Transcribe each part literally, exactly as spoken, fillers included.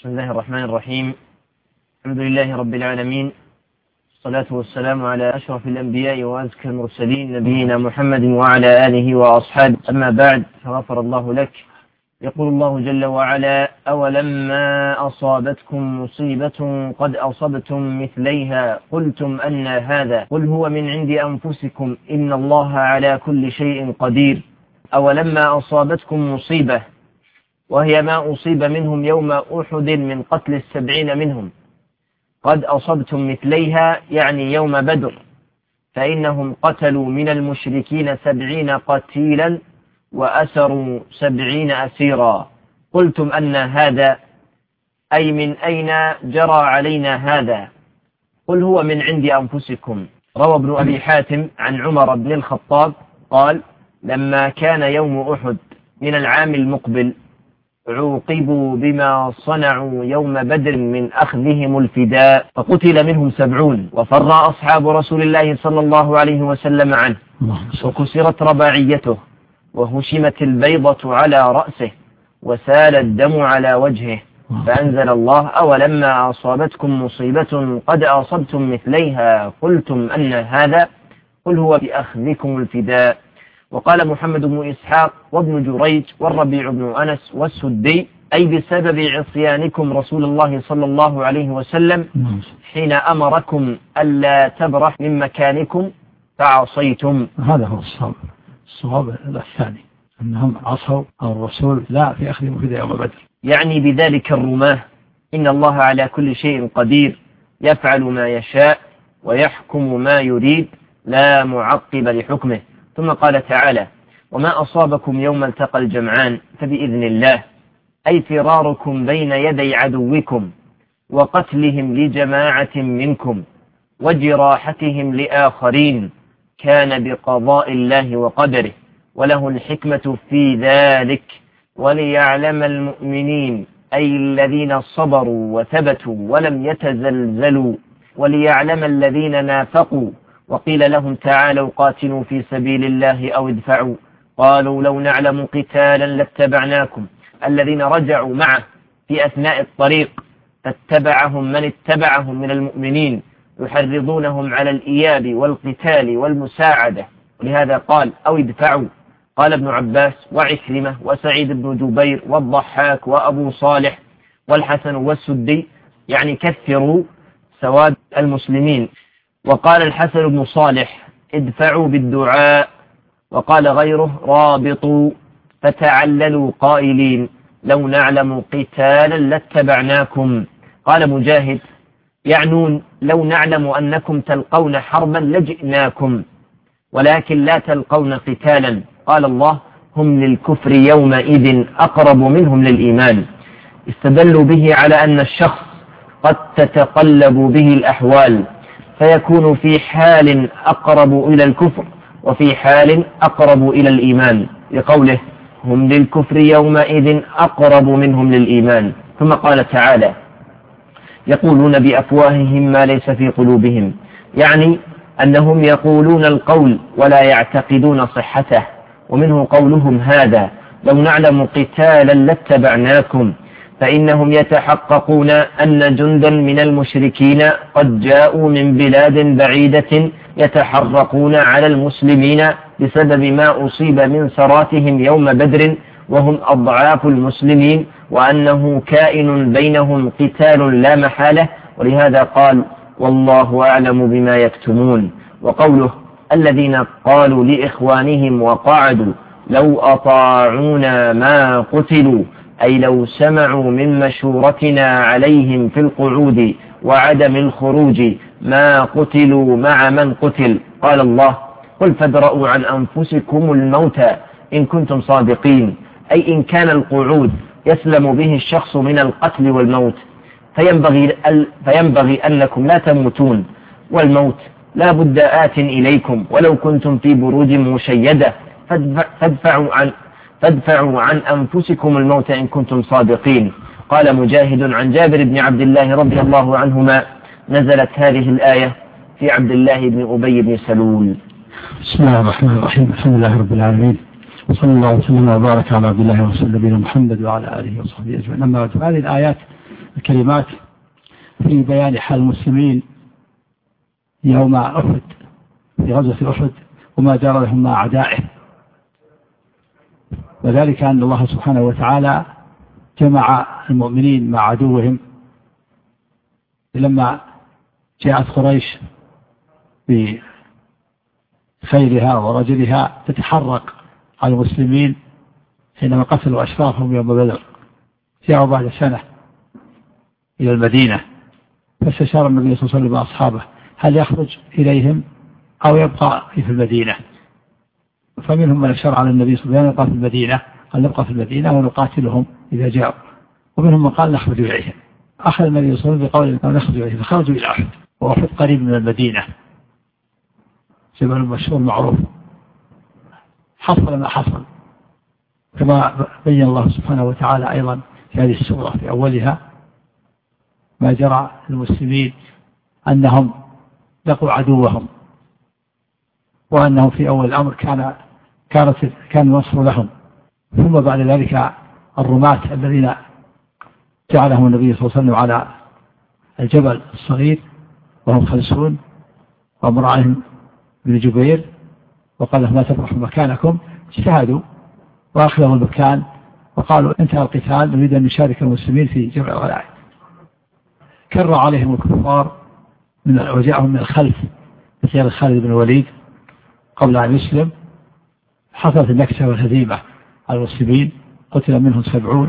بسم الله الرحمن الرحيم. الحمد لله رب العالمين، الصلاة والسلام على أشرف الأنبياء وأزكى المرسلين نبينا محمد وعلى آله وأصحابه، أما بعد، فغفر الله لك. يقول الله جل وعلا: أولما أصابتكم مصيبة قد أصبتم مثليها قلتم أن هذا قل هو من عند أنفسكم إن الله على كل شيء قدير. أولما أصابتكم مصيبة، وهي ما أصيب منهم يوم أحد من قتل السبعين منهم، قد أصبتم مثليها يعني يوم بدر، فإنهم قتلوا من المشركين سبعين قتيلا وأسروا سبعين أسيرا. قلتم أن هذا أي من أين جرى علينا هذا؟ قل هو من عند أنفسكم. روى ابن أبي حاتم عن عمر بن الخطاب قال: لما كان يوم أحد من العام المقبل عوقبوا بما صنعوا يوم بدر من أخذهم الفداء، فقتل منهم سبعون، وفر أصحاب رسول الله صلى الله عليه وسلم عنه، وكسرت رباعيته، وهشمت البيضة على رأسه، وسال الدم على وجهه، فأنزل الله: أولما أصابتكم مصيبة قد أصبتم مثليها قلتم أن هذا قل هو بأخذكم الفداء. وقال محمد بن إسحاق وابن جريج والربيع بن أنس والسدي: أي بسبب عصيانكم رسول الله صلى الله عليه وسلم حين أمركم ألا تبرح من مكانكم فعصيتم. هذا هو الصواب. الصواب الثاني أنهم عصوا الرسول لا في أخذهم في يوم بدر، يعني بذلك الرماه. إن الله على كل شيء قدير، يفعل ما يشاء ويحكم ما يريد، لا معقب لحكمه. ثم قال تعالى: وما أصابكم يوم التقى الجمعان فبإذن الله، أي فراركم بين يدي عدوكم وقتلهم لجماعة منكم وجراحتهم لآخرين، كان بقضاء الله وقدره، وله الحكمة في ذلك، وليعلم المؤمنين أي الذين صبروا وثبتوا ولم يتزلزلوا، وليعلم الذين نافقوا وقيل لهم تعالوا قاتلوا في سبيل الله أو ادفعوا، قالوا لو نعلم قتالا لاتبعناكم. الذين رجعوا معه في أثناء الطريق فاتبعهم من اتبعهم من المؤمنين، يحرضونهم على الإياب والقتال والمساعدة، ولهذا قال أو ادفعوا. قال ابن عباس وعكرمة وسعيد بن جبير والضحاك وأبو صالح والحسن والسدي، يعني كثروا سواد المسلمين. وقال الحسن بن صالح ادفعوا بالدعاء، وقال غيره رابطوا، فتعللوا قائلين لو نعلم قتالا لاتبعناكم. قال مجاهد يعنون لو نعلم أنكم تلقون حربا لجئناكم، ولكن لا تلقون قتالا. قال الله: هم للكفر يومئذ أقرب منهم للإيمان. استدلوا به على أن الشخص قد تتقلب به الأحوال، فيكون في حال أقرب إلى الكفر وفي حال أقرب إلى الإيمان، لقوله: هم للكفر يومئذ أقرب منهم للإيمان. ثم قال تعالى: يقولون بأفواههم ما ليس في قلوبهم، يعني أنهم يقولون القول ولا يعتقدون صحته. ومنه قولهم هذا لو نعلم قتالا لاتبعناكم، فإنهم يتحققون أن جندا من المشركين قد جاءوا من بلاد بعيدة يتحرقون على المسلمين بسبب ما أصيب من سراتهم يوم بدر، وهم أضعاف المسلمين، وأنه كائن بينهم قتال لا محالة، ولهذا قال: والله أعلم بما يكتمون. وقوله: الذين قالوا لإخوانهم وقعدوا لو أطاعونا ما قتلوا، أي لو سمعوا من مشورتنا عليهم في القعود وعدم الخروج ما قتلوا مع من قتل. قال الله: قل فادرءوا عن أنفسكم الموت إن كنتم صادقين، أي إن كان القعود يسلم به الشخص من القتل والموت، فينبغي, فينبغي أنكم لا تموتون، والموت لا بد آت إليكم ولو كنتم في بروج مشيدة، فادفعوا عن فادفعوا عن أنفسكم الموت إن كنتم صادقين. قال مجاهد عن جابر بن عبد الله رضي الله عنهما: نزلت هذه الآية في عبد الله بن أبي بن سلول. بسم الله الرحمن الرحيم. الحمد لله رب العالمين، وصلى الله وسلم وبارك على عبد الله ورسوله نبينا محمد وعلى آله وصحبه أجمعين. أما بعد، هذه الآيات الكلمات في بيان حال المسلمين يوم أحد في غزوة أحد وما جرى لهم مع أعدائه، وذلك أن الله سبحانه وتعالى جمع المؤمنين مع عدوهم لما جاءت قريش بخيلها ورجلها تتحرك على المسلمين حينما قتلوا أشرافهم يوم بدر. جاءوا بعد سنة إلى المدينة فاستشار النبي صلى الله عليه وسلم أصحابه هل يخرج إليهم أو يبقى في المدينة، فمنهم من أشار على النبي صلى الله عليه وسلم يبقى في المدينة، قال نبقى في المدينة ونقاتلهم إذا جاءوا، ومنهم من قال نخرج إليهم. أخذ النبي صلى الله عليه وسلم بقول نخرج إليهم فخرجوا إلى أحد، وأحد قريب من المدينة جبل مشهور معروف. حصل ما حصل كما بين الله سبحانه وتعالى أيضا في هذه السورة في أولها ما جرى المسلمين أنهم لقوا عدوهم، وأنهم في أول الأمر كان كانت كان النصر لهم، ثم بعد ذلك الرماة الذين جعلهم النبي صلى الله عليه وسلم على الجبل الصغير وهم خلسون وامرأهم بن جبير وقال لهم لا تبرحوا مكانكم، اجتهدوا وأخذوا المكان وقالوا انتهى القتال نريد أن نشارك المسلمين في جمع الغنائم. كر عليهم الكفار من وجاءهم من الخلف بخير خالد بن الوليد قبل أن يسلم، حصلت النكسة والهزيمة على المسلمين، قتل منهم سبعون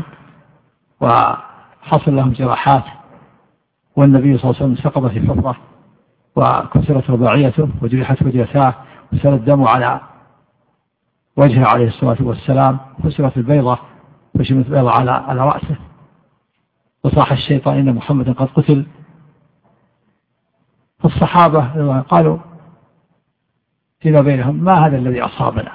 وحصل لهم جراحات، والنبي صلى الله عليه وسلم سقط في حفرة وكسرت رباعيته وجرحت وجهتاه وسال الدم على وجهه عليه الصلاة والسلام، كسرت البيضة وشمت البيضة على على رأسه، وصاح الشيطان إن محمدا قد قتل. فالصحابة قالوا فيما بينهم ما هذا الذي أصابنا؟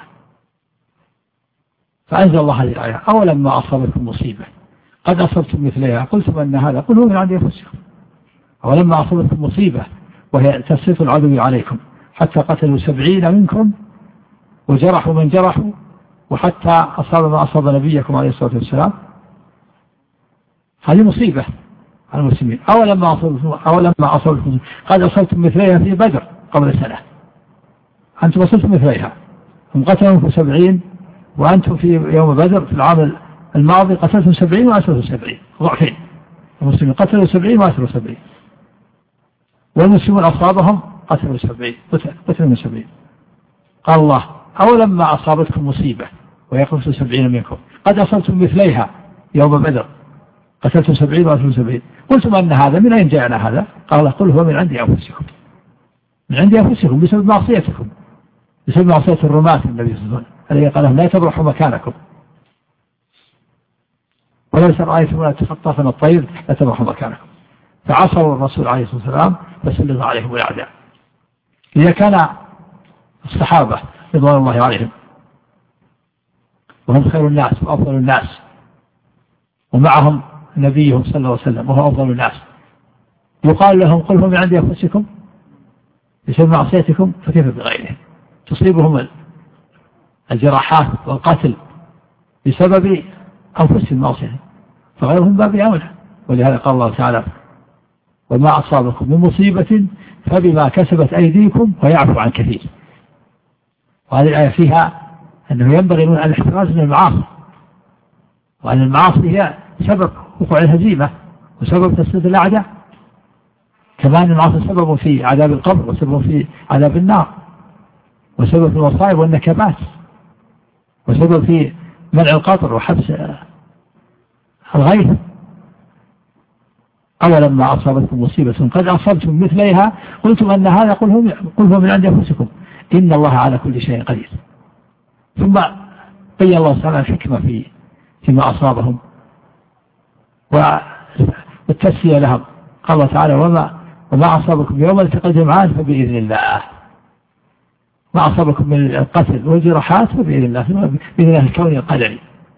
فأنزل الله هذه الآية أولما أصابتكم مصيبة قد أصبتم مثلها قلتم أن هذا قل هو من عند أنفسكم، أولما أصابتكم مصيبة وهي تسلط العدو عليكم حتى قتلوا سبعين منكم وجرحوا من جرحوا وحتى أصاب ما أصاب نبيكم عليه الصلاة والسلام، هذه مصيبة على المسلمين. أولما أصابتكم أولما أصابتكم قد أصبتم مثلها في بدر قبل سنة، أنتم أصبتم مثلها، هم قتلوا سبعين وأنتم في يوم بدر في العام الماضي قتلتم سبعين وأسرتم سبعين، ضعفين. المسلمين قتلوا سبعين وأسروا سبعين، والمسلمون أصابهم قتلوا سبعين قتلوا من سبعين. قال الله أولما أصابتكم مصيبة وهي قتل سبعين منكم قد أصبتم مثليها يوم بدر قتلتم سبعين وأسرتم سبعين قلتم أن هذا من أين جاءنا هذا؟ قال الله قل هو من عند أنفسكم، من عند أنفسكم بسبب معصيتكم، بسبب معصية الرماة النبي صلى الله عليه وسلم الذي قال لهم لا تبرحوا مكانكم ولو رأيتم لا تخطفن الطير لا تبرحوا مكانكم، فعصوا الرسول عليه الصلاة والسلام فسلط عليهم الأعداء. إذا كان الصحابة رضوان الله عليهم وهم خير الناس وأفضل الناس ومعهم نبيهم صلى الله عليه وسلم وهو أفضل الناس يقال لهم قل هو من عند أنفسكم بسبب معصيتكم، فكيف بغيرهم؟ تصيبهم الجراحات والقتل بسبب أنفسهم معصيتهم، فغيرهم باب أولى. ولهذا قال الله تعالى وما أصابكم من مصيبة فبما كسبت أيديكم ويعفو عن كثير. وهذه الآية فيها أنه ينبغي أن الاحتراز من المعاصي، وأن المعاصي هي سبب وقوع الهزيمة وسبب تسليط الأعداء، كما أن المعاصي سبب في عذاب القبر وسبب في عذاب النار وسبب في المصائب والنكبات وسبب في منع القطر وحبس الغيث. أولما أصابتكم مصيبة قد أصبتم مثليها قلتم أن هذا قل هو من عند أنفسكم إن الله على كل شيء قدير. ثم بين الله تعالى الحكمة في فيما أصابهم والتسلية لهم. قال الله تعالى وما وما أصابكم يوم التقى الجمعان فبإذن الله، ما أصابكم من القتل والجراحات فبإذن الله، بإذن الله الكوني القدري،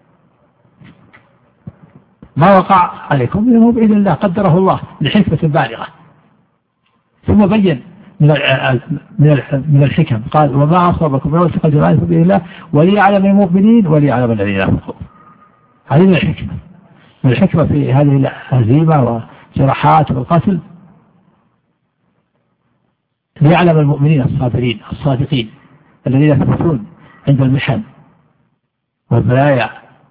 ما وقع عليكم منه بإذن الله قدره الله لحكمة بالغة. ثم بين من من الحكم قال وما أصابكم يوم التقى الجمعان فبإذن الله وليعلم المؤمنين وليعلم الذين لا يفقهون. هذه من الحكمة والحكمة في هذه الهزيمة وجراحات والقتل ليعلم المؤمنين الصابرين الصادقين الذين يثبتون عند المحن والبلايا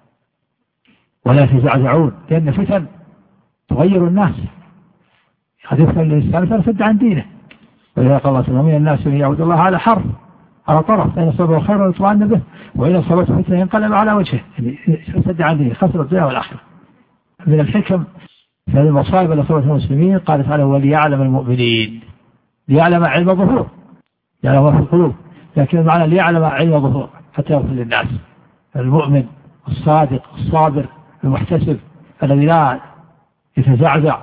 ولا يتزعزعون، لأن فتن تغير الناس، قد يفتن الإنسان فيرتد عن دينه. وإذا قال الله من الناس من يعبد الله على حرف على طرف، فإن أصابه خير يطمئن به وإن أصابته فتنة ينقلب على وجهه، يعني يرتد عن دينه، خسر الدنيا والآخرة. من الحكم في هذه المصائب التي أصابت المسلمين قال تعالى وليعلم المؤمنين، ليعلم علم الظهور، يعلم في القلوب، لكن المعنى ليعلم علم الظهور حتى يغفر للناس. المؤمن الصادق الصابر المحتسب الذي لا يتزعزع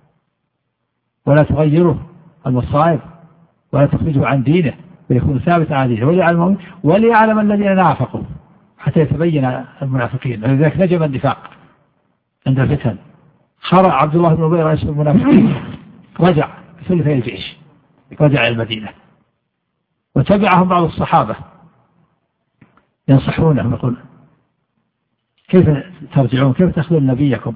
ولا تغيره المصائب ولا تخرجه عن دينه ويكون ثابتا عن دينه. وليعلم وليعلم الذين نافقوا حتى يتبين المنافقين، ولذلك نجم النفاق عند الفتن. خرج عبد الله بن أبي رئيس المنافقين رجع بثلثي الجيش، رجع المدينة وتبعهم بعض الصحابة ينصحونهم يقول كيف ترجعون، كيف تخذون نبيكم،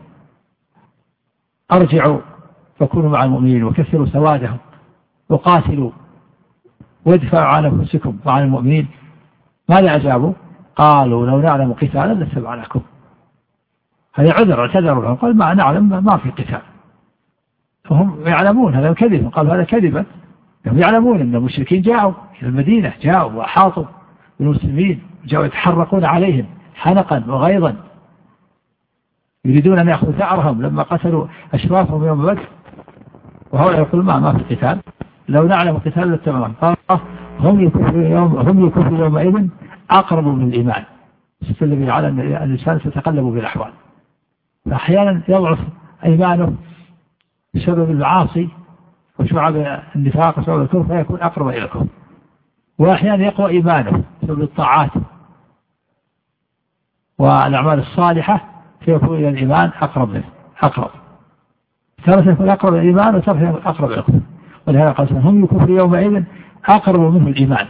أرجعوا فكونوا مع المؤمنين وكثروا سوادهم وقاتلوا وادفعوا عن أنفسكم وعن المؤمنين. ماذا أجابوا؟ قالوا لو نعلم قتالا لاتبعناكم. هذا عذر، اعتذروا لهم، قال ما نعلم ما في قتال، وهم يعلمون هذا كذب. قال هذا كذبا، هم يعلمون أن المشركين جاءوا إلى المدينة، جاءوا وأحاطوا بالمسلمين، جاءوا يتحرقون عليهم حنقا وغيظا، يريدون أن يأخذوا ثأرهم لما قتلوا أشرافهم يوم بدر، وهؤلاء يقول ما ما في قتال، لو نعلم قتال لاتبعناكم. قال هم يكفرون يوم هم يكفرون يومئذ أقرب من الإيمان، يستدل على أن الإنسان سيتقلب بالأحوال، فأحيانا يضعف إيمانه بسبب المعاصي وشعب النفاق وشعب الكفر فيكون أقرب إلى الكفر، وأحيانا يقوى إيمانه بسبب الطاعات والأعمال الصالحة فيكون إلى الإيمان أقرب منه أقرب، ترى يكون أقرب إلى الإيمان وترى يكون أقرب إلى الكفر. ولهذا قال هم الكفر يومئذ أقرب منه الإيمان.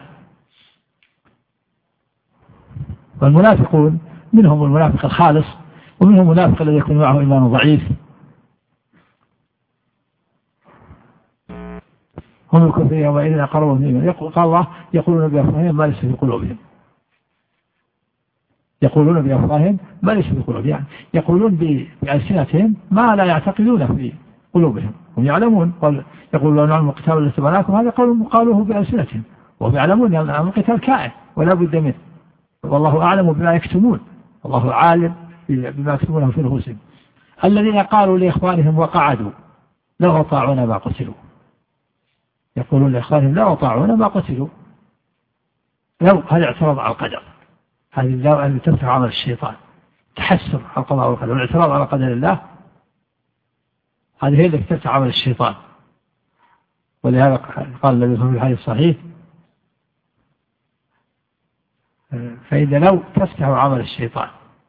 والمنافقون منهم المنافق الخالص ومنهم المنافق الذي يكون معه إيمان ضعيف. هم الكفر يومئذ أقرب منه الإيمان. قال الله يقولون بأفواههم ما ليس في قلوبهم، يقولون بأفواههم ما ليس في قلوبهم، يعني يقولون بألسنتهم ما لا يعتقدون في قلوبهم، هم يعلمون. يقول لو نعلم القتال لاتبعناكم، هذا قالوا قالوه بألسنتهم وهم يعلمون أن القتال كائن ولا بد منه، والله أعلم بما يكتمون، والله عالم بما يكتمونه في نفوسهم. الذين قالوا لإخوانهم وقعدوا لو أطاعونا ما قتلوا، يقولون لإخوانهم لو أطاعونا ما قتلوا. لو هذا اعتراض على القدر، هذه لو أن تفتح عمل الشيطان، تحسر على القضاء والقدر والاعتراض على قدر الله، هذه هي التي تفتح عمل الشيطان. ولهذا قال النبي في الحديث الصحيح فإذا لو تفتح عمل الشيطان،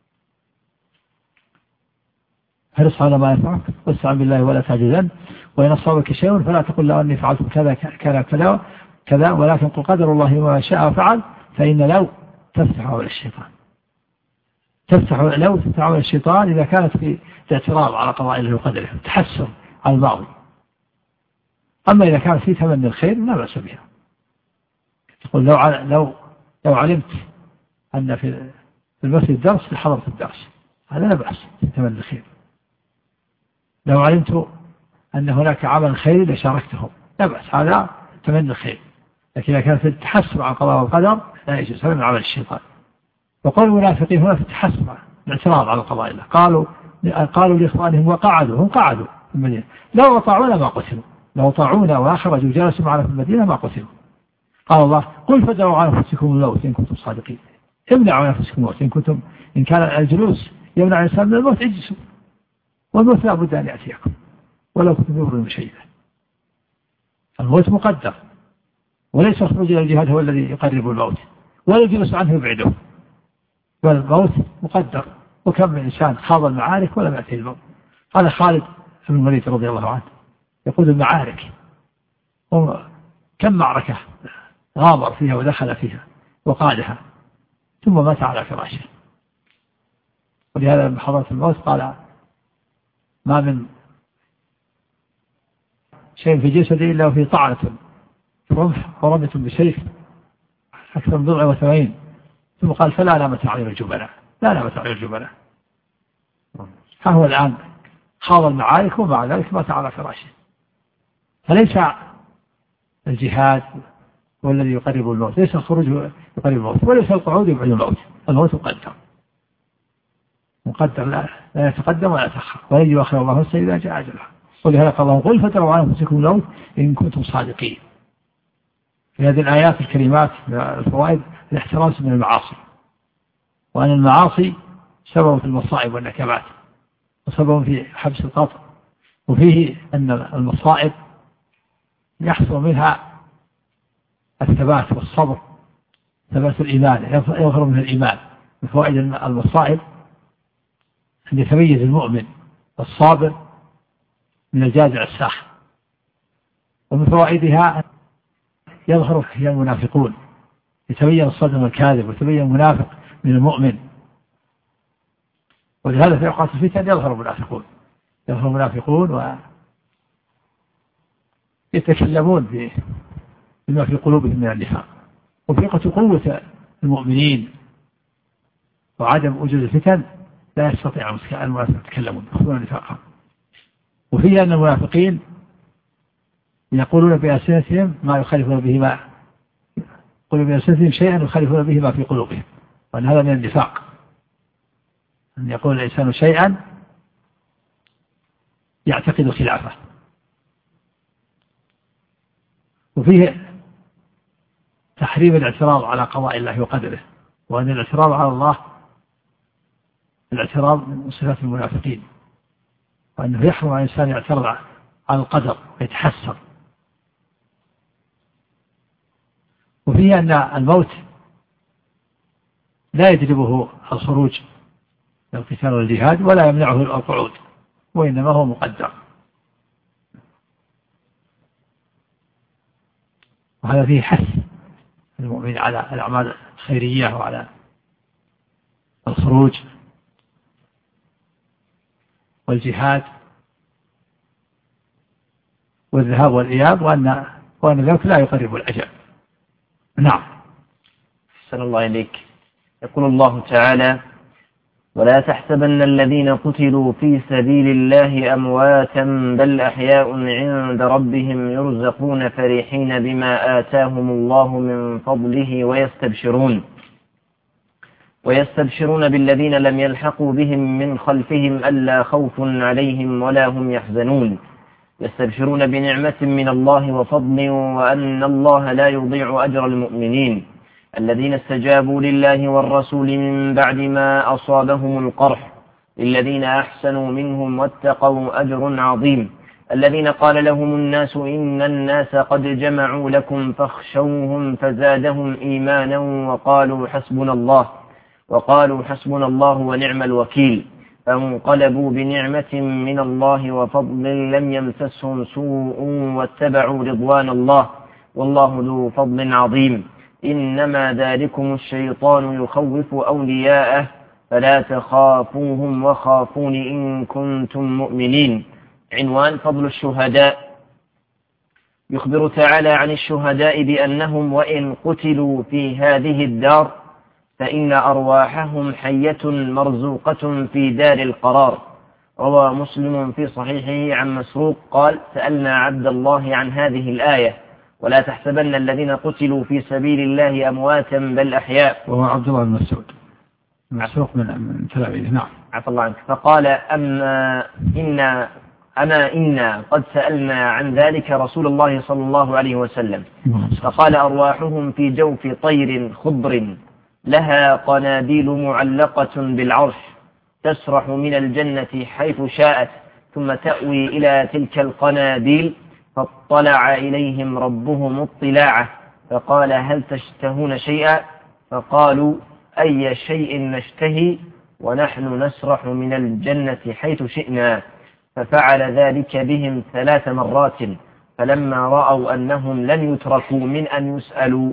حرص على ما ينفعك واستعن بالله ولا تعجزن، وإن أصابك شيء فلا تقل لو أني فعلت كذا كذا كذا كذا ولكن قل قدر الله ما شاء فعل. فإن لو تفتح عمل الشيطان، تفتح لو تفتح عمل الشيطان إذا كانت في اعتراض على قضاء الله وقدره، تحسر على الماضي. أما إذا كانت في تمني الخير لا بأس بها. تقول لو لو لو علمت أن في المسجد درس لحضرت الدرس، هذا لا بأس في تمني الخير. لو علمت أن هناك عمل خيري لشاركتهم لا بأس، هذا تمني الخير. لكن إذا كان في التحسر عن القضاء والقدر لا يجوز، هذا من عمل الشيطان. وقال المنافقين هنا في التحسر الاعتراض على قضاء الله، قالوا قالوا لإخوانهم وقعدوا، هم قعدوا في المدينة لو أطاعونا ما قتلوا، لو طاعونا وأخرجوا جلسوا معنا في المدينة ما قتلوا. قال الله قل فدعوا عن أنفسكم الموت إن كنتم صادقين، امنعوا عن أنفسكم الموت إن كنتم إن كان الجلوس يمنع الإنسان من الموت اجلسوا، والموت لا بد أن يأتيكم ولو كنتم يبرون شيئا. الموت مقدر، وليس الخروج إلى الجهاد هو الذي يقرب الموت ولا الجلوس عنه يبعده، والموت مقدر. وكم من إنسان خاض المعارك ولم يأتي الموت. قال خالد بن الوليد رضي الله عنه يقول المعارك كم معركة غامر فيها ودخل فيها وقادها ثم مات على فراشه. ولهذا لما حضرت الموت قال ما من شيء في جسده إلا وفيه طعنة رمح ورمية بسيف أكثر من بضع وثمانين. ثم قال فلا نامة عين الجبناء، لا نامة عين الجبناء. ها هو الآن خاض المعارك ومع ذلك مات على فراشه. فليس الجهاد هو الذي يقرب الموت، ليس الخروج يقرب الموت، وليس القعود يبعد الموت. الموت مقدر مقدر، لا, لا يتقدم ولا يتأخر، ولن يؤخر الله نفسا إذا جاء أجلها. ولهذا قال الله قل فتروا عن أنفسكم الموت إن كنتم صادقين. في هذه الآيات الكريمات الفوائد الاحتراس من المعاصي، وأن المعاصي سبب في المصائب والنكبات وسبب في حبس القطر، وفيه أن المصائب يحصل منها الثبات والصبر، ثبات الإيمان، يظهر من الإيمان. من فوائد المصائب أن يتميز المؤمن الصابر من الجازع الساخر. ومن فوائدها يظهر فيها المنافقون، يتبين الصادق من الكاذب ويتبين المنافق من المؤمن. ولهذا في أوقات الفتن يظهر المنافقون يظهر المنافقون ويتكلمون بما في قلوبهم من النفاق. وفرقة قوة المؤمنين وعدم وجود الفتن لا يستطيع المنافقين يتكلمون يخفون نفاقهم. وفيه أن المنافقين يقولون بألسنتهم ما يخالفون به ما يقولون بألسنتهم شيئا يخالفون به ما في قلوبهم، وأن هذا من النفاق، أن يقول الإنسان شيئا يعتقد خلافه. وفيه تحريم الاعتراض على قضاء الله وقدره، وأن الاعتراض على الله الاعتراض من صفات المنافقين، وأنه يحرم على الإنسان يعترض على القدر ويتحسر. وفيه أن الموت لا يجلبه الخروج للقتال والجهاد ولا يمنعه القعود، وإنما هو مقدر. وهذا فيه حث المؤمن على الأعمال الخيرية وعلى الخروج والجهاد والذهاب والإياب، وأن وأن ذلك لا يقرب الأجل. نعم. أحسن الله إليك. يقول الله تعالى: ولا تحسبن الذين قتلوا في سبيل الله أمواتا بل أحياء عند ربهم يرزقون فرحين بما آتاهم الله من فضله ويستبشرون ويستبشرون بالذين لم يلحقوا بهم من خلفهم ألا خوف عليهم ولا هم يحزنون يستبشرون بنعمة من الله وفضل وأن الله لا يضيع أجر المؤمنين الذين استجابوا لله والرسول من بعد ما أصابهم القرح للذين أحسنوا منهم واتقوا أجر عظيم الذين قال لهم الناس إن الناس قد جمعوا لكم فاخشوهم فزادهم إيمانا وقالوا حسبنا الله وقالوا حسبنا الله ونعم الوكيل فانقلبوا بنعمة من الله وفضل لم يمسسهم سوء واتبعوا رضوان الله والله ذو فضل عظيم إنما ذلكم الشيطان يخوف أولياءه فلا تخافوهم وخافون إن كنتم مؤمنين. عنوان: فضل الشهداء. يخبر تعالى عن الشهداء بأنهم وإن قتلوا في هذه الدار فإن أرواحهم حية مرزوقة في دار القرار. روى مسلم في صحيحه عن مسروق قال: سألنا عبد الله عن هذه الآية: ولا تحسبن الذين قتلوا في سبيل الله أمواتا بل أحياء. وهو عبد الله بن مسعود مسروق من من تلاميذه. نعم. عفى الله عنك. فقال: أما إنا أما إنا قد سألنا عن ذلك رسول الله صلى الله عليه وسلم فقال: أرواحهم في جوف طير خضر لها قناديل معلقة بالعرش تسرح من الجنة حيث شاءت ثم تأوي إلى تلك القناديل فاطلع إليهم ربهم اطلاعه فقال: هل تشتهون شيئا؟ فقالوا: أي شيء نشتهي ونحن نسرح من الجنة حيث شئنا. ففعل ذلك بهم ثلاث مرات فلما رأوا أنهم لن يتركوا من أن يسألوا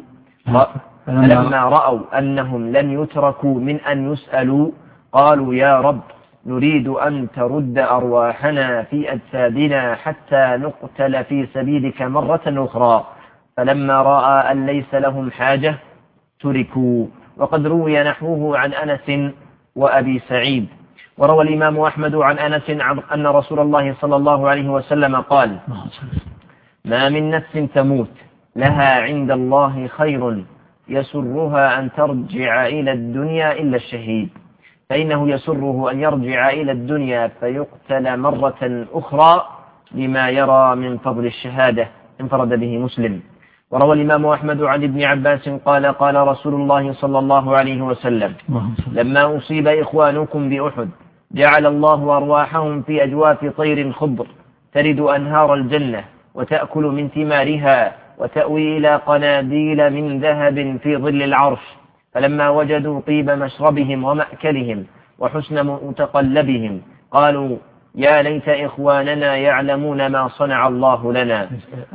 فلما رأوا أنهم لن يتركوا من أن يسألوا قالوا: يا رب نريد أن ترد أرواحنا في أجسادنا حتى نقتل في سبيلك مرة أخرى، فلما رأى أن ليس لهم حاجة تركوا. وقد روي نحوه عن أنس وأبي سعيد. وروى الإمام أحمد عن أنس أن رسول الله صلى الله عليه وسلم قال: ما من نفس تموت لها عند الله خير يسرها أن ترجع إلى الدنيا إلا الشهيد، فإنه يسره أن يرجع إلى الدنيا فيقتل مرة أخرى لما يرى من فضل الشهادة. انفرد به مسلم. وروى الإمام أحمد عن ابن عباس قال: قال رسول الله صلى الله عليه وسلم: لما أصيب إخوانكم بأحد جعل الله أرواحهم في أجواف طير خضر ترد أنهار الجنة وتأكل من ثمارها وتأوي إلى قناديل من ذهب في ظل العرش، فلما وجدوا طيب مشربهم ومأكلهم وحسن متقلبهم قالوا: يا ليت إخواننا يعلمون ما صنع الله لنا.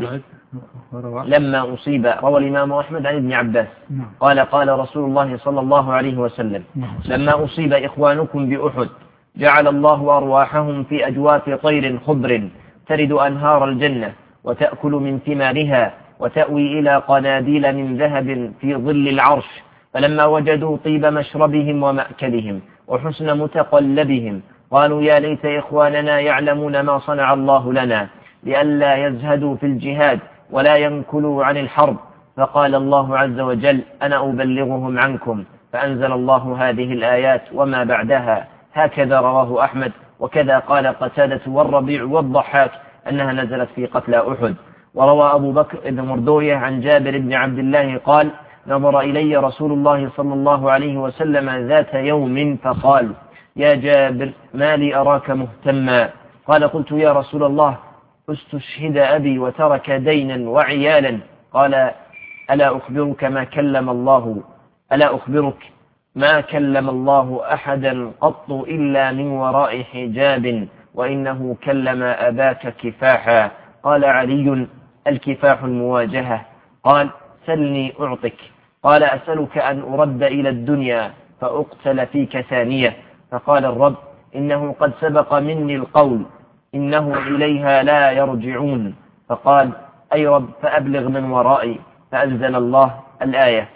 لما أصيب، روى الإمام أحمد عن ابن عباس قال: قال رسول الله صلى الله عليه وسلم: لما أصيب إخوانكم بأحد جعل الله أرواحهم في أجواف طير خضر ترد أنهار الجنة وتأكل من ثمارها وتأوي إلى قناديل من ذهب في ظل العرش، فلما وجدوا طيب مشربهم ومأكلهم وحسن متقلبهم قالوا: يا ليت إخواننا يعلمون ما صنع الله لنا، لئلا يزهدوا في الجهاد ولا ينكلوا عن الحرب. فقال الله عز وجل: أنا أبلغهم عنكم، فأنزل الله هذه الآيات وما بعدها. هكذا رواه أحمد، وكذا قال قتادة والربيع والضحاك أنها نزلت في قتلى أحد. وروى أبو بكر بن مردوية عن جابر بن عبد الله قال: نظر إلي رسول الله صلى الله عليه وسلم ذات يوم فقال: يا جابر ما لي أراك مهتما؟ قال: قلت يا رسول الله استشهد أبي وترك دينا وعيالا. قال: ألا أخبرك ما كلم الله ألا أخبرك ما كلم الله أحدا قط إلا من وراء حجاب، وإنه كلم أباك كفاحا. قال علي: الكفاح المواجهة. قال: سلني أعطك. قال: أسألك أن أرد إلى الدنيا فأقتل فيك ثانية. فقال الرب: إنه قد سبق مني القول إنه إليها لا يرجعون. فقال: أي رب فأبلغ من ورائي. فأنزل الله الآية.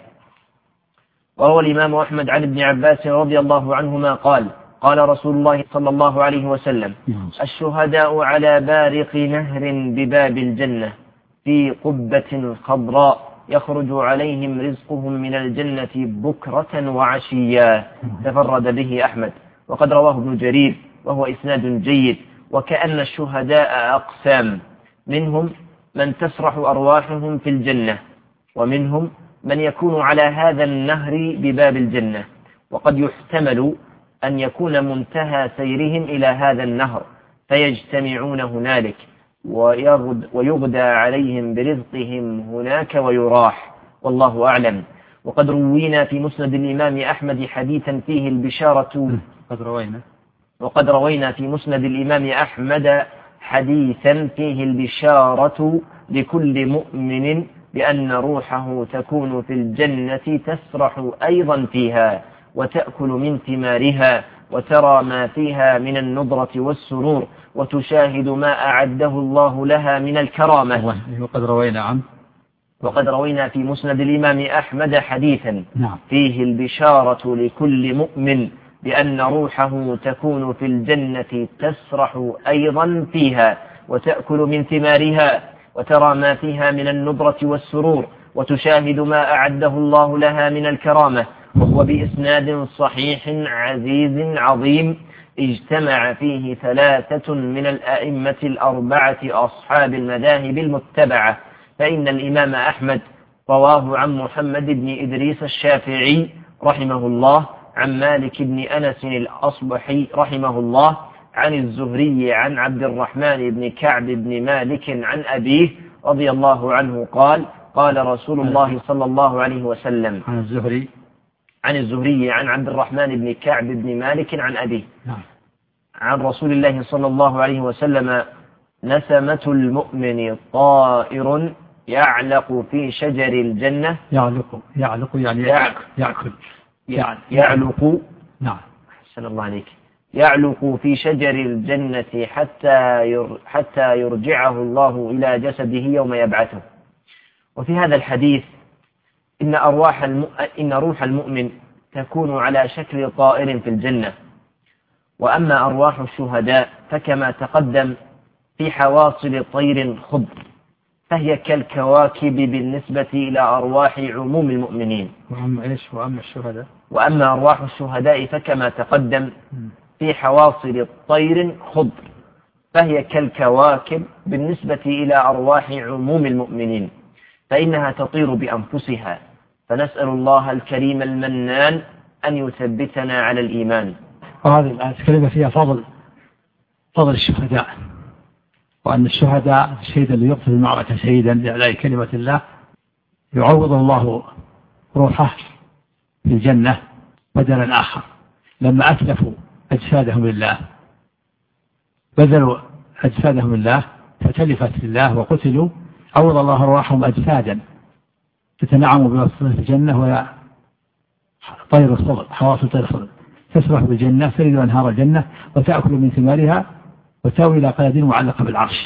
وروى الإمام أحمد عن ابن عباس رضي الله عنهما قال: قال رسول الله صلى الله عليه وسلم: الشهداء على بارق نهر بباب الجنة في قبة خضراء يخرج عليهم رزقهم من الجنة بكرة وعشيا. تفرد به أحمد. وقد رواه ابن جرير وهو إسناد جيد. وكأن الشهداء أقسام، منهم من تسرح أرواحهم في الجنة، ومنهم من يكون على هذا النهر بباب الجنة. وقد يحتمل أن يكون منتهى سيرهم إلى هذا النهر فيجتمعون هنالك ويغدى عليهم برزقهم هناك ويراح، والله أعلم. وقد روينا في مسند الإمام أحمد حديثا فيه البشارة قد روينا وقد روينا في مسند الإمام أحمد حديثا فيه البشارة لكل مؤمن بأن روحه تكون في الجنة تسرح أيضا فيها وتأكل من ثمارها وترى ما فيها من النضرة والسرور وتشاهد ما أعده الله لها من الكرامة. وقد روينا عنه وقد روينا في مسند الإمام أحمد حديثا نعم. فيه البشارة لكل مؤمن بأن روحه تكون في الجنة تسرح أيضا فيها وتأكل من ثمارها وترى ما فيها من النضرة والسرور وتشاهد ما أعده الله لها من الكرامة. وهو بإسناد صحيح عزيز عظيم اجتمع فيه ثلاثة من الأئمة الأربعة أصحاب المذاهب المتبعة. فإن الإمام أحمد رواه عن محمد بن إدريس الشافعي رحمه الله عن مالك بن أنس الأصبحي رحمه الله عن الزهري عن عبد الرحمن بن كعب بن مالك عن أبيه رضي الله عنه قال: قال رسول الله صلى الله عليه وسلم عن الزهري عن الزهري عن عبد الرحمن بن كعب بن مالك عن أبيه عن رسول الله صلى الله عليه وسلم: نسمة المؤمن طائر يعلق في شجر الجنة. يعلق يعلق يعني يعلق يأكل يعني يعلق نعم أحسن الله عليك يعلق في شجر الجنة حتى حتى يرجعه الله إلى جسده يوم يبعثه. وفي هذا الحديث إن أرواح الم... إن روح المؤمن تكون على شكل طائر في الجنة، وأما أرواح الشهداء فكما تقدم في حواصل طير خضر، فهي كالكواكب بالنسبة إلى أرواح عموم المؤمنين. وأما إيش وأما الشهداء وأما أرواح الشهداء فكما تقدم في حواصل طير خضر، فهي كالكواكب بالنسبة إلى أرواح عموم المؤمنين، فإنها تطير بأنفسها، فنسأل الله الكريم المنان أن يثبتنا على الإيمان. وهذه الآية تكلم فيها فضل فضل الشهداء، وأن الشهداء الشهيد اللي يقتل المعركة شهيدا لإعلاء كلمة الله يعوض الله روحه في الجنة بدلا آخر. لما أتلفوا أجسادهم لله بذلوا أجسادهم لله فتلفت لله وقتلوا، عوض الله أرواحهم أجسادا تتنعم بوصفة الجنة، وهي طير الصغر حواصل طير الصغر تسرح بالجنة تريد أنهار الجنة وتأكل من ثمارها وتاوي إلى قناديل معلقة بالعرش.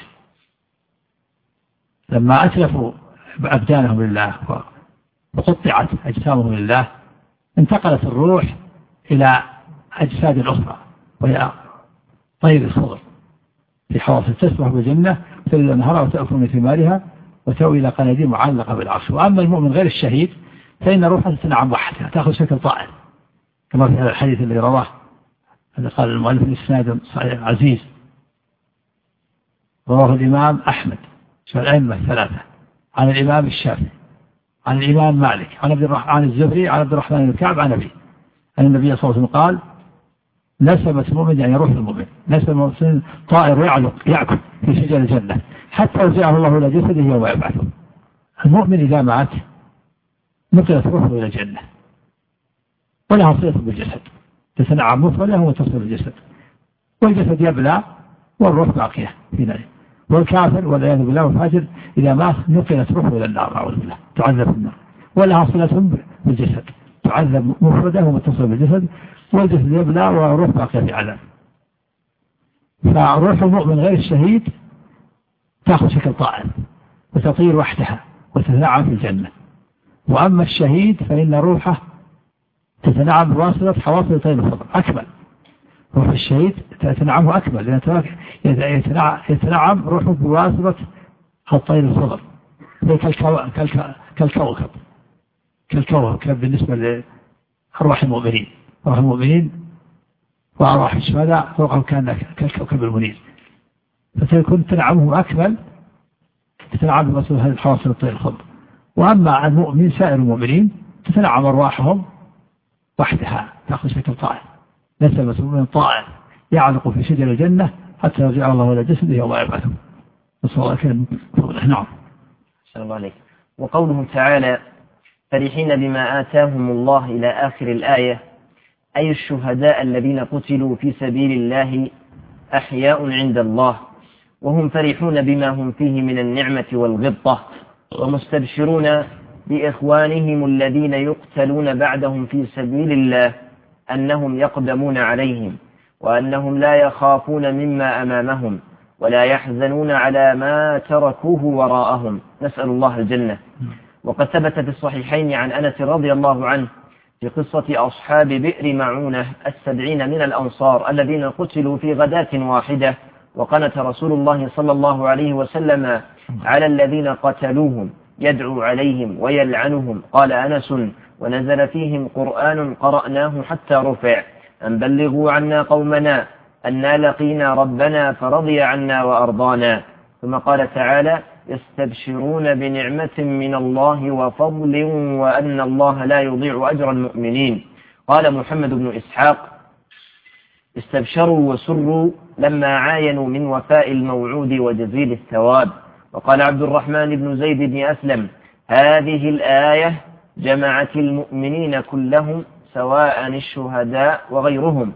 لما أتلفوا أبدانهم لله وقطعت أجسامهم لله انتقلت الروح إلى أجساد أخرى وهي طير الصغر في حواصل تسرح بالجنة تريد أنهارها وتأكل من ثمارها وتاوي إلى قناديل معلقة بالعرش. وأما المؤمن غير الشهيد فإن روحه تنعم وحدها تأخذ شكل طائر، كما في هذا الحديث اللي رواه الذي قال المؤلف الإسناد صحيح عزيز، رواه الإمام أحمد الأئمة الثلاثة عن الإمام الشافعي عن الإمام مالك عن عبد الرحمن عن الزهري عن عبد الرحمن بن كعب عن أبي أن النبي صلى الله عليه وسلم قال: نسمة المؤمن يعني روح المؤمن، نسمة المؤمن طائر يعلق يعكف في شجر الجنة حتى يرجعه الله إلى جسده يوم يبعثه. المؤمن إذا مات نقلت روحه إلى الجنة ولها صلة بالجسد، تتنعم مفرده وتصل بالجسد، والجسد يبلى والروح باقية في نار. والكافر والعياذ بالله والفاجر إذا مات نقلت روحه إلى النار أعوذ بالله تعذب في النار، ولها صلة بالجسد تعذب مفرده ومتصل بالجسد، والجسد يبلى والروح باقية في عذاب. فروح المؤمن غير الشهيد تأخذ شكل طائر وتطير وحدها وتتنعم في الجنة. وأما الشهيد فإن روحه تتنعم بواصلة حواصل طير الصغر أكمل. روح الشهيد تتنعمه أكمل لأن يتنعم روحه بواصلة الطير الصغر كالكوكب كالكوكب بالنسبة لأرواح المؤمنين. أرواح المؤمنين وأرواح الشهداء فوقهم كان كالكوكب المنير، فتكون تنعمه أكمل تتنعم بواصلة هذه الحواصل الطير الصغر. وأما المؤمن سائر المؤمنين تتنعم أرواحهم وحدها تأخذ شكل طائر، نسمة المؤمن طائر يعلق في شجر الجنة حتى يرجع الله إلى جسده يوم يبعثه. نسأل الله كان نعم. صلى الله عليه. وقوله تعالى: فرحين بما آتاهم الله إلى آخر الآية، أي الشهداء الذين قتلوا في سبيل الله أحياء عند الله، وهم فرحون بما هم فيه من النعمة والغبطة، ومستبشرون بإخوانهم الذين يقتلون بعدهم في سبيل الله أنهم يقدمون عليهم، وأنهم لا يخافون مما أمامهم ولا يحزنون على ما تركوه وراءهم. نسأل الله الجنة. وقد ثبت في الصحيحين عن أنس رضي الله عنه في قصة أصحاب بئر معونة السبعين من الأنصار الذين قتلوا في غداة واحدة، وقنت رسول الله صلى الله عليه وسلم على الذين قتلوهم يدعو عليهم ويلعنهم. قال أنس: ونزل فيهم قرآن قرأناه حتى رفع أن بلغوا عنا قومنا أنا لقينا ربنا فرضي عنا وأرضانا. ثم قال تعالى: يستبشرون بنعمة من الله وفضل وأن الله لا يضيع أجر المؤمنين. قال محمد بن إسحاق: استبشروا وسروا لما عاينوا من وفاء الموعود وجزيل الثواب. وقال عبد الرحمن بن زيد بن أسلم: هذه الآية جمعت المؤمنين كلهم سواء الشهداء وغيرهم،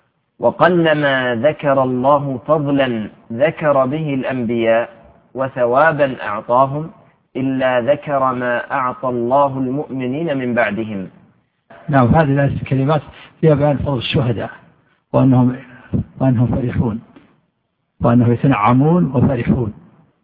وقلما ذكر الله فضلا ذكر به الأنبياء وثوابا أعطاهم إلا ذكر ما أعطى الله المؤمنين من بعدهم. نعم، هذه الكلمات فيها بيان فضل الشهداء وأنهم وأنهم فرحون وأنهم يتنعمون وفرحون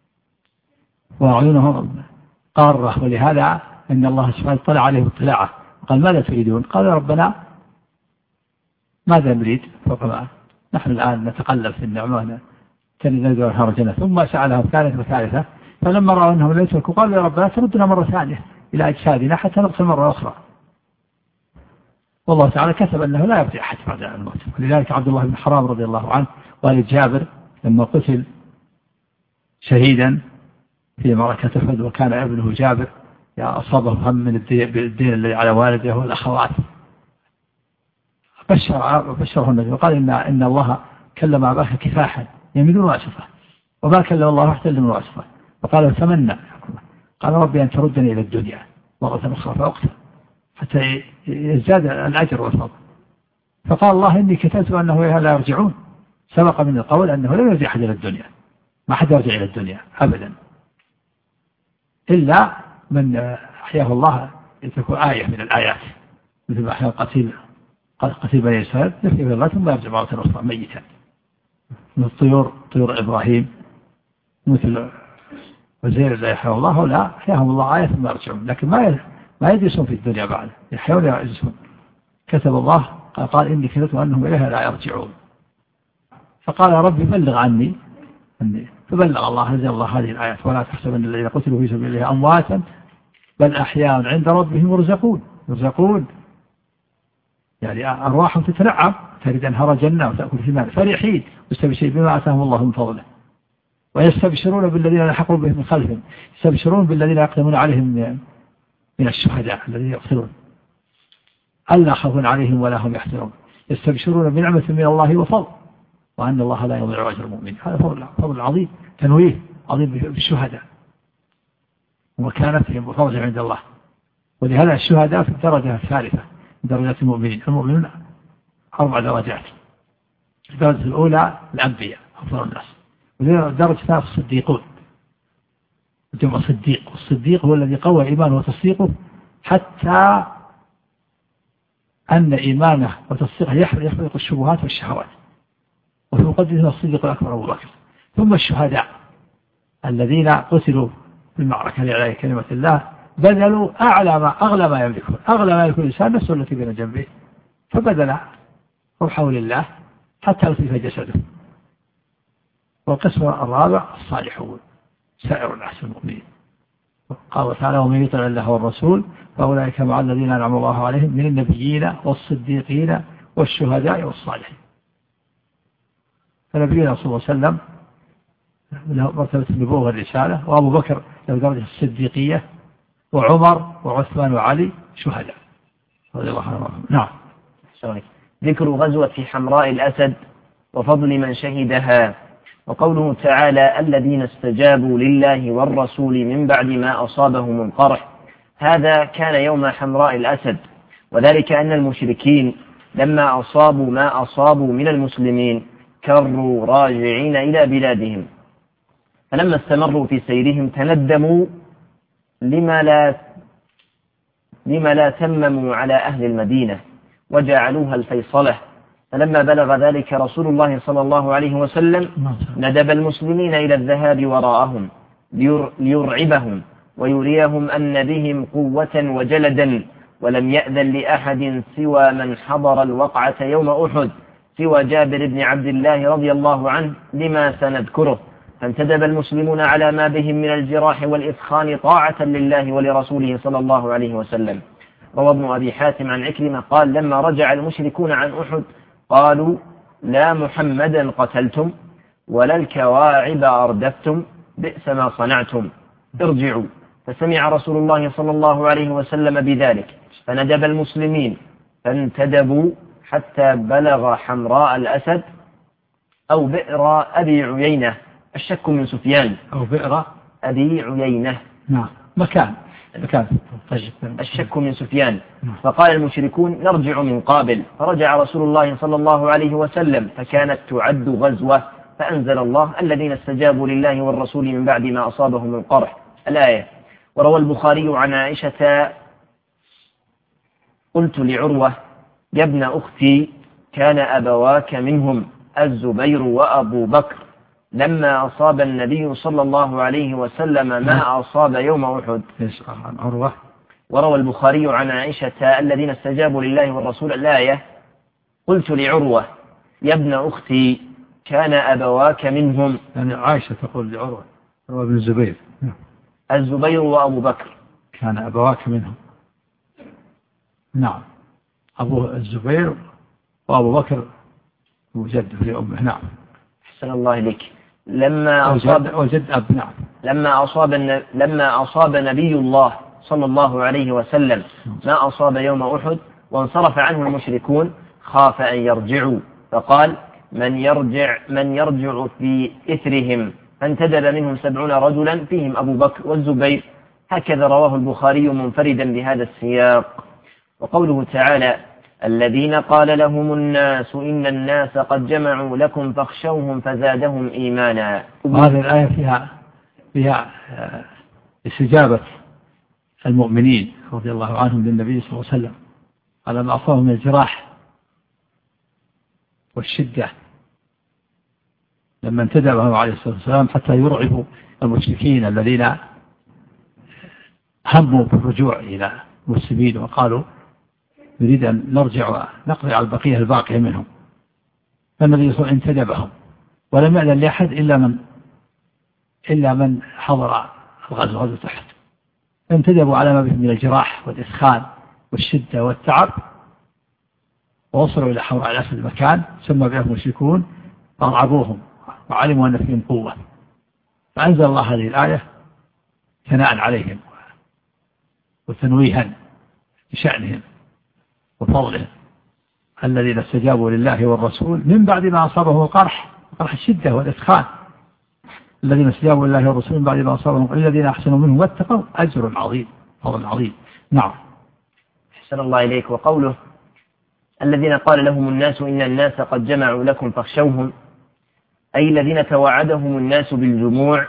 وأعينهم قارة. ولهذا إن الله سبحانه اطلع عليهم اطلاعه قال ماذا تريدون؟ قال ربنا ماذا نريد؟ فقال نحن الآن نتقلب في النعمة تنزل هرجنا. ثم سألهم ثالثة وثالثة فلما رأوا أنهم لا يتركوا قالوا يا ربنا تردنا مرة ثانية إلى أجسادنا حتى نقتل مرة أخرى. والله تعالى كتب أنه لا يرجع أحد بعد الموت. ولذلك عبد الله بن حرام رضي الله عنه والد جابر لما قتل شهيدا في معركة أحد وكان ابنه جابر أصابه هم من الدين الذي على والده والأخوات بشر بشره النبي وقال إن إن الله كلم أباك كفاحا يمين واسفة وما كلم الله أحد من واسفة. وقال تمنى قال ربي أن تردني إلى الدنيا مرة أخرى فأقتل حتى يزداد الأجر والفضل. فقال الله إني كتبت أنه لا يرجعون. سبق من القول أنه لا يرجع أحد إلى الدنيا ما حد يرجع إلى الدنيا أبدا إلا من أحياه الله تكون آية من الآيات مثل ما أحيا القتيل قتيل بني إسرائيل يحيي في الله ثم يرجع مرة أخرى ميتا من الطيور طيور إبراهيم مثل وزير لا يحياه الله ولا أحياهم الله آية ثم يرجعون لكن ما ما يجلسون في الدنيا بعد يحيون لا يجلسون. كتب الله قال إني كتبت أنهم إليها لا يرجعون. فقال ربي بلغ عني أني فبلغ الله نزل الله هذه الآيات ولا تحسبن الذين قتلوا في سبيل الله أمواتا بل أحياء عند ربهم يرزقون يرزقون يعني أرواحهم تتنعم تريد أنهار جنة وتأكل في مال فرحين يستبشرون بما آتاهم الله من فضله ويستبشرون بالذين لحقوا بهم من خلفهم يستبشرون بالذين يقدمون عليهم من الشهداء الذين يقتلون ألا خوف عليهم ولا هم يحزنون يستبشرون بنعمة من الله وفضل وأن الله لا يضيع أجر المؤمن. هذا فضل فضل عظيم تنويه عظيم بالشهداء ومكانتهم وفضلهم عند الله. ولهذا الشهداء في الدرجة الثالثة درجات المؤمنين. المؤمنون أربع درجات. الدرجة الأولى الأنبياء أفضل الناس. والدرجة الثانية الصديقون جمع صديق والصديق هو الذي قوى إيمانه وتصديقه حتى أن إيمانه وتصديقه يحرق الشبهات والشهوات. وفي مقدمة الصديق الأكبر أبو بكر. ثم الشهداء الذين قتلوا في المعركة لإعلاء كلمة الله بذلوا أعلى ما أغلى ما يملكون أغلى ما يملك الإنسان نفسه التي بين جنبه فبذل روحه لله حتى ألتف جسده. والقسم الرابع الصالحون سائر الناس المؤمنين. قال تعالى ومن يطع الله والرسول فأولئك مع الذين أنعم الله عليهم من النبيين والصديقين والشهداء والصالحين. فنبينا صلى الله عليه وسلم له مرتبة النبوة والرسالة وأبو بكر له درجة الصديقية وعمر وعثمان وعلي شهداء رضي الله عنهم. نعم. ذكر غزوة في حمراء الأسد وفضل من شهدها. وقوله تعالى الذين استجابوا لله والرسول من بعد ما أصابهم القرح. هذا كان يوم حمراء الأسد وذلك أن المشركين لما أصابوا ما أصابوا من المسلمين كروا راجعين إلى بلادهم فلما استمروا في سيرهم تندموا لما لا لما لا تمموا على أهل المدينة وجعلوها الفيصلة. فلما بلغ ذلك رسول الله صلى الله عليه وسلم ندب المسلمين إلى الذهاب وراءهم ليرعبهم ويريهم أن بهم قوة وجلدا ولم يأذن لأحد سوى من حضر الوقعة يوم أحد سوى جابر بن عبد الله رضي الله عنه لما سنذكره. فانتدب المسلمون على ما بهم من الجراح والإثخان طاعة لله ولرسوله صلى الله عليه وسلم. روى ابن أبي حاتم عن عكرمة قال لما رجع المشركون عن أحد قالوا لا محمدا قتلتم ولا الكواعب أردفتم بئس ما صنعتم ارجعوا. فسمع رسول الله صلى الله عليه وسلم بذلك فندب المسلمين فانتدبوا حتى بلغ حمراء الأسد أو بئر أبي عيينة. الشك من سفيان أو بئر أبي عيينة. نعم مكان مكان الشك من سفيان. فقال المشركون نرجع من قابل فرجع رسول الله صلى الله عليه وسلم فكانت تعد غزوة فأنزل الله الذين استجابوا لله والرسول من بعد ما أصابهم القرح الآية. وروى البخاري عن عائشة قلت لعروة يا ابن أختي كان أبواك منهم الزبير وأبو بكر لما أصاب النبي صلى الله عليه وسلم ما أصاب يوم أحد. عن عروة. وروى البخاري عن عائشة الذين استجابوا لله والرسول الآية: قلت لعروة يا ابن أختي كان أبواك منهم. يعني عائشة تقول لعروة عروة بن الزبير الزبير وأبو بكر كان أبواك منهم. نعم، أبو الزبير وأبو بكر وجد في أمه. نعم. أحسن الله إليك. لما أصاب وجد أب. نعم. لما أصاب لما أصاب نبي الله صلى الله عليه وسلم ما أصاب يوم أحد وانصرف عنه المشركون خاف أن يرجعوا فقال: من يرجع من يرجع في إثرهم، فانتدب منهم سبعون رجلا فيهم أبو بكر والزبير. هكذا رواه البخاري منفردا بهذا السياق. وقوله تعالى: الذين قال لهم الناس إن الناس قد جمعوا لكم فاخشوهم فزادهم إيمانا. هذه الآية فيها فيها استجابة المؤمنين رضي الله عنهم للنبي صلى الله عليه وسلم على ما أصابهم من الجراح والشدة لما انتدبهم عليه الصلاة والسلام حتى يرعبوا المشركين الذين هموا بالرجوع إلى المسلمين وقالوا نريد أن نرجع ونقضي على البقية الباقية منهم. فالنبي صلى الله عليه وسلم انتدبهم ولم يأذن لأحد إلا من إلا من حضر الغزو غزوة أحد. انتدبوا على ما بهم من الجراح والإسخان والشدة والتعب ووصلوا إلى حول على المكان ثم بهم المشركون فأرعبوهم وعلموا أن فيهم قوة، فأنزل الله هذه الآية ثناء عليهم وتنويها بشأنهم وفضلهم الذين استجابوا لله والرسول من بعد ما أصابهم القرح قرح الشدة والإسخان. الذين استجابوا لله والرسول من بعد ما أصابهم الذين أحسنوا منهم واتقوا أجر عظيم فضل عظيم. نعم. أحسن الله إليك. وقوله: الذين قال لهم الناس إن الناس قد جمعوا لكم فاخشوهم، أي الذين توعدهم الناس بالجموع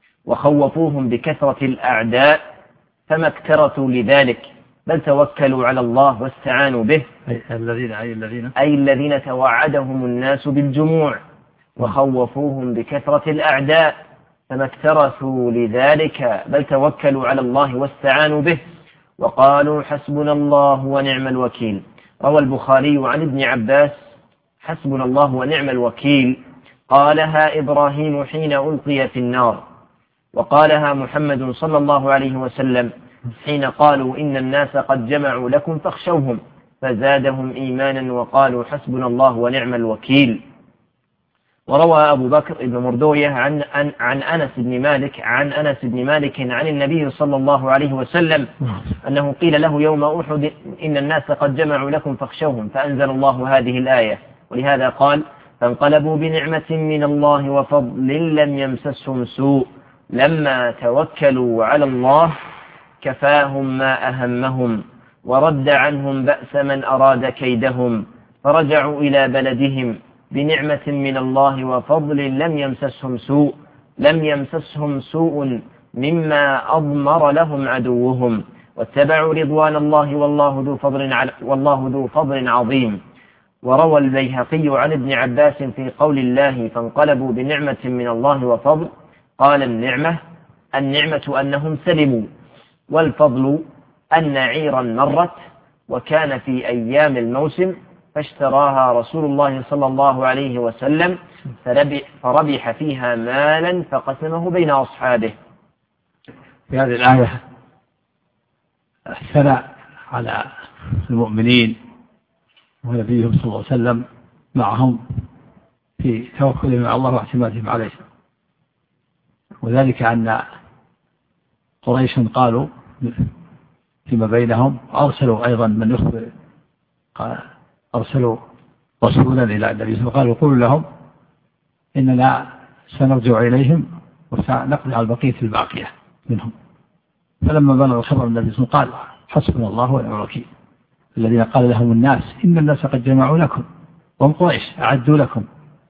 وخوفوهم بكثرة الأعداء فما اكترثوا لذلك بل توكلوا على الله واستعانوا به. أي الذين أي الذين أي الذين توعدهم الناس بالجموع وخوفوهم بكثرة الأعداء فما اكترثوا لذلك بل توكلوا على الله واستعانوا به وقالوا حسبنا الله ونعم الوكيل. روى البخاري عن ابن عباس: حسبنا الله ونعم الوكيل قالها إبراهيم حين ألقي في النار، وقالها محمد صلى الله عليه وسلم حين قالوا إن الناس قد جمعوا لكم فاخشوهم فزادهم إيمانا وقالوا حسبنا الله ونعم الوكيل. وروى أبو بكر بن مردوية عن, عن, عن أنس بن مالك عن أنس بن مالك عن النبي صلى الله عليه وسلم أنه قيل له يوم أحد إن الناس قد جمعوا لكم فاخشوهم، فأنزل الله هذه الآية، ولهذا قال: فانقلبوا بنعمة من الله وفضل لم يمسسهم سوء لما توكلوا على الله كفاهم ما أهمهم ورد عنهم بأس من أراد كيدهم فرجعوا إلى بلدهم بنعمة من الله وفضل لم يمسسهم سوء لم يمسسهم سوء مما أضمر لهم عدوهم واتبعوا رضوان الله والله ذو فضل والله ذو فضل عظيم. وروى البيهقي عن ابن عباس في قول الله فانقلبوا بنعمة من الله وفضل قال: النعمة النعمة أنهم سلموا، والفضل أن عيرا مرت وكان في أيام الموسم فاشتراها رسول الله صلى الله عليه وسلم فربح فيها مالا فقسمه بين أصحابه. في هذه الآية الثناء على المؤمنين ونبيهم صلى الله عليه وسلم معهم في توكلهم على الله واعتمادهم عليه، وذلك أن قريش قالوا فيما بينهم أرسلوا أيضا من يخبر أرسلوا رسولا إلى النبي صلى الله عليه وسلم قالوا قولوا لهم إننا سنرجع إليهم وسنقضي على البقية الباقية منهم. فلما بلغ الخبر النبي صلى الله عليه وسلم قال: حسبنا الله ونعم الوكيل. الذين قال لهم الناس إن الناس قد جمعوا لكم، وهم قريش أعدوا لكم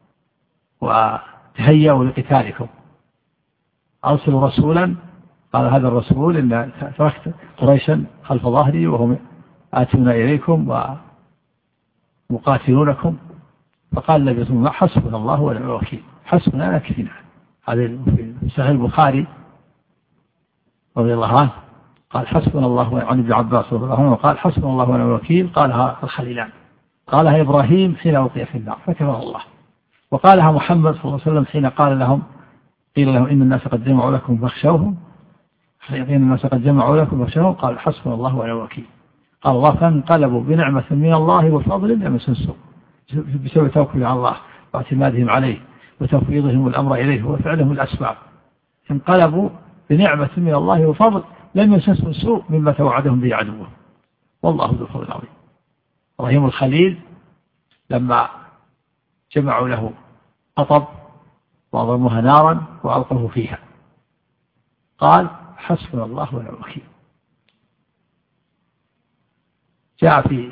وتهيأوا لقتالكم، أرسلوا رسولا قال هذا الرسول إن تركت قريشا خلف ظهري وهم آتون إليكم ومقاتلونكم فقال النبي صلى الله عليه وسلم حسبنا الله ونعم الوكيل، حسبنا يكفينا. هذا في صحيح البخاري رضي الله عنه قال حسبنا الله، عن ابن عباس رضي الله عنه قال حسبنا الله ونعم الوكيل، قالها الخليلان، قالها إبراهيم حين ألقي في النار فكفر الله، وقالها محمد صلى الله عليه وسلم حين قال لهم قيل لهم إن الناس قد جمعوا لكم فاخشوهم، حين الناس قد جمعوا لكم فاخشوهم قال حسبنا الله ونعم الوكيل. قال الله فانقلبوا بنعمة من الله وفضل لم يمسسهم سوء بسبب توكل على الله واعتمادهم عليه وتفويضهم الأمر إليه وفعلهم الأسباب، انقلبوا بنعمة من الله وفضل لم يمسسهم سوء مما توعدهم به عدوه، والله ذو الفضل العظيم. إبراهيم الخليل لما جمعوا له حطب وأضرموها نارا وألقوه فيها قال حسبنا الله ونعم الوكيل. جاء في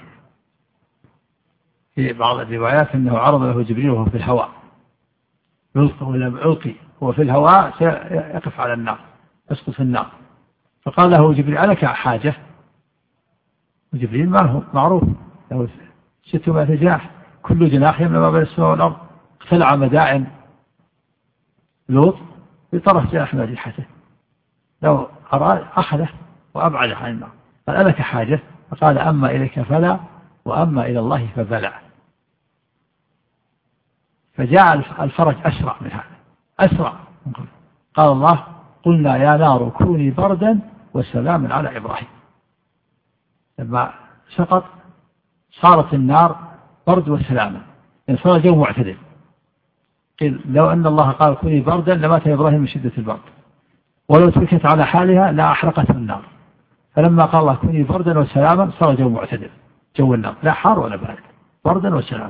في بعض الروايات أنه عرض له جبريل وهو في الهواء، يلقى ولم يلقي، هو في الهواء سيقف على النار يسقط في النار، فقال له جبريل ألك حاجة؟ وجبريل ما هو معروف له ستمائة جناح، كل جناح يملأ ما بين السماء والأرض، اقتلع مدائن لوط بطرف جناح مديحته، لو أراد أخذه وأبعده عن النار. قال ألك حاجة؟ فقال أما إليك فلا وأما إلى الله فبلع. فجاء الفرج أسرع من هذا، أسرع. قال الله قلنا يا نار كوني بردا وسلاما على إبراهيم، لما سقط صارت النار برد وسلاما، يعني صار جو معتدل. قيل لو أن الله قال كوني بردا لمات إبراهيم من شدة البرد، ولو تركت على حالها لا أحرقت النار، فلما قال الله كوني بردا وسلاما صار جو معتدل، جو النار لا حار ولا بارد، بردا وسلاما.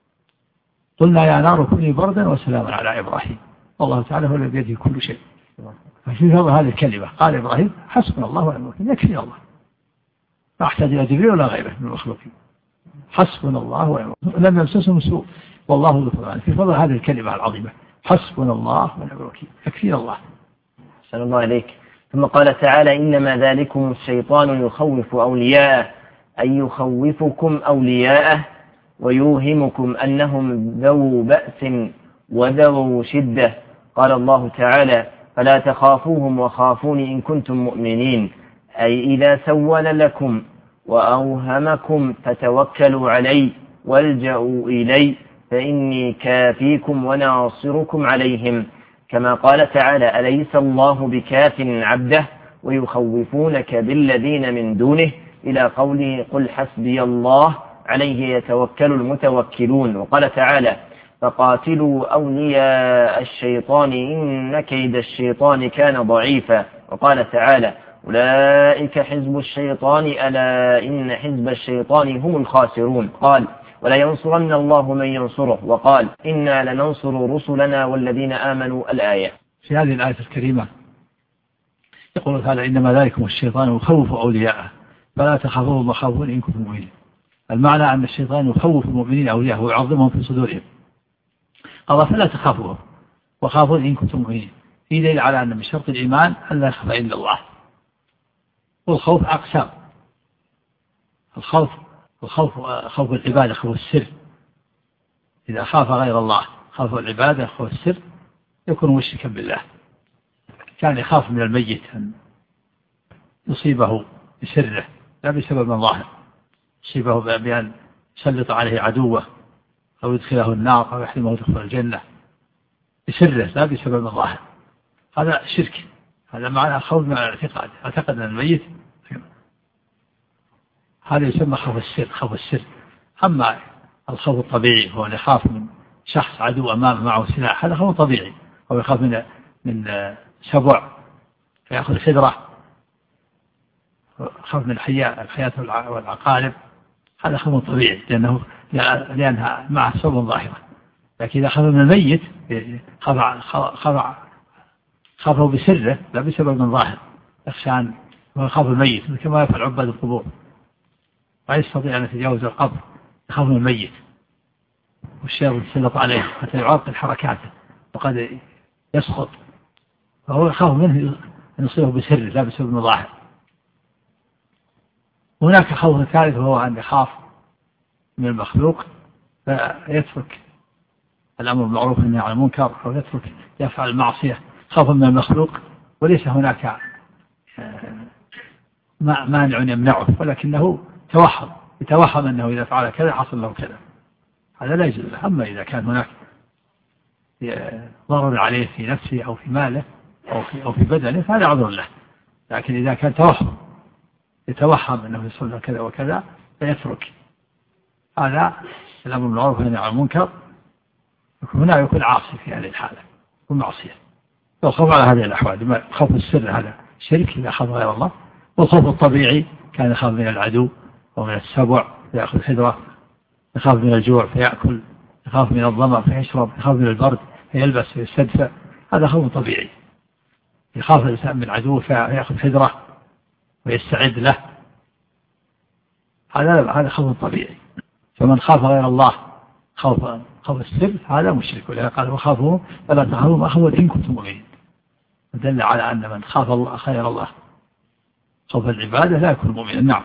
قلنا يا نار كوني بردا وسلاما على إبراهيم، والله تعالى هو الذي بيده كل شيء. ففي هذه الكلمة قال إبراهيم حسبنا الله ونعم الوكيل، يكفي الله، لا أحتاج إلى جبريل ولا غيره من المخلوقين، حسبنا الله ونعم الوكيل لم يمسسهم سوء والله ذو الفضل. في فضل هذه الكلمة العظيمة حسبنا الله ونعم الوكيل، يكفي الله. أحسن الله عليك. ثم قال تعالى إنما ذلكم الشيطان يخوف أولياءه، أي يخوفكم أولياءه ويوهمكم أنهم ذو بأس وذو شدة. قال الله تعالى فلا تخافوهم وخافون إن كنتم مؤمنين، أي إذا سول لكم وأوهمكم فتوكلوا علي والجأوا إلي فإني كافيكم وناصركم عليهم. كما قال تعالى أليس الله بكاف عبده ويخوفونك بالذين من دونه، إلى قوله قل حسبي الله عليه يتوكل المتوكلون. وقال تعالى فقاتلوا أولياء الشيطان إن كيد الشيطان كان ضعيفا. وقال تعالى أولئك حزب الشيطان ألا إن حزب الشيطان هم الخاسرون. قال ولا ينصرن الله من ينصره، وقال إنا لننصر رسلنا والذين آمنوا. الآية. في هذه الآية الكريمة يقول تعالى إنما ذلكم الشيطان يخوف أولياءه فلا تخافوهم وخافون إن كنتم مؤمنين. المعنى أن الشيطان يخوف المؤمنين أولياءه ويعظمهم في صدورهم، قال فلا تخافوهم وخافون إن كنتم مؤمنين، في دليل على أن من شرط الإيمان أن لا يخاف إلا الله. والخوف أقسام، الخوف الخوف خوف العبادة، خوف السر، إذا خاف غير الله خوف العبادة خوف السر يكون مشركا بالله. كان يخاف من الميت أن يصيبه بسره لا بسبب ظاهر، يصيبه بأن يسلط عليه عدوه أو يدخله النار أو يحرمه دخول الجنة بسره لا بسبب ظاهر، هذا شرك. هذا معنى خوف من الاعتقاد، اعتقد أن الميت، هذا يسمى خوف السر. خوف السر. أما الخوف الطبيعي هو أن يخاف من شخص عدو أمامه معه سلاح، هذا خوف طبيعي، أو يخاف من من سبع فيأخذ خدرة، خوف من الحياة الحياة والعقارب، هذا خوف طبيعي لأنه لأنها معه سبب ظاهرة. لكن إذا خاف من الميت خافه بسره لا بسبب ظاهر، يخشى أن يخاف الميت كما يفعل عباد القبور، لا يستطيع أن يتجاوز القبر، يخاف من الميت والشيطان يسلط عليه حتى يعرقل حركاته وقد يسقط، فهو يخاف منه أن يصيبه بسر لا بسبب ظاهر. هناك خوف ثالث وهو أن يخاف من المخلوق فيترك الأمر بالمعروف والنهي عن المنكر، أو يترك يفعل المعصية خوفا من المخلوق، وليس هناك مانع يمنعه، ولكنه توهم يتوهم أنه إذا فعل كذا حصل له كذا، هذا لا يجوز. أما إذا كان هناك ضرر عليه في نفسه أو في ماله أو في, أو في بدنه فهذا عذر له. لكن إذا كان توهم يتوهم أنه يصل له كذا وكذا فيترك، هذا الأمر بالمعروف والنهي عن المنكر، هنا يكون عاصي في هذه الحالة، يكون معصية. والخوف على هذه الأحوال، خوف السر هذا شرك إذا خاف غير الله، والخوف الطبيعي كان يخاف من العدو ومن السبع فيأخذ حذرة، يخاف من الجوع فيأكل، يخاف من الظمأ فيشرب، يخاف من البرد فيلبس فيستدفى، هذا خوف طبيعي. يخاف الإنسان من عدو فيأخذ حذرة ويستعد له، هذا هذا خوف طبيعي. فمن خاف غير الله خوف خوف السر هذا مشرك، ولهذا قال وخافوه فلا تخافوا ما خافوا إن كنتم مؤمنين، دل على أن من خاف الله خير الله خوف العبادة لا يكون مؤمنا. نعم.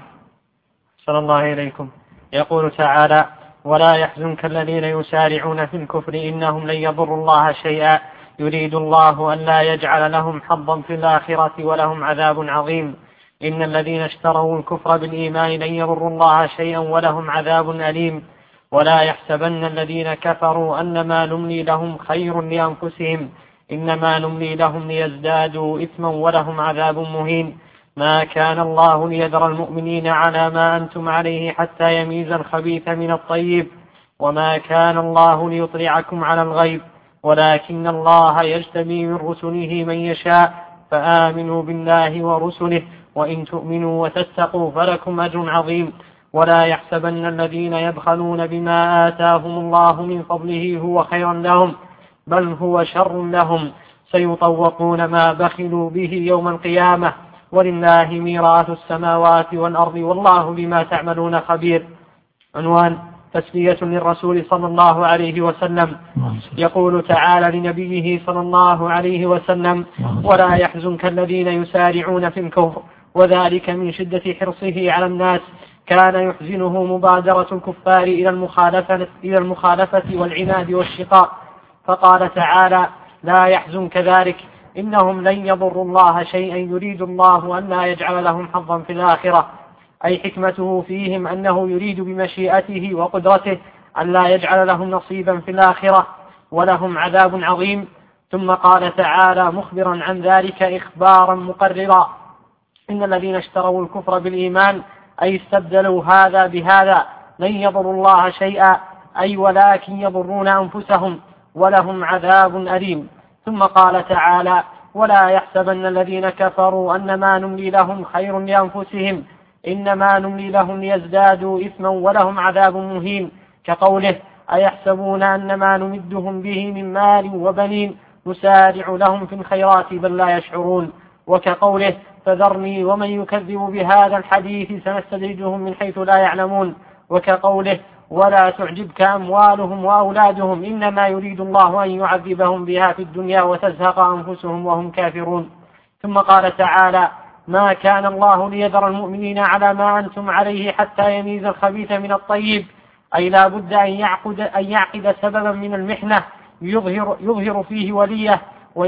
صلى الله إليكم. يقول تعالى ولا يحزنك الذين يسارعون في الكفر إنهم لن يضروا الله شيئا يريد الله أن لا يجعل لهم حظا في الآخرة ولهم عذاب عظيم. إن الذين اشتروا الكفر بالإيمان لن يضروا الله شيئا ولهم عذاب أليم. ولا يحسبن الذين كفروا أنما نملي لهم خير لأنفسهم إنما نملي لهم ليزدادوا إثما ولهم عذاب مهين. ما كان الله ليذر المؤمنين على ما أنتم عليه حتى يميز الخبيث من الطيب وما كان الله ليطلعكم على الغيب ولكن الله يجتبي من رسله من يشاء فآمنوا بالله ورسله وإن تؤمنوا وتتقوا فلكم أجر عظيم. ولا يحسبن الذين يبخلون بما آتاهم الله من فضله هو خيرا لهم بل هو شر لهم سيطوقون ما بخلوا به يوم القيامة ولله ميراث السماوات والأرض والله بما تعملون خبير. عنوان تسلية للرسول صلى الله عليه وسلم. يقول تعالى لنبيه صلى الله عليه وسلم ولا يحزنك الذين يسارعون في الكفر وذلك من شدة حرصه على الناس كان يحزنه مبادرة الكفار إلى المخالفة, إلى المخالفة والعناد والشقاق، فقال تعالى لا يحزنك ذلك إنهم لن يضروا الله شيئا يريد الله أن لا يجعل لهم حظا في الآخرة، أي حكمته فيهم أنه يريد بمشيئته وقدرته أن لا يجعل لهم نصيبا في الآخرة ولهم عذاب عظيم. ثم قال تعالى مخبرا عن ذلك إخبارا مقررا إن الذين اشتروا الكفر بالإيمان أي استبدلوا هذا بهذا لن يضروا الله شيئا أي ولكن يضرون أنفسهم ولهم عذاب أليم. ثم قال تعالى ولا يحسبن الذين كفروا أنما نملي لهم خير لأنفسهم إنما نملي لهم ليزدادوا إثما ولهم عذاب مهين، كقوله أيحسبون أنما نمدهم به من مال وبنين نسارع لهم في الخيرات بل لا يشعرون، وكقوله فذرني ومن يكذب بهذا الحديث سنستدرجهم من حيث لا يعلمون، وكقوله ولا تعجبك أموالهم وأولادهم إنما يريد الله أن يعذبهم بها في الدنيا وتزهق أنفسهم وهم كافرون. ثم قال تعالى ما كان الله ليذر المؤمنين على ما أنتم عليه حتى يميز الخبيث من الطيب، أي لا بد أن يعقد, أن يعقد سببا من المحنة يظهر, يظهر فيه وليه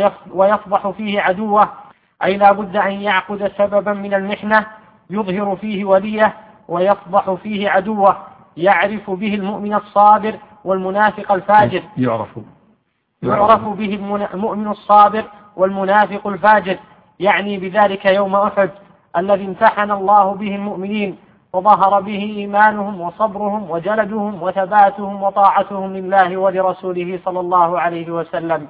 ويفضح فيه عدوه، أي لا بد أن يعقد سببا من المحنة يظهر فيه وليه ويفضح فيه عدوه، يعرف به المؤمن الصابر والمنافق الفاجر يعرف, يعرف به المؤمن الصابر والمنافق الفاجر، يعني بذلك يوم أحد الذي امتحن الله به المؤمنين وظهر به إيمانهم وصبرهم وجلدهم وثباتهم وطاعتهم لله ولرسوله صلى الله عليه وسلم،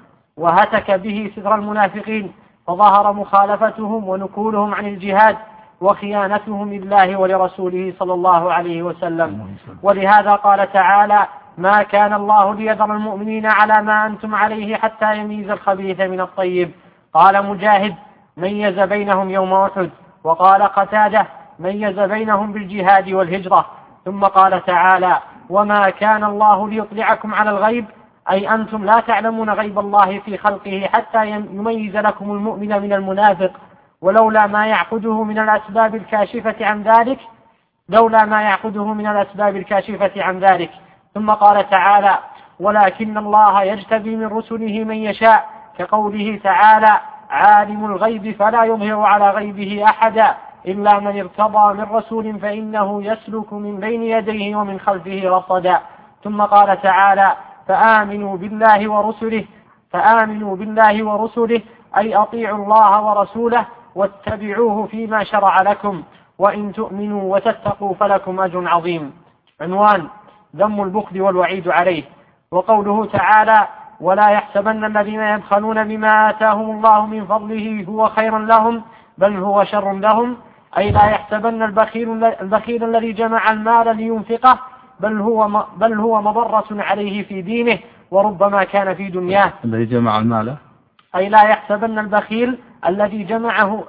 وهتك به ستر المنافقين فظهر مخالفتهم ونكولهم عن الجهاد وخيانتهم لله ولرسوله صلى الله عليه وسلم. ولهذا قال تعالى ما كان الله ليذر المؤمنين على ما أنتم عليه حتى يميز الخبيث من الطيب. قال مجاهد ميز بينهم يوم أحد، وقال قتادة ميز بينهم بالجهاد والهجرة. ثم قال تعالى وما كان الله ليطلعكم على الغيب، أي أنتم لا تعلمون غيب الله في خلقه حتى يميز لكم المؤمن من المنافق، ولولا ما يعقده من الأسباب الكاشفة عن ذلك لولا ما يعقده من الأسباب الكاشفة عن ذلك. ثم قال تعالى ولكن الله يجتبي من رسله من يشاء، كقوله تعالى: عالم الغيب فلا يظهر على غيبه أحدا إلا من ارتضى من رسول فإنه يسلك من بين يديه ومن خلفه رصدا. ثم قال تعالى: فآمنوا بالله ورسله فآمنوا بالله ورسله أي أطيعوا الله ورسوله واتبعوه فيما شرع لكم، وإن تؤمنوا وتتقوا فلكم أجر عظيم. عنوان: ذم البخل والوعيد عليه. وقوله تعالى: ولا يحسبن الذين يبخلون بما آتاهم الله من فضله هو خيرا لهم بل هو شر لهم، أي لا يحسبن البخيل, البخيل الذي جمع المال لينفقه بل هو, بل هو مضرة عليه في دينه وربما كان في دنياه. الذي جمع المال أي لا يحسبن البخيل الذي جمعه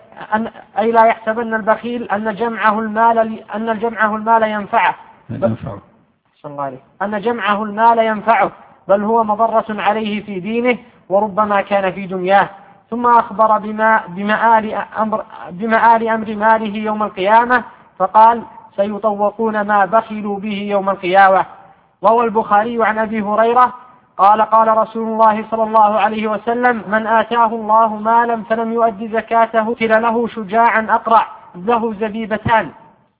أي لا يحسبن البخيل أن جمعه المال أن جمعه المال ينفعه ينفعه أن جمعه المال ينفعه بل هو مضرة عليه في دينه وربما كان في دنياه. ثم أخبر بما بمآل أمر, بمآل أمر ماله يوم القيامة فقال: سيطوقون ما بخلوا به يوم القيامة. روى البخاري عن أبي هريرة قال: قال رسول الله صلى الله عليه وسلم: من آتاه الله مالا فلم يؤد زكاته كل له شجاعا أقرع له زبيبتان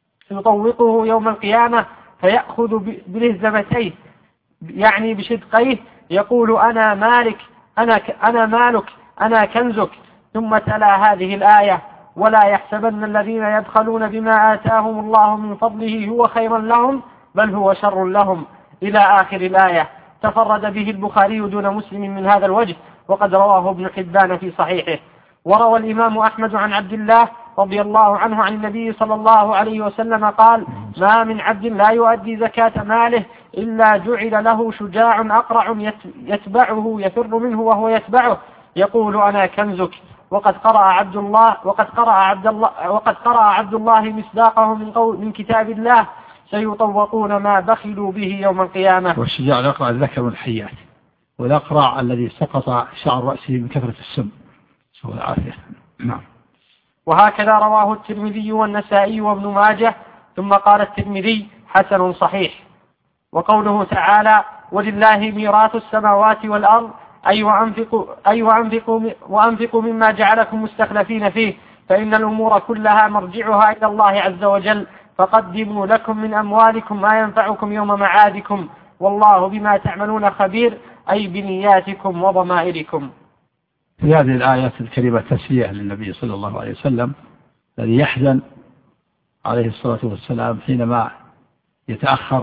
يطوقه يوم القيامة فيأخذ بلهزمتيه يعني بشدقيه يقول: أنا مالك أنا, أنا مالك أنا كنزك. ثم تلا هذه الآية: ولا يحسبن الذين يبخلون بما آتاهم الله من فضله هو خيرا لهم بل هو شر لهم، إلى آخر الآية. تفرد به البخاري دون مسلم من هذا الوجه، وقد رواه ابن حبان في صحيحه. وروى الإمام أحمد عن عبد الله رضي الله عنه عن النبي صلى الله عليه وسلم قال: ما من عبد لا يؤدي زكاة ماله إلا جعل له شجاع أقرع يتبعه يفر منه وهو يتبعه يقول: أنا كنزك. وقد قرأ عبد الله وقد قرأ عبد الله وقد قرأ عبد الله مصداقه من قول من كتاب الله: سيطوقون ما بخلوا به يوم القيامة. والشجاع الأقرع الذكر الحيات، والأقرع الذي سقط شعر رأسه من كثرة السم. سوى العافية. نعم. وهكذا رواه الترمذي والنسائي وابن ماجه. ثم قال الترمذي: حسن صحيح. وقوله تعالى: ولله ميراث السماوات والأرض أي وأنفقوا, أي وأنفقوا, وأنفقوا مما جعلكم مستخلفين فيه فإن الأمور كلها مرجعها إلى الله عز وجل، فقدموا لكم من أموالكم ما ينفعكم يوم معادكم والله بما تعملون خبير، أي بنياتكم وضمائركم. في هذه الآيات الكريمة تسلية للنبي صلى الله عليه وسلم الذي يحزن عليه الصلاة والسلام حينما يتأخر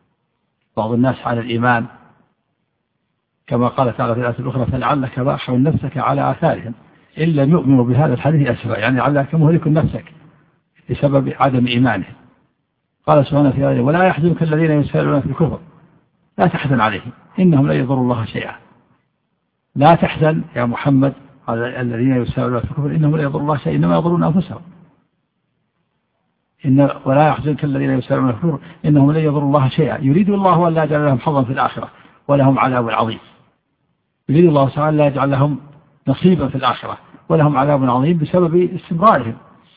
بعض الناس عن الإيمان، كما قال تعالى في الآية الأخرى: فلعلك باخع نفسك على آثارهم إن لم يؤمنوا بهذا الحديث أسفا، يعني لعلك مهلك نفسك بسبب عدم إيمانه. قال سبحانه في آية: ولا يحزنك الذين يسارعون في الكفر لا تحزن عليهم إنهم لا يضروا الله شيئا. لا تحزن يا محمد على الذين يسارعون في الكفر إنهم لا يضروا الله شيئا إنما يضرون أنفسهم. إن ولا يحزنك الذين يسارعون في الكفر إنهم لا يضروا الله شيئا يريد الله أن لا يجعل لهم حظا في الآخرة ولهم عذاب عظيم. يريد الله تعالى لا يجعل لهم نصيبا في الآخرة ولهم عذاب عظيم بسبب استمرارهم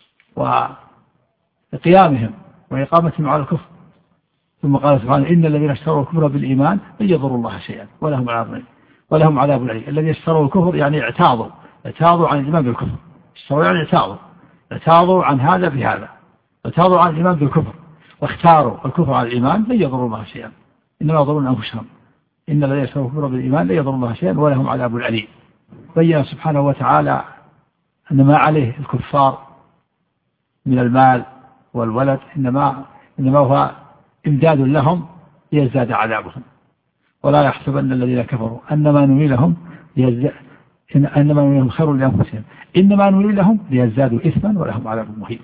وقيامهم وإقامتهم على الكفر. ثم قال سبحانه: إن الذين اشتروا الكفر بالإيمان لن يضروا الله شيئا ولهم عذاب ولهم عذاب عليم. الذين اشتروا الكفر يعني اعتاضوا اعتاضوا عن الإيمان بالكفر. اشتروا يعني اعتاضوا اعتاضوا عن هذا بهذا، اعتاضوا عن الإيمان بالكفر واختاروا الكفر على الإيمان لن يضروا الله شيئا إنما يضرون أنفسهم. إن الذين اشتروا الكفر بالإيمان لا يضر الله شيئا ولهم عذاب أليم. بين سبحانه وتعالى أن ما عليه الكفار من المال والولد إنما إنما هو إمداد لهم ليزداد عذابهم. ولا يحسبن الذين كفروا أنما نملي لهم إن أنما نملي لهم خير لأنفسهم إنما نملي لهم ليزدادوا إثما ولهم عذاب مهين.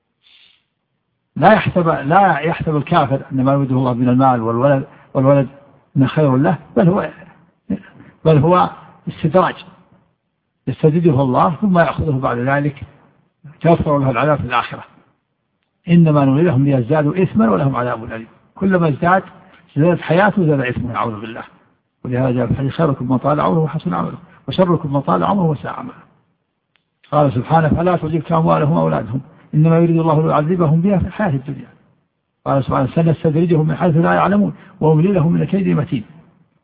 لا يحسب لا يحسب الكافر أن ما يريده الله من المال والولد والولد من خير له، بل هو بل هو استدراج يستدرجه الله ثم يأخذه بعد ذلك توفر له العذاب في الآخرة. إنما نريد لهم ليزدادوا إثما ولهم عذاب أليم. كلما ازداد زادت حياته زاد إثما نعوذ بالله. ولهذا جاء في الحديث: خيركم من طال عمره وحسن عمله وشركم من طال عمره وساء عمله. قال سبحانه: فلا تعجبك أموالهم وأولادهم إنما يريد الله ليعذبهم بها في الحياة الدنيا. قال سبحانه: سنستدرجهم من حيث لا يعلمون وأملي لهم من الكيد متين.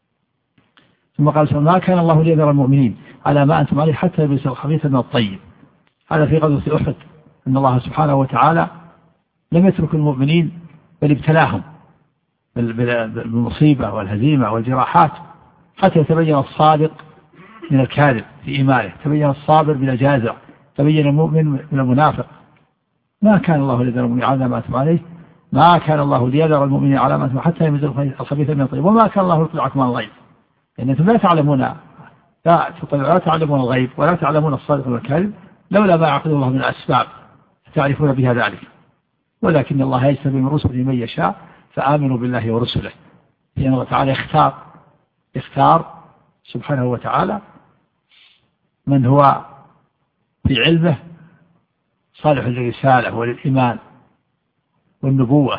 ثم قال ما كان الله ليذر المؤمنين على ما أنتم عليه حتى يلبسوا الخبيث من الطيب. هذا في غزوة أحد أن الله سبحانه وتعالى لم يترك المؤمنين بل ابتلاهم بالمصيبة والهزيمة والجراحات حتى يتبين الصادق من الكاذب في إيمانه، تبين الصابر من الجازع، تبين المؤمن من المنافق. ما كان الله ليذر المؤمنين على ما أنتم عليه ما كان الله ليذر المؤمنين على ما أنتم حتى يميزوا الخبيث من الطيب وما كان الله يطلعكم على الغيب، لأن أنتم لا تعلمون لا لا تعلمون الغيب ولا تعلمون الصادق والكاذب لولا ما عقد الله من الأسباب تعرفون بها ذلك، ولكن الله يجتبي من رسله من يشاء فآمنوا بالله ورسله. لأن الله تعالى اختار اختار سبحانه وتعالى من هو في علمه صالح للرسالة وللإيمان والنبوة،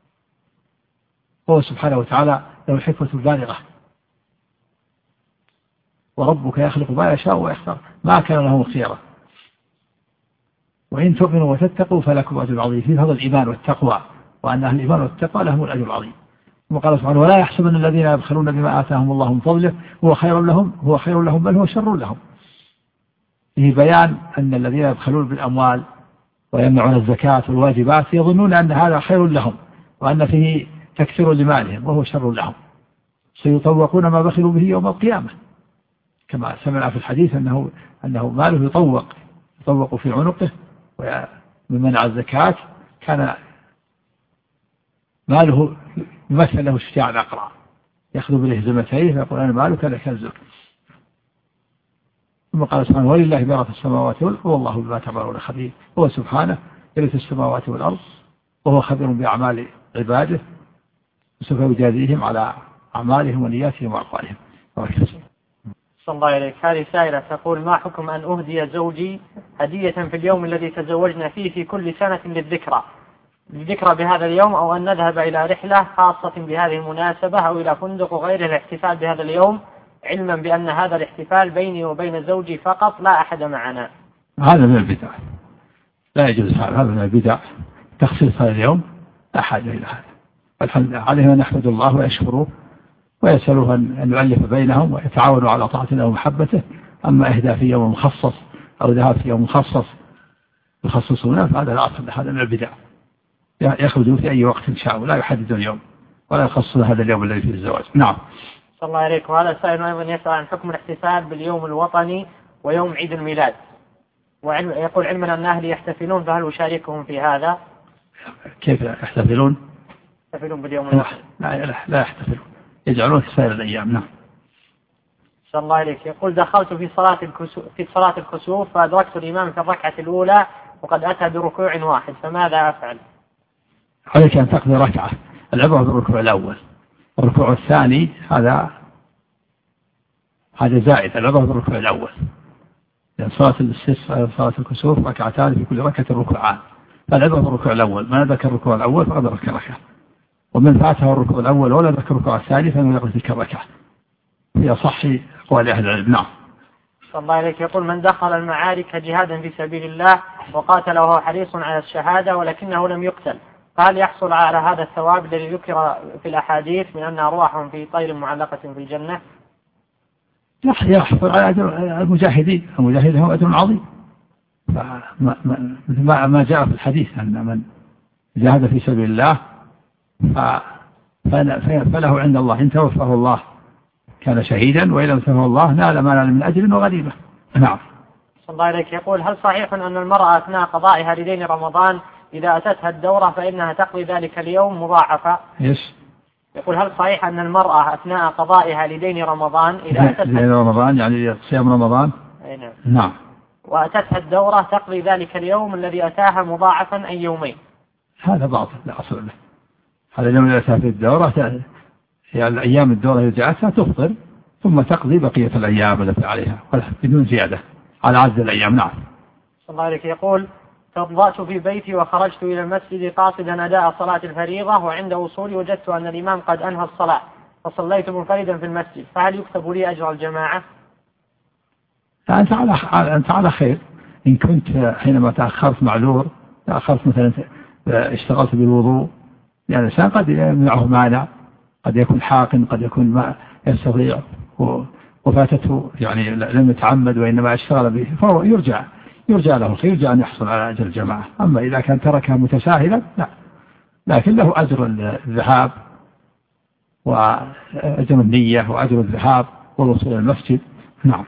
هو سبحانه وتعالى له حكمة بالغة، وربك يخلق ما يشاء ويختار ما كان لهم خيرا وإن تؤمنوا وتتقوا فلكم أجر عظيم. في هذا الإيمان والتقوى وأن أهل الإيمان والتقوى لهم الأجر العظيم. وقال سبحانه ولا يحسبن الذين يبخلون بما آتاهم الله من فضله هو خير لهم هو خير لهم بل هو شر لهم. فيه بيان أن الذين يبخلون بالأموال ويمنعون الزكاة والواجبات يظنون أن هذا خير لهم وأن فيه تكثير لمالهم وهو شر لهم، سيطوقون ما بخلوا به يوم القيامة كما سمعنا في الحديث أنه أنه ماله يطوق يطوق في عنقه، ومن منع الزكاة كان ماله يمثل له شجاع الأقرع يأخذ بالهزمتين فيقول أنا مالك أنا كنزك. ثم قال سبحانه ولله ما في السماوات والأرض والله بما تعملون خبير. هو سبحانه يرث السماوات والأرض وهو خبير بأعمال عباده وسوف يجازيهم على أعمالهم ونياتهم وأقوالهم. صلى الله عليك. هذه سائلة تقول ما حكم أن أهدي زوجي هدية في اليوم الذي تزوجنا فيه في كل سنة للذكرى للذكرى بهذا اليوم، أو أن نذهب إلى رحلة خاصة بهذه المناسبة أو إلى فندق وغيره الاحتفال بهذا اليوم، علما بأن هذا الاحتفال بيني وبين زوجي فقط لا أحد معنا؟ هذا من البدع، لا يجوز هذا من البدع تخصيص هذا اليوم لا حاجة إلى هذا. الحمد لله عليهم أن يحمدوا الله ويشكروه ويسألوه أن يؤلف بينهم ويتعاونوا على طاعته ومحبته. أما إهداء في يوم مخصص أو ذهاب في يوم مخصص يخصصونه فهذا لا أصل، هذا من البدع. يخرجوا في أي وقت إن شاء ولا يحددون يوم ولا يخصصون هذا اليوم الذي فيه الزواج. نعم. صلى الله عليك. وهذا سائل أيضا يسأل عن حكم الاحتفال باليوم الوطني ويوم عيد الميلاد، ويقول علمنا أن أهلي يحتفلون فهل أشاركهم في هذا؟ كيف يحتفلون؟ يحتفلون باليوم الوطني؟ لا لا, لا يحتفلون، يجعلون في سائر الأيام. نعم. صلى الله عليك. يقول دخلت في صلاة الكسوف في صلاة الكسوف فأدركت الإمام في الركعة الأولى وقد أتى بركوع واحد فماذا أفعل؟ عليك أن تقضي ركعة، العبرة بالركوع الأول، الركوع الثاني هذا هذا زائد، العبرة بالركوع الأول، لأن صلاة الاستسقاء صلاة الكسوف ركعتان في كل ركعة ركوعان، فالعبرة بالركوع الأول، من ذكر الركوع الأول فقد أدرك ركعة، ومن فاته الركوع الأول ولا ذكر الركوع الثاني فإنه يقضي تلك الركعة في أصح أقوال أهل العلم. نعم. صلى الله عليك. يقول من دخل المعارك جهادا في سبيل الله وقاتل وهو حريص على الشهادة ولكنه لم يقتل، فهل يحصل على هذا الثواب الذي ذكر في الأحاديث من أن أرواحهم في طير معلقة في الجنة؟ يحصل على أجر المجاهدين، المجاهدين هم أجر عظيم، ما ما جاء في الحديث أن من جاهد في سبيل الله فله عند الله إن توفاه الله كان شهيدا وإن لم توفاه الله نال ما نال من أجر وغنيمة. نعم. صلى الله عليك. يقول هل صحيح أن المرأة أثناء قضائها لدين رمضان إذا أتتها الدورة فإنها تقضي ذلك اليوم مضاعفة؟ يس. يقول هل صحيح أن المرأة أثناء قضائها لدين رمضان إذا أتتها لدين رمضان يعني صيام رمضان؟ نعم. نعم. وأتتها الدورة تقضي ذلك اليوم الذي أتاها مضاعفا أي يومين؟ هذا باطل لا أصل له. هذا اليوم الذي أتاها في الدورة هي الأيام الدورة التي جاءتها تفطر ثم تقضي بقية الأيام التي عليها بدون زيادة على عدد الأيام. نعم. صلى الله عليك. يقول توضأت في بيتي وخرجت إلى المسجد قاصدا أداء صلاة الفريضة، وعند وصولي وجدت أن الإمام قد أنهى الصلاة فصليت منفردا في المسجد، فهل يكتب لي أجر الجماعة؟ أنت على أنت على خير إن كنت حينما تأخرت معذور، تأخرت مثلا اشتغلت بالوضوء، يعني الإنسان قد يمنعه مانع، قد يكون حاقن، قد يكون ما يستطيع وفاتته يعني لم يتعمد وإنما اشتغل به فهو يرجع يرجع له الخير، يرجع أن يحصل على أجر الجماعة. أما إذا كان تركها متساهلا لا، لكن له أجر الذهاب وأجر النية وأجر الذهاب والوصول إلى المسجد. نعم.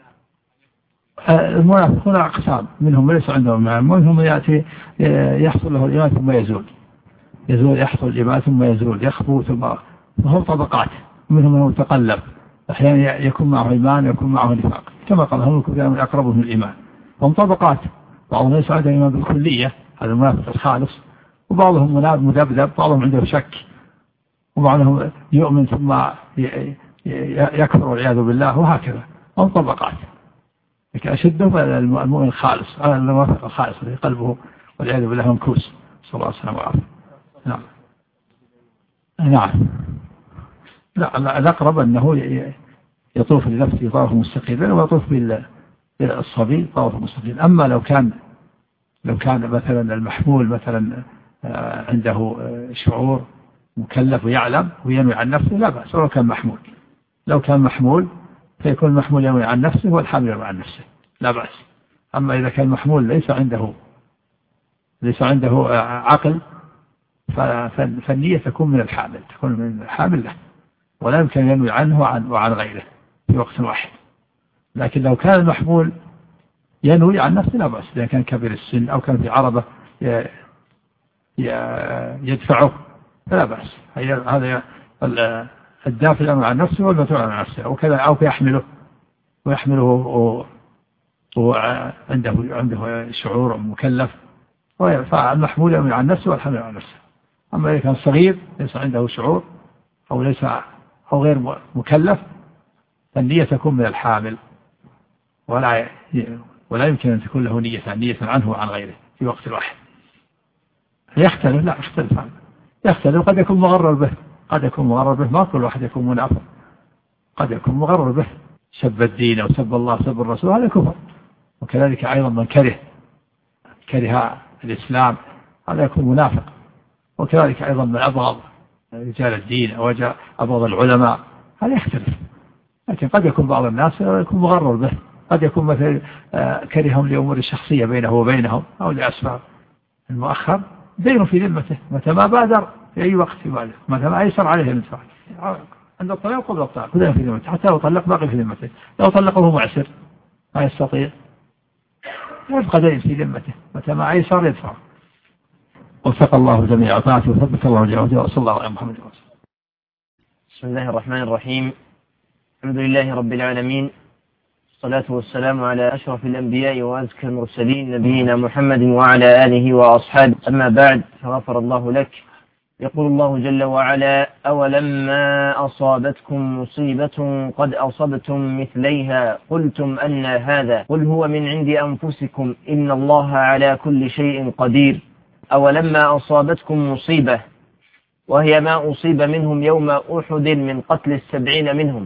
المنافقون أقسام، منهم من ليس عندهم إيمان، ومنهم يأتي يحصل له الإيمان ثم يزول يزول يحصل الإيمان ثم يزول يخفو ثم، فهم طبقات. منهم من يتقلب، أحيانا يكون معه إيمان ويكون معه نفاق، كما قال هم الكفار أقربهم من الإيمان. هم طبقات، بعضهم ليس عنده إيمان بالكلية، هذا المنافق الخالص، وبعضهم مذبذب، بعضهم عنده شك، وبعضهم يؤمن ثم يكفر والعياذ بالله، وهكذا. هم طبقات، لكن أشدهم المؤمن الخالص، المنافق الخالص الذي قلبه والعياذ بالله منكوس، صلى الله عليه وسلم وعافية. نعم. نعم. لا، الأقرب أنه يطوف لنفسه طواف مستقيما ويطوف بالصبي طواف مستقيما. أما لو كان لو كان مثلا المحمول مثلا عنده شعور مكلف ويعلم وينوي عن نفسه لا بأس، ولو كان محمول. لو كان محمول فيكون المحمول ينوي عن نفسه والحامل ينوي عن نفسه لا بأس. أما إذا كان المحمول ليس عنده ليس عنده عقل فالنية تكون من الحامل تكون من الحامل له، ولا يمكن ينوي عنه وعن, وعن غيره في وقت واحد. لكن لو كان المحمول ينوي عن نفسه لا بأس، إذا كان كبير السن أو كان في عربة يدفعه فلا بأس. هذا الدافع ينوي عن نفسه والمدفوع عن نفسه، وكذا أو يحمله ويحمله وعنده عنده شعور مكلف، فالمحمول ينوي عن نفسه والحمل عن نفسه. أما إذا كان صغير ليس عنده شعور أو ليس أو غير مكلف فالنية تكون من الحامل، ولا ولا يمكن أن تكون له نية نية عنه وعن غيره في وقت واحد. يختلف، لا يختلف عنه. يختلف، قد يكون مغرر به قد يكون مغرر به ما كل واحد يكون منافق، قد يكون مغرر به سب الدين أو سب الله سب الرسول، هذا كفر. وكذلك أيضا من كره كره الإسلام هذا يكون منافق. وكذلك أيضا من أبغض رجال الدين أو أبغض العلماء هذا يختلف. لكن قد يكون بعض الناس يكون مغرر به، قد يكون مثل كرههم لأمور الشخصية بينه وبينهم أو لأسباب المؤخر دينه في ذمته، متى ما بادر في أي وقت يبادر، متى ما أيسر عليه الإنفاق عند الطلاق قبل الطلاق كلها في ذمته، حتى لو طلق باقي في ذمته. لو طلقه معسر ما يستطيع يبقى دين في ذمته، متى ما أيسر يدفع. وفق الله جميع طاعته وثبت الله جميعا، وصلى الله على محمد وسلم. بسم الله الرحمن الرحيم. الحمد لله رب العالمين، الصلاة والسلام على أشرف الأنبياء وأزكى المرسلين نبينا محمد وعلى آله وأصحابه. أما بعد، فغفر الله لك. يقول الله جل وعلا: أولما أصابتكم مصيبة قد أصبتم مثليها قلتم أن هذا قل هو من عند أنفسكم إن الله على كل شيء قدير. أولما أصابتكم مصيبة، وهي ما أصيب منهم يوم أحد من قتل السبعين منهم،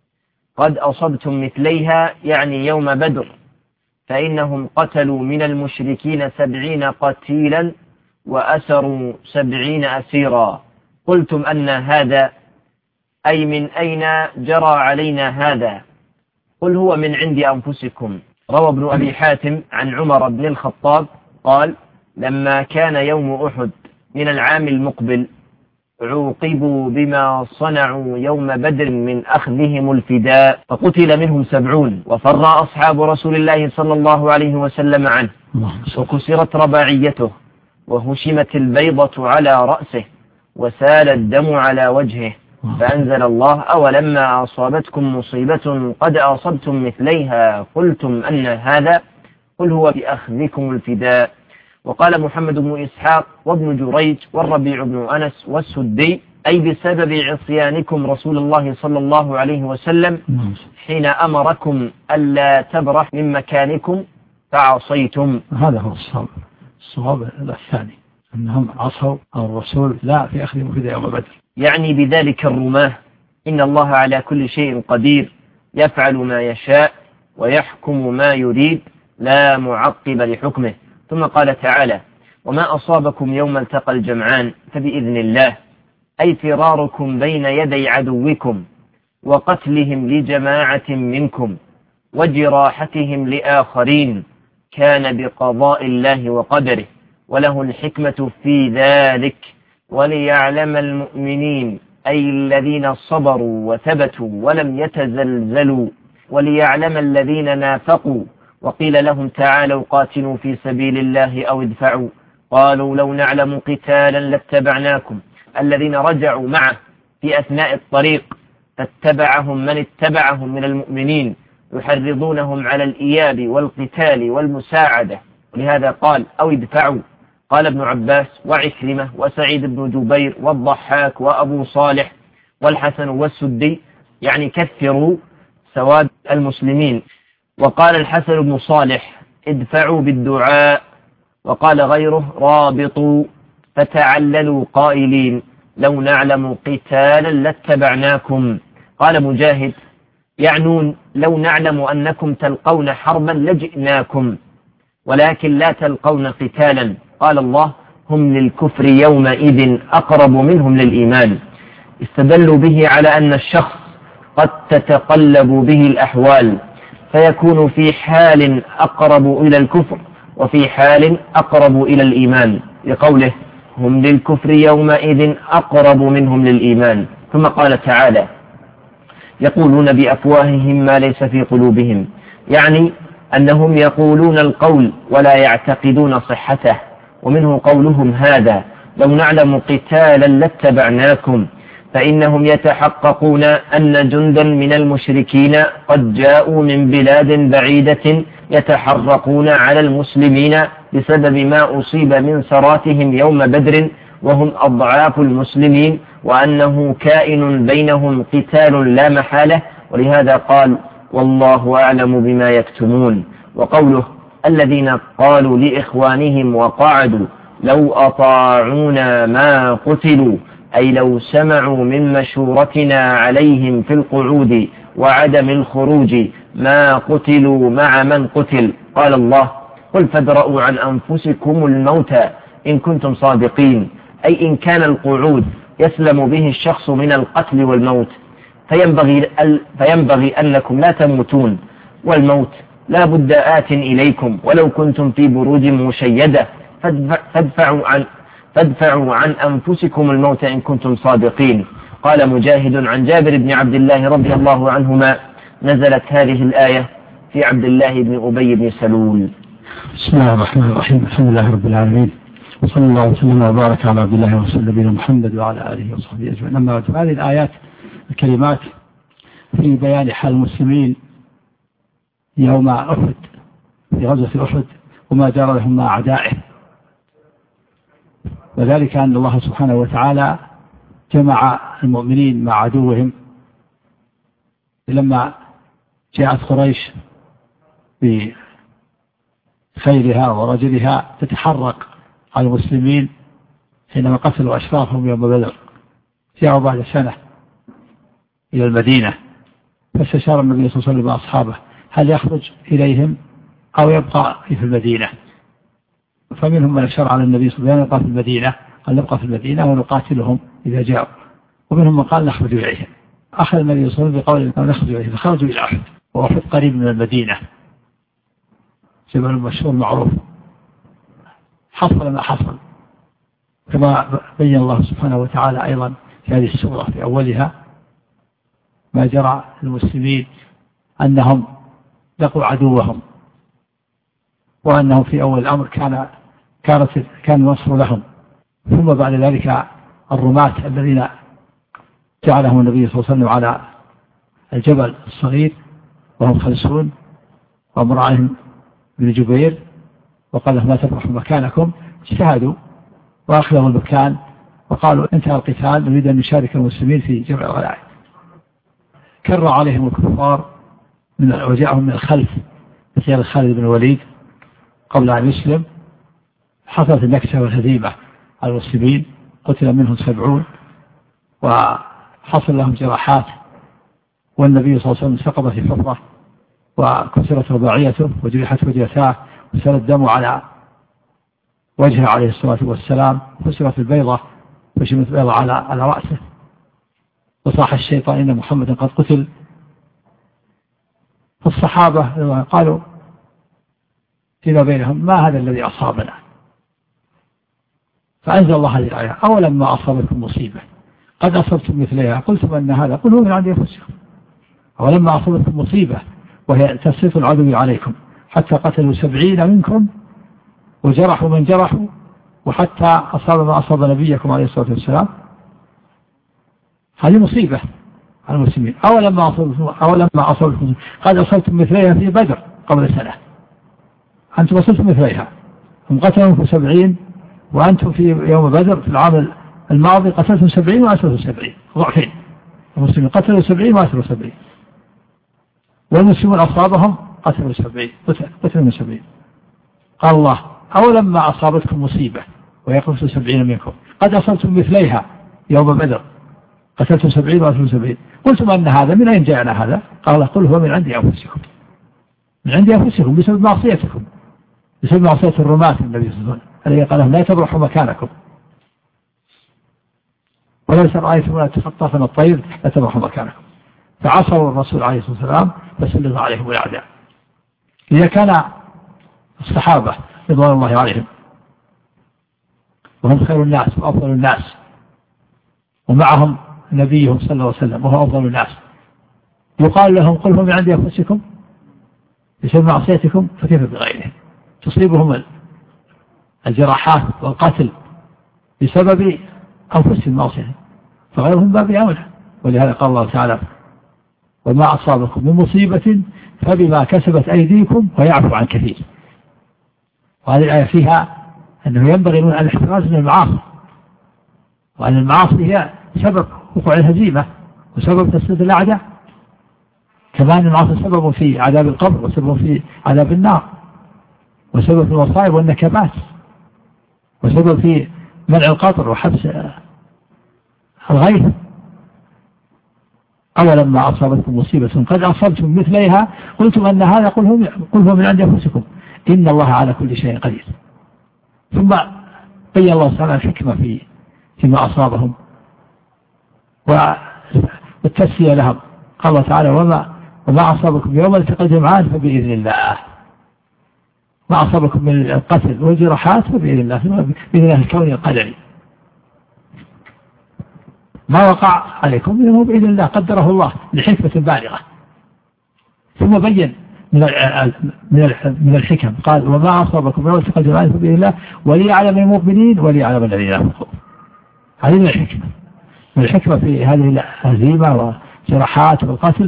قد أصبتم مثليها يعني يوم بدر، فإنهم قتلوا من المشركين سبعين قتيلا وأسروا سبعين أسيرا. قلتم أن هذا أي من أين جرى علينا هذا؟ قل هو من عند أنفسكم. روى ابن أبي حاتم عن عمر بن الخطاب قال: لما كان يوم أحد من العام المقبل عوقبوا بما صنعوا يوم بدر من أخذهم الفداء، فقتل منهم سبعون، وفر أصحاب رسول الله صلى الله عليه وسلم عنه، وكسرت رباعيته، وهشمت البيضة على رأسه، وسال الدم على وجهه، فأنزل الله: أولما أصابتكم مصيبة قد أصبتم مثليها قلتم أن هذا قل هو بأخذكم الفداء. وقال محمد بن إسحاق وابن جريج والربيع بن أنس والسدي: أي بسبب عصيانكم رسول الله صلى الله عليه وسلم حين أمركم ألا تبرح من مكانكم فعصيتم. هذا هو الصواب. الصواب الثاني أنهم عصوا الرسول لا في أخذهم في يوم بدر، يعني بذلك الرماه. إن الله على كل شيء قدير، يفعل ما يشاء ويحكم ما يريد، لا معقب لحكمه. ثم قال تعالى: وما أصابكم يوم التقى الجمعان فبإذن الله، أي فراركم بين يدي عدوكم، وقتلهم لجماعة منكم وجراحتهم لآخرين كان بقضاء الله وقدره وله الحكمة في ذلك وليعلم المؤمنين أي الذين صبروا وثبتوا ولم يتزلزلوا وليعلم الذين نافقوا وقيل لهم تعالوا قاتلوا في سبيل الله أو ادفعوا قالوا لو نعلم قتالا لاتبعناكم الذين رجعوا معه في أثناء الطريق فاتبعهم من اتبعهم من المؤمنين يحرضونهم على الإياب والقتال والمساعدة ولهذا قال أو ادفعوا. قال ابن عباس وعكرمة وسعيد بن جبير والضحاك وأبو صالح والحسن والسدي يعني كثروا سواد المسلمين. وقال الحسن بن صالح ادفعوا بالدعاء وقال غيره رابطوا فتعللوا قائلين لو نعلم قتالا لاتبعناكم. قال مجاهد يعنون لو نعلم أنكم تلقون حربا لجئناكم ولكن لا تلقون قتالا. قال الله هم للكفر يومئذ أقرب منهم للإيمان. استدلوا به على أن الشخص قد تتقلب به الأحوال فيكون في حال أقرب إلى الكفر وفي حال أقرب إلى الإيمان لقوله هم للكفر يومئذ أقرب منهم للإيمان. ثم قال تعالى يقولون بأفواههم ما ليس في قلوبهم يعني أنهم يقولون القول ولا يعتقدون صحته. ومنه قولهم هذا لو نعلم قتالا لاتبعناكم فإنهم يتحققون أن جندا من المشركين قد جاءوا من بلاد بعيدة يتحرقون على المسلمين بسبب ما أصيب من سراتهم يوم بدر وهم أضعاف المسلمين وأنه كائن بينهم قتال لا محالة ولهذا قال والله أعلم بما يكتمون. وقوله الذين قالوا لإخوانهم وقعدوا لو أطاعونا ما قتلوا أي لو سمعوا من مشورتنا عليهم في القعود وعدم الخروج ما قتلوا مع من قتل. قال الله قل فادرءوا عن أنفسكم الموت إن كنتم صادقين أي إن كان القعود يسلم به الشخص من القتل والموت فينبغي, فينبغي أنكم لا تموتون والموت لا بد آت إليكم ولو كنتم في بروج مشيدة فادفعوا عن, فادفعوا عن أنفسكم الموت إن كنتم صادقين. قال مجاهد عن جابر بن عبد الله رضي الله عنهما نزلت هذه الآية في عبد الله بن أبي بن سلول. بسم الله الرحمن الرحيم الحمد لله رب العالمين وصلى الله وسلم وبارك على عبد الله ورسوله نبينا محمد وعلى آله وصحبه أجمعين. أما بعد هذه الآيات الكلمات في بيان حال المسلمين يوم أحد في غزوة أحد وما جرى لهم مع أعدائه وذلك أن الله سبحانه وتعالى جمع المؤمنين مع عدوهم لما جاءت قريش بخيلها ورجلها تتحرق على المسلمين حينما قتلوا أشرافهم يوم بدر. جاءوا بعد سنة إلى المدينة فاستشار النبي صلى الله عليه وسلم أصحابه هل يخرج إليهم أو يبقى في المدينة. فمنهم من أشار على النبي صلى الله عليه وسلم يبقى في المدينة قال نبقى في المدينة ونقاتلهم إذا جاءوا ومنهم من قال نخرج إليهم. أخذ النبي صلى الله عليه وسلم بقول أنه نخرج إليهم فخرجوا إلى أحد وأحد قريب من المدينة جبل مشهور معروف. حصل ما حصل كما بين الله سبحانه وتعالى أيضا في هذه السورة في أولها ما جرى المسلمين أنهم لقوا عدوهم وأنهم في أول الأمر كان كانت كان النصر لهم ثم بعد ذلك الرماة الذين جعلهم النبي صلى الله عليه وسلم على الجبل الصغير وهم خمسون وامرأهم بن جبير وقال لهم لا تبرحوا مكانكم اجتهدوا وأخذوا المكان وقالوا انتهى القتال نريد أن نشارك المسلمين في جمع الغنائم. كر عليهم الكفار من وجاءهم من الخلف بخير خالد بن الوليد قبل أن يسلم. حصلت النكسة والهزيمة على المسلمين قتل منهم سبعون وحصل لهم جراحات والنبي صلى الله عليه وسلم سقط في حفرة وكسرت رباعيته وجرحت وجهتاه وسال الدم على وجهه عليه الصلاة والسلام كسرت البيضة وشمت البيضة على على رأسه وصاح الشيطان إن محمدا قد قتل. فالصحابة قالوا فيما بينهم ما هذا الذي أصابنا؟ فأنزل الله هذه الآية أولما أصابتكم مصيبة قد أصبتم مثلها قلتم أن هذا قل هو من عند أنفسكم. أولما أصابتكم مصيبة وهي تسلط العدو عليكم حتى قتلوا سبعين منكم وجرحوا من جرحوا وحتى أصاب ما أصاب نبيكم عليه الصلاة والسلام، هذه مصيبة على المسلمين. أولما أصابتكم أولما أصابتكم قد أصبتم مثلها في بدر قبل سنة، أنتم أصبتم مثلها، هم قتلوا سبعين وأنتم في يوم بدر في العام الماضي قتلتم سبعين وأسرتم سبعين، ضعفين. المسلمين قتلوا سبعين وأسروا سبعين، والمسلمون أصابهم قتلوا سبعين قتلوا من سبعين. قال الله أولما أصابتكم مصيبة ويقتل سبعين منكم قد أصبتم مثليها يوم بدر قتلتم سبعين وأسرتم سبعين قلتم أن هذا من أين جاءنا هذا؟ قال الله قل هو من عند أنفسكم، من عند أنفسكم بسبب معصيتكم، بسبب معصية الرماة النبي صلى الله عليه وسلم الذي قال لهم لا تبرحوا مكانكم ولو رأيتم لا تخطفن الطير لا تبرحوا مكانكم. فعصروا الرسول عليه الصلاة والسلام فسلط عليهم الأعداء. إذا كان الصحابة رضوان الله عليهم وهم خير الناس وأفضل الناس ومعهم نبيهم صلى الله عليه وسلم وهو أفضل الناس يقال لهم قل هو من عند أنفسكم بسبب معصيتكم، فكيف بغيرهم؟ تصيبهم الجراحات والقتل بسبب أنفسهم معصيتهم، فغيرهم باب أولى. ولهذا قال الله تعالى وما أصابكم من مصيبة فبما كسبت أيديكم ويعفو عن كثير. وهذه الآية فيها أنه ينبغي أن الاحتراز من المعاصي، وأن المعاصي هي سبب وقوع الهزيمة وسبب تسليط الأعداء، كمان المعاصي سبب في عذاب القبر وسبب في عذاب النار وسبب في المصائب والنكبات وسبب في منع القطر وحبس الغيث. أولما أصابتكم مصيبة قد أصبتم مثليها قلتم أن هذا قل هو, قل هو من عند أنفسكم إن الله على كل شيء قدير. ثم بين الله تعالى الحكمة في فيما أصابهم والتسلية لهم. قال الله تعالى وما, وما أصابكم يوم التقى الجمعان فبإذن الله، ما أصابكم من القتل والجراحات فبإذن الله، بإذن الله الكوني القدري، ما وقع عليكم منه بإذن الله قدره الله لحكمة بالغة. ثم بين من من الحكم قال وما أصابكم يوم التقى الجمعان فبإذن الله وليعلم المؤمنين وليعلم الذين ينافقون. هذه من الحكمة، من الحكمة في هذه الهزيمة وجراحات والقتل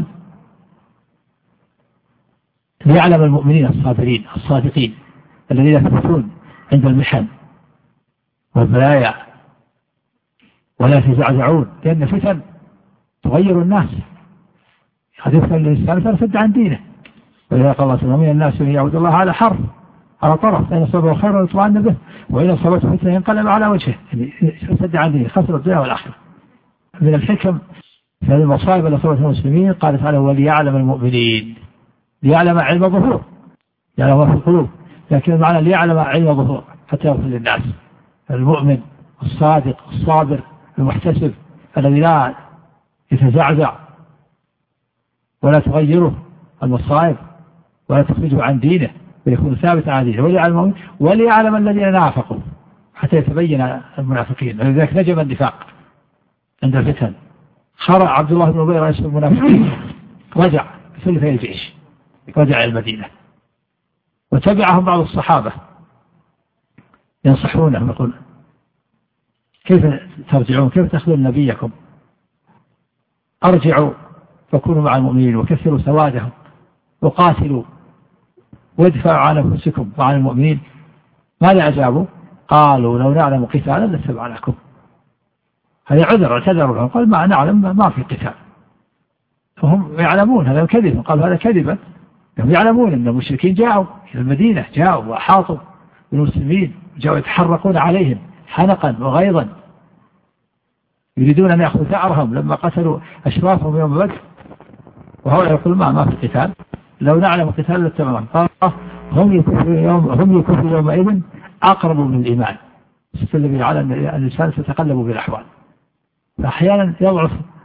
ليعلم المؤمنين الصابرين الصادقين الذين يثبتون عند المحن والبلايا ولا يتزعزعون، لأن فتن تغير الناس قد يفتن الإنسان فيرتد عن دينه. ولذا قال الله تعالى من الناس من يعبد الله على حرف على طرف فإن أصابه خيرا يطمئن به وإن أصابته فتنة ينقلب على وجهه، يعني يرتد عن دينه خسر الدنيا والآخرة. من الحكم في هذه المصائب التي أصابت المسلمين قال تعالى وليعلم المؤمنين، ليعلم علم الظهور يعلم في القلوب، لكن المعنى ليعلم علم الظهور حتى يغفر للناس. المؤمن الصادق الصابر المحتسب الذي لا يتزعزع ولا تغيره المصائب ولا تخرجه عن دينه ويكون ثابتا عن دينه. وليعلم وليعلم الذين نافقوا حتى يتبين المنافقين، ولذلك نجم النفاق عند الفتن. خرج عبد الله بن أبي رئيس المنافقين رجع بثلثي الجيش، رجع المدينة وتبعهم بعض الصحابة ينصحونهم يقول كيف ترجعون كيف تخذون نبيكم؟ أرجعوا فكونوا مع المؤمنين وكثروا سوادهم وقاتلوا وادفعوا عن أنفسكم وعن المؤمنين. ماذا أجابوا؟ قالوا لو نعلم قتالا لاتبعناكم. هذا عذر اعتذروا، قال ما نعلم ما في قتال، فهم يعلمون هذا كذب. قال هذا كذبا، هم يعلمون أن المشركين جاءوا إلى المدينة، جاءوا وأحاطوا بالمسلمين جاءوا يتحرقون عليهم حنقا وغيظا يريدون أن يأخذوا ثأرهم لما قتلوا أشرافهم يوم بدر، وهؤلاء يقول ما ما في قتال لو نعلم قتال لاتبعناكم. قال هم يكفرون يوم هم يكفرون يومئذ أقرب من الإيمان، الذي على أن الإنسان تتقلب بالأحوال، فأحيانا يضعف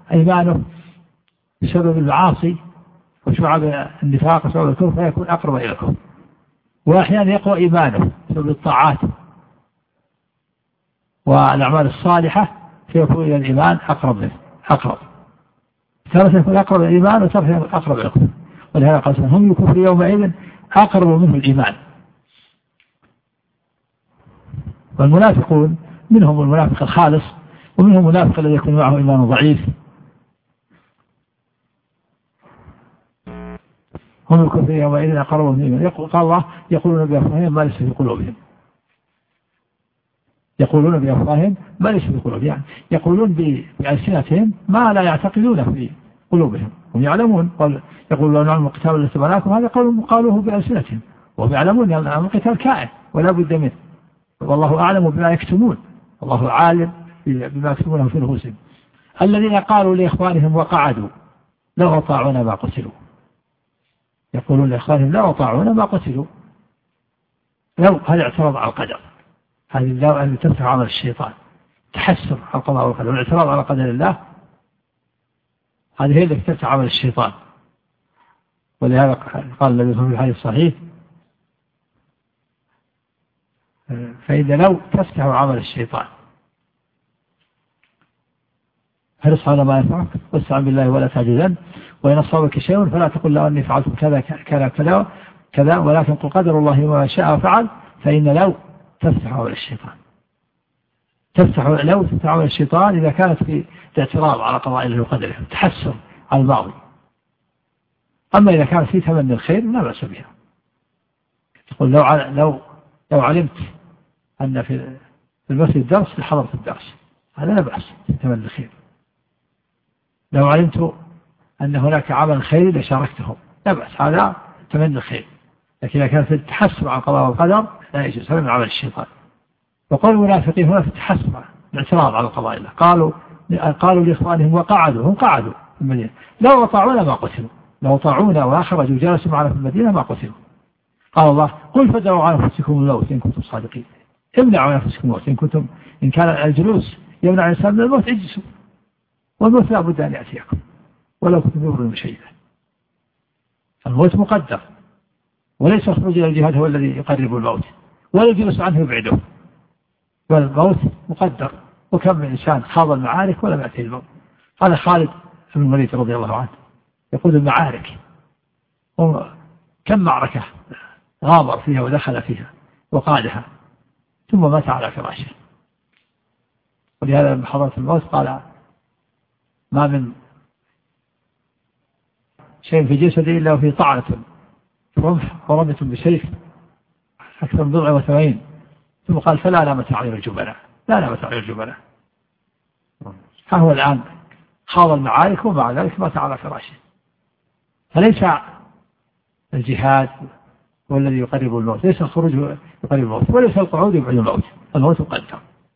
إيمانه بسبب المعاصي وشعب النفاق وشعب الكفر فيكون أقرب إلى الكفر، وأحيانا يقوى إيمانه بسبب الطاعات والأعمال الصالحة فيكون إلى الإيمان أقرب منه أقرب ترى يكون أقرب إلى الإيمان وترى يكون أقرب إلى الكفر. ولهذا قال هم الكفر يومئذ أقرب منه الإيمان. والمنافقون منهم المنافق الخالص ومنهم المنافق الذي يكون معه إيمان ضعيف. هم الكفر يومئذ أقرب منه الإيمان. قال الله يقولون بأفواههم ما ليس في قلوبهم يقولون بأفواههم ما ليس في قلوبهم يعني يقولون بألسنتهم ما لا يعتقدون في قلوبهم. هم يعلمون يقول لو نعلم القتال لاتبعناكم هذا قالوا قالوه بألسنتهم وهم يعلمون أن القتال كائن ولا بد منه والله أعلم بما يكتمون والله عالم بما يكتمونه في نفوسهم. الذين قالوا لإخوانهم وقعدوا لو أطاعونا ما قتلوا يقولون لإخوانهم لو أطاعونا ما قتلوا. لو هذا اعتراض على القدر هذه اللو أن تفتح عمل الشيطان تحسر على القضاء والقدر والاعتراض على قدر الله هذه هي التي تفتح عمل الشيطان. ولهذا قال النبي في الحديث الصحيح فإذا لو تفتح عمل الشيطان حرص على ما ينفعك واستعن بالله ولا تعجزن وإن أصابك شيء فلا تقل له أني فعلت كذا كذا كذا كذا ولكن قل قدر الله ما شاء فعل. فإن لو تفتح عمل الشيطان تفتح لو تفتح عمل الشيطان إذا كانت في اعتراض على قضاء الله وقدره تحسر على الماضي. أما إذا كانت في تمني الخير لا بأس بها. تقول لو لو لو علمت أن في المسجد درس لحضرت الدرس هذا لا بأس في تمني الخير. لو علمت أن هناك عمل خير لشاركتهم لا بأس هذا تمني الخير. لكن إذا كان في التحسر على القضاء والقدر لا يجوز هذا من عمل الشيطان. وقال المنافقين هنا في التحسر الاعتراض على قضاء الله قالوا قالوا لإخوانهم وقعدوا هم قعدوا في المدينة لو أطاعونا ما قتلوا لو طاعونا وأخرجوا جلسوا معنا في المدينة ما قتلوا. قال الله قل فدروا عن أنفسكم الموت إن كنتم صادقين. امنعوا عن أنفسكم الموت إن كنتم إن كان الجلوس يمنع الإنسان من الموت اجلسوا والموت لا بد أن يأتيكم ولو كنتم ببر شيئا. الموت مقدر وليس الخروج إلى الجهاد هو الذي يقرب الموت ولا الجلوس عنه يبعده والموت مقدر. وكم من إنسان خاض المعارك ولم يأتي الموت. هذا خالد بن الوليد رضي الله عنه يقود المعارك كم معركة غامر فيها ودخل فيها وقادها ثم مات على فراشه. ولهذا لما حضرت الموت قال ما من شيء في جسدي إلا وفي طعنة رمح ورمية بسيف أكثر من بضع وثمانين. ثم قال فلا نامت أعين الجبناء لا نامت أعين الجبناء. ها هو الآن خاض المعارك ومع ذلك مات على فراشه. فليس الجهاد هو الذي يقرب الموت ليس الخروج يقرب الموت وليس القعود يبعد الموت. الموت مقدر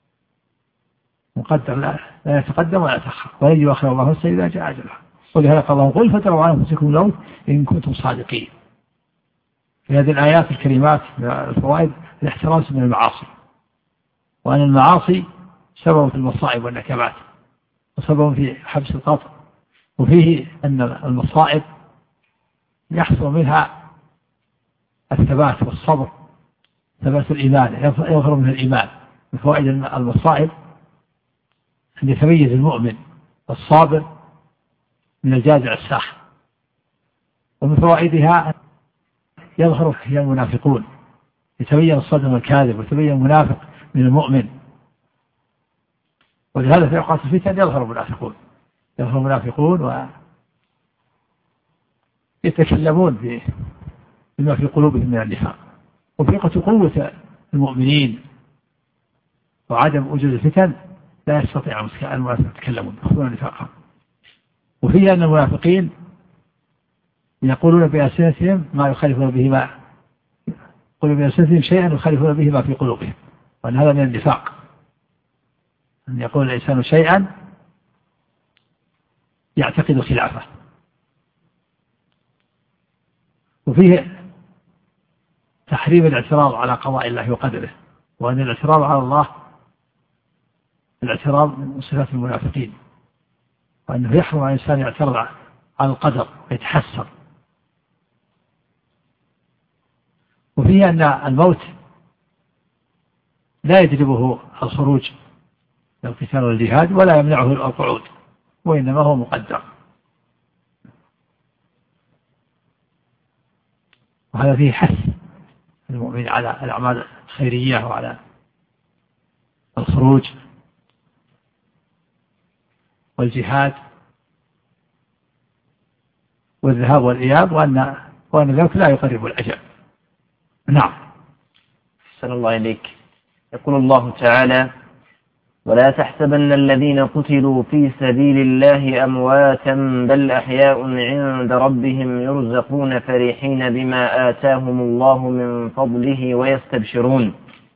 مقدر لا, لا يتقدم ولا يتأخر ولن يؤخر الله نفسا إذا جاء أجلها. ولهذا قال الله قل فتروا عن أنفسكم الموت إن كنتم صادقين. في هذه الآيات الكريمات الفوائد الاحتراز من المعاصي وأن المعاصي سبب في المصائب والنكبات وسبب في حبس القطر. وفيه أن المصائب يحصل منها الثبات والصبر ثبات الإيمان يظهر من الإيمان. من فوائد المصائب أن يتميز المؤمن الصابر من الجازع الساخر. ومن فوائدها يظهر فيها المنافقون يتبين الصادق من الكاذب ويتبين المنافق من المؤمن. ولهذا في أوقات الفتن يظهر المنافقون يظهر المنافقون ويتكلمون بما في قلوبهم من النفاق. وفرقة قوة المؤمنين وعدم وجود الفتن لا يستطيع المنافقين يتكلمون يخفون نفاقهم. وفيه أن المنافقين يقولون بألسنتهم ما يخالفون به ما يقولون بألسنتهم شيئا يخالفون به ما في قلوبهم وأن هذا من النفاق أن يقول الإنسان شيئا يعتقد خلافه. وفيه تحريم الاعتراض على قضاء الله وقدره وأن الاعتراض على الله الاعتراض من صفات المنافقين وأنه يحرم على الإنسان يعترض على القدر ويتحسر. وفيه أن الموت لا يجلبه الخروج للقتال والجهاد ولا يمنعه القعود، وإنما هو مقدر. وهذا فيه حث المؤمن على الأعمال الخيرية وعلى الخروج والجهاد والذهاب والإياب، وأن وأن ذلك لا يقرب الأجل. نعم. أحسن الله إليك. يقول الله تعالى: ولا تحسبن الذين قتلوا في سبيل الله أمواتا بل أحياء عند ربهم يرزقون فرحين بما آتاهم الله من فضله ويستبشرون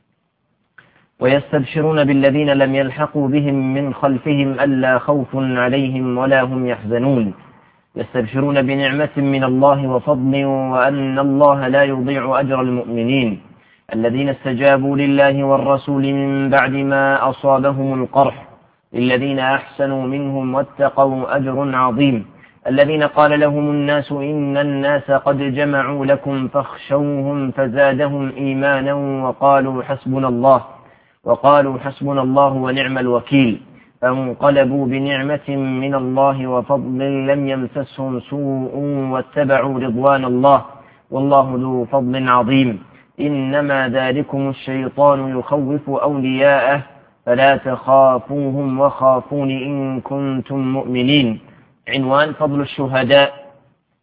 ويستبشرون بالذين لم يلحقوا بهم من خلفهم ألا خوف عليهم ولا هم يحزنون يستبشرون بنعمة من الله وفضل وأن الله لا يضيع أجر المؤمنين الذين استجابوا لله والرسول من بعد ما أصابهم القرح للذين أحسنوا منهم واتقوا أجر عظيم الذين قال لهم الناس إن الناس قد جمعوا لكم فاخشوهم فزادهم إيمانا وقالوا حسبنا الله وقالوا حسبنا الله ونعم الوكيل فانقلبوا بنعمة من الله وفضل لم يمسسهم سوء واتبعوا رضوان الله والله ذو فضل عظيم إنما ذلكم الشيطان يخوف أولياءه فلا تخافوهم وخافون إن كنتم مؤمنين. عنوان: فضل الشهداء.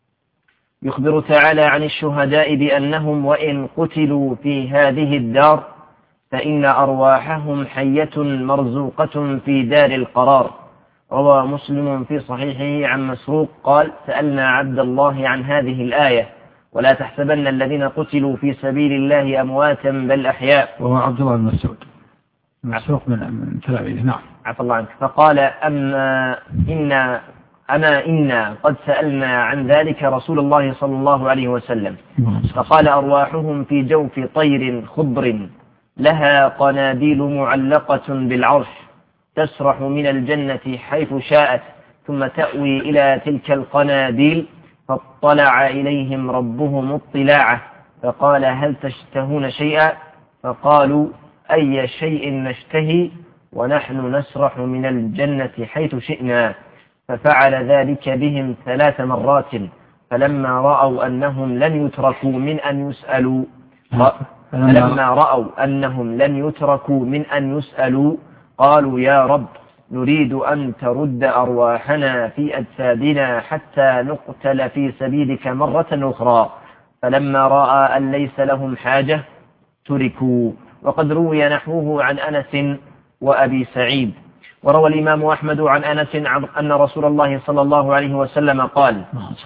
يخبر تعالى عن الشهداء بأنهم وإن قتلوا في هذه الدار فإن أرواحهم حية مرزوقة في دار القرار. روى مسلم في صحيحه عن مسروق قال: سألنا عبد الله عن هذه الآية: ولا تحسبن الذين قتلوا في سبيل الله أمواتا بل أحياء. وهو عبد الله بن مسعود مسروق من من تلاميذه. نعم. عفى الله عنك. فقال: أما إنا أما إنا قد سألنا عن ذلك رسول الله صلى الله عليه وسلم فقال: أرواحهم في جوف طير خضر لها قناديل معلقة بالعرش تسرح من الجنة حيث شاءت ثم تأوي إلى تلك القناديل فاطلع إليهم ربهم اطلاعه فقال: هل تشتهون شيئا؟ فقالوا: أي شيء نشتهي ونحن نسرح من الجنة حيث شئنا. ففعل ذلك بهم ثلاث مرات فلما رأوا أنهم لن يتركوا من أن يسألوا فلما رأوا أنهم لن يتركوا من أن يسألوا قالوا: يا رب نريد أن ترد أرواحنا في أجسادنا حتى نقتل في سبيلك مرة أخرى. فلما رأى أن ليس لهم حاجة تركوا. وقد روي نحوه عن أنس وأبي سعيد. وروى الإمام أحمد عن أنس أن رسول الله صلى الله عليه وسلم قال: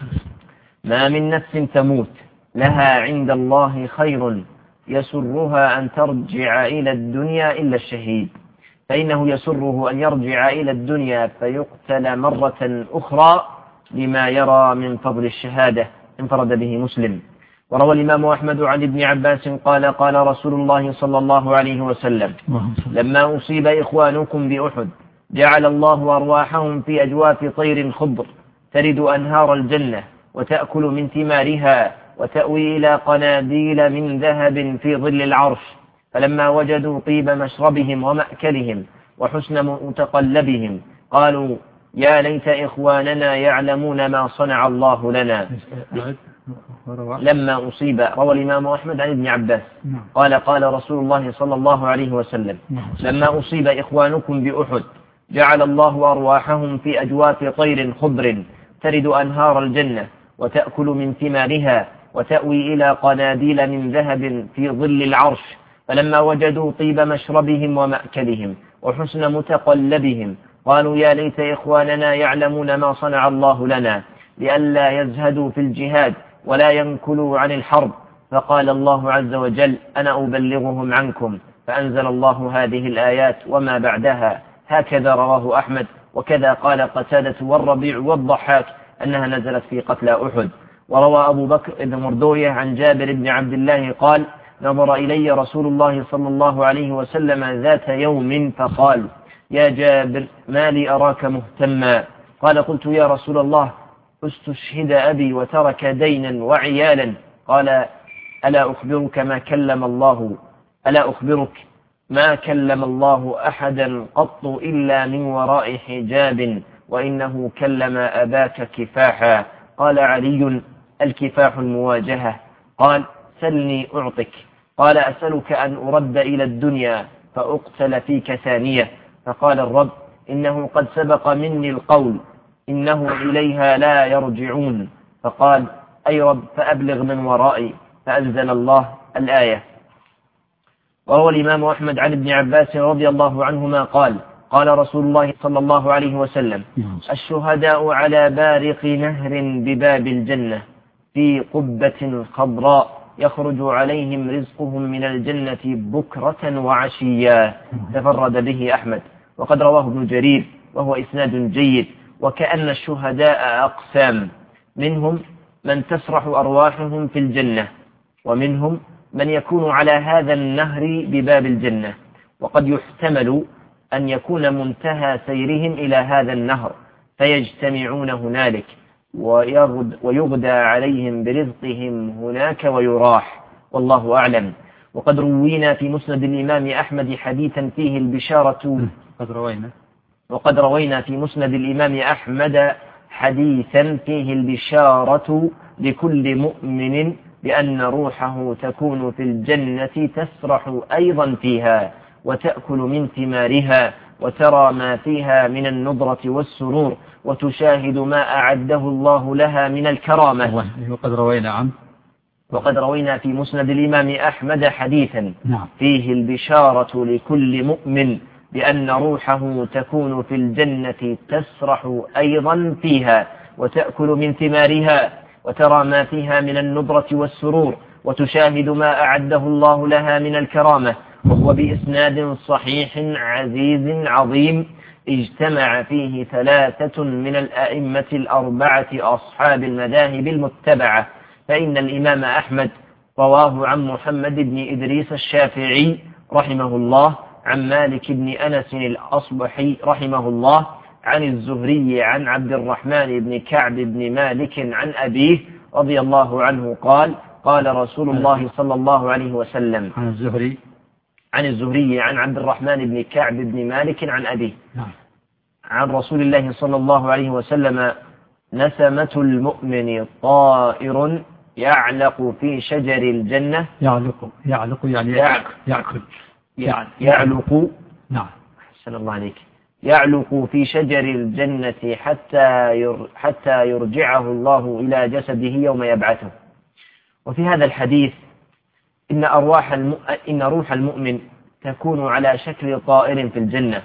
ما من نفس تموت لها عند الله خير يسرها أن ترجع إلى الدنيا إلا الشهيد، فإنه يسره أن يرجع إلى الدنيا فيقتل مرة أخرى لما يرى من فضل الشهادة. انفرد به مسلم. وروى الإمام أحمد عن ابن عباس قال: قال رسول الله صلى الله عليه وسلم: لما أصيب إخوانكم بأحد جعل الله أرواحهم في أجواف طير خضر ترد أنهار الجنة وتأكل من ثمارها وتأوي إلى قناديل من ذهب في ظل العرش. فلما وجدوا طيب مشربهم ومأكلهم وحسن متقلبهم قالوا: يا ليت إخواننا يعلمون ما صنع الله لنا. لما أصيب روى الإمام أحمد عن ابن عباس قال: قال رسول الله صلى الله عليه وسلم: لما أصيب إخوانكم بأحد جعل الله أرواحهم في أجواف طير خضر ترد أنهار الجنة وتأكل من ثمارها وتأوي إلى قناديل من ذهب في ظل العرش. فلما وجدوا طيب مشربهم ومأكلهم وحسن متقلبهم قالوا: يا ليت إخواننا يعلمون ما صنع الله لنا لئلا يزهدوا في الجهاد ولا ينكلوا عن الحرب. فقال الله عز وجل: أنا أبلغهم عنكم. فأنزل الله هذه الآيات وما بعدها. هكذا رواه أحمد. وكذا قال قتادة والربيع والضحاك أنها نزلت في قتلى أحد. وروى أبو بكر بن مردوية عن جابر بن عبد الله قال: نظر إلي رسول الله صلى الله عليه وسلم ذات يوم فقال: يا جابر ما لي أراك مهتما؟ قال قلت يا رسول الله استشهد أبي وترك دينا وعيالا. قال ألا أخبرك ما كلم الله ألا أخبرك ما كلم الله أحدا قط إلا من وراء حجاب وإنه كلم أباك كفاحا. قال علي الكفاح المواجهة. قال سلني أعطك. قال أسألك أن أرد إلى الدنيا فأقتل فيك ثانية. فقال الرب إنه قد سبق مني القول إنه إليها لا يرجعون. فقال أي رب فأبلغ من ورائي. فأنزل الله الآية. وروى الإمام أحمد عن ابن عباس رضي الله عنهما قال قال رسول الله صلى الله عليه وسلم الشهداء على بارق نهر بباب الجنة في قبة خضراء يخرج عليهم رزقهم من الجنة بكرة وعشيا. تفرد به أحمد وقد رواه ابن جرير وهو إسناد جيد. وكأن الشهداء أقسام، منهم من تسرح أرواحهم في الجنة، ومنهم من يكون على هذا النهر بباب الجنة، وقد يحتمل أن يكون منتهى سيرهم إلى هذا النهر فيجتمعون هنالك ويغدى عليهم برزقهم هناك ويراح، والله أعلم. وقد روينا في مسند الإمام أحمد حديثا فيه البشارة قد روينا وقد روينا في مسند الإمام أحمد حديثا فيه البشارة لكل مؤمن بأن روحه تكون في الجنة تسرح أيضا فيها وتأكل من ثمارها وترى ما فيها من النضرة والسرور وتشاهد ما أعده الله لها من الكرامة. وقد روينا عنه وقد روينا في مسند الإمام أحمد حديثا نعم. فيه البشارة لكل مؤمن بأن روحه تكون في الجنة تسرح أيضا فيها وتأكل من ثمارها وترى ما فيها من النضرة والسرور وتشاهد ما أعده الله لها من الكرامة، وهو بإسناد صحيح عزيز عظيم اجتمع فيه ثلاثة من الأئمة الأربعة أصحاب المذاهب المتبعة. فإن الإمام أحمد رواه عن محمد بن إدريس الشافعي رحمه الله عن مالك بن أنس الأصبحي رحمه الله عن الزهري عن عبد الرحمن بن كعب بن مالك عن أبيه رضي الله عنه قال قال رسول الله صلى الله عليه وسلم عن الزهري عن الزهري عن عبد الرحمن بن كعب بن مالك عن أبيه عن رسول الله صلى الله عليه وسلم نسمة المؤمن طائر يعلق في شجر الجنة. يعلق يعلق يعني يعلق يأكل يعني يعلق نعم أحسن الله عليك يعلق في شجر الجنة حتى ير حتى يرجعه الله إلى جسده يوم يبعثه. وفي هذا الحديث إن أرواح الم... إن روح المؤمن تكون على شكل طائر في الجنة.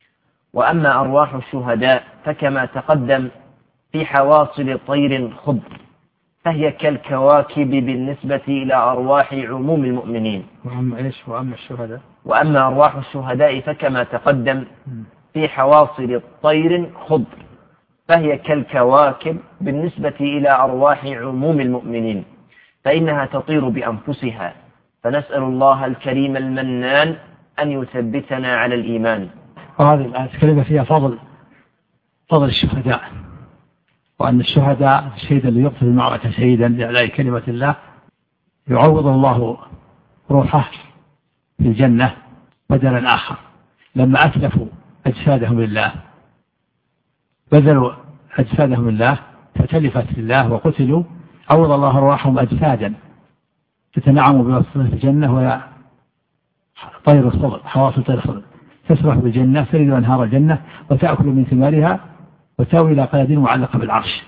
وأما أرواح الشهداء فكما تقدم في حواصل طير خضر، فهي كالكواكب بالنسبة إلى أرواح عموم المؤمنين. وأما إيش وأما الشهداء وأما أرواح الشهداء فكما تقدم في حواصل الطير خضر، فهي كالكواكب بالنسبة إلى أرواح عموم المؤمنين، فإنها تطير بأنفسها. فنسأل الله الكريم المنان أن يثبتنا على الإيمان. وهذه الآية تكلم فيها فضل فضل الشهداء، وأن الشهداء الشهيد اللي يقتل المعركة شهيدا لإعلاء كلمة الله يعوض الله روحه في الجنة بدلا آخر. لما أتلفوا أجسادهم لله بذلوا أجسادهم لله فتلفت لله وقتلوا، عوض الله أرواحهم أجسادا تتنعم بوصفة الجنة وهي طير الصدر حواصل طير الصدر تسرح بالجنة تريد أنهار الجنة وتأكل من ثمارها وتاوي إلى قيادين معلقة بالعرش.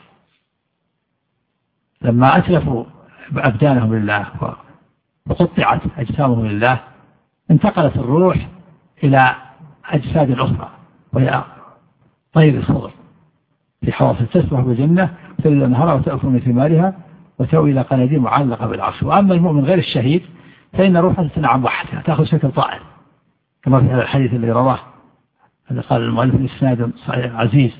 لما أتلفوا أبدانهم لله وقطعت أجسامهم لله انتقلت الروح إلى أجساد أخرى وهي طير الصدر في حواصل تسرح بالجنة تريد أنهارها وتأكل من ثمارها وتاوي إلى قيادين معلقة بالعرش. وأما المؤمن غير الشهيد فإن روحه تتنعم وحدها تأخذ شكل طائر، كما في هذا الحديث الذي رواه الذي قال المؤلف الإسناد صحيح عزيز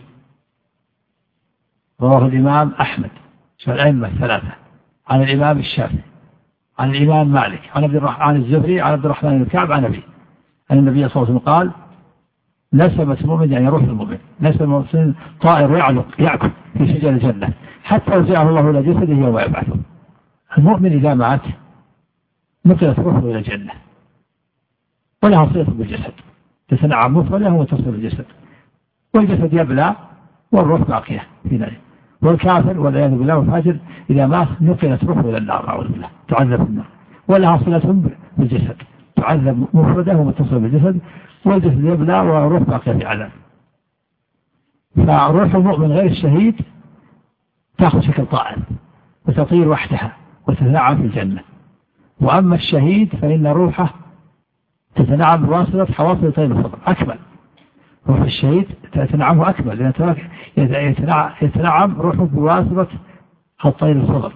رواه الإمام أحمد الأئمة الثلاثة عن الإمام الشافعي عن الإمام مالك عن عبد الرحمن عن الزهري عن عبد الرحمن بن كعب عن أبيه أن النبي صلى الله عليه وسلم قال نسمة المؤمن يعني روح المؤمن، نسمة المؤمن طائر يعلق يعكف في شجر الجنة حتى يرجعه الله إلى جسده يوم يبعثه. المؤمن إذا مات نقلت روحه إلى الجنة ولها صلة بالجسد، تتنعم مفردة وتصل الجسد، والجسد يبلى والروح باقية في ذلك. والكافر والعياذ بالله والفاجر إذا مات نقلت روحه إلى النار أعوذ بالله، تعذب في النار ولها صلة بالجسد، تعذب مفردة ومتصل بالجسد، والجسد يبلى والروح باقية في عذاب. فروح المؤمن غير الشهيد تأخذ شكل طائر وتطير وحدها وتتنعم في الجنة. وأما الشهيد فإن روحه تتنعم بواصلة حواصل طير الفضل أكمل. روح الشهيد تتنعمه أكمل لأن يتنعم روحه بواصلة الطير الفضل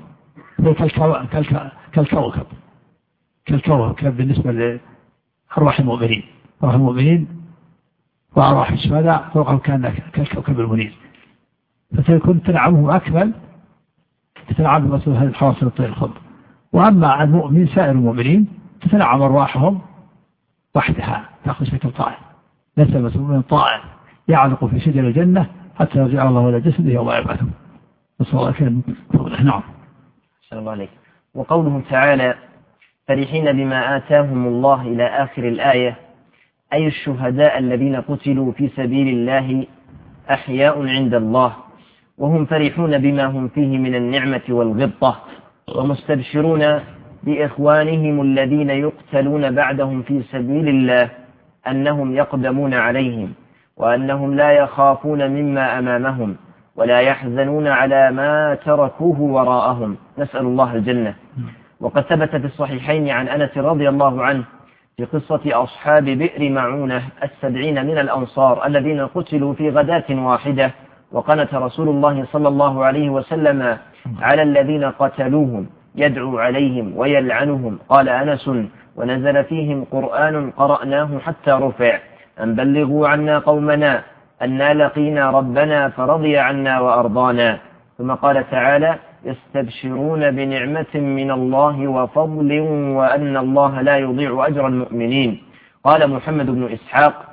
كالكوكب كالكوكب بالنسبة لأرواح المؤمنين. أرواح المؤمنين وأرواح الشهداء فوقهم كان كالكوكب المنير، فتكون تنعمهم أكمل تتنعم بواصلة هذه الحواصل الطير الفضل. وأما المؤمن سائر المؤمنين تتنعم أرواحهم وحدها تأخذ شكل طائر، نسمة المؤمن طائر يعلق في شجر الجنة حتى يرجع الله إلى جسده يوم يبعثه. نسأل الله كان نعم. صلى الله عليه. وقوله تعالى فرحين بما آتاهم الله إلى آخر الآية، أي الشهداء الذين قتلوا في سبيل الله أحياء عند الله، وهم فرحون بما هم فيه من النعمة والغبطة، ومستبشرون بإخوانهم الذين يقتلون بعدهم في سبيل الله أنهم يقدمون عليهم، وأنهم لا يخافون مما أمامهم ولا يحزنون على ما تركوه وراءهم، نسأل الله الجنة. وقد ثبت في الصحيحين عن أنس رضي الله عنه في قصة أصحاب بئر معونة السبعين من الأنصار الذين قتلوا في غداة واحدة، وقنت رسول الله صلى الله عليه وسلم على الذين قتلوهم يدعو عليهم ويلعنهم. قال أنس ونزل فيهم قرآن قرأناه حتى رفع أن بلغوا عنا قومنا أنا لقينا ربنا فرضي عنا وأرضانا. ثم قال تعالى يستبشرون بنعمة من الله وفضل وأن الله لا يضيع أجر المؤمنين. قال محمد بن إسحاق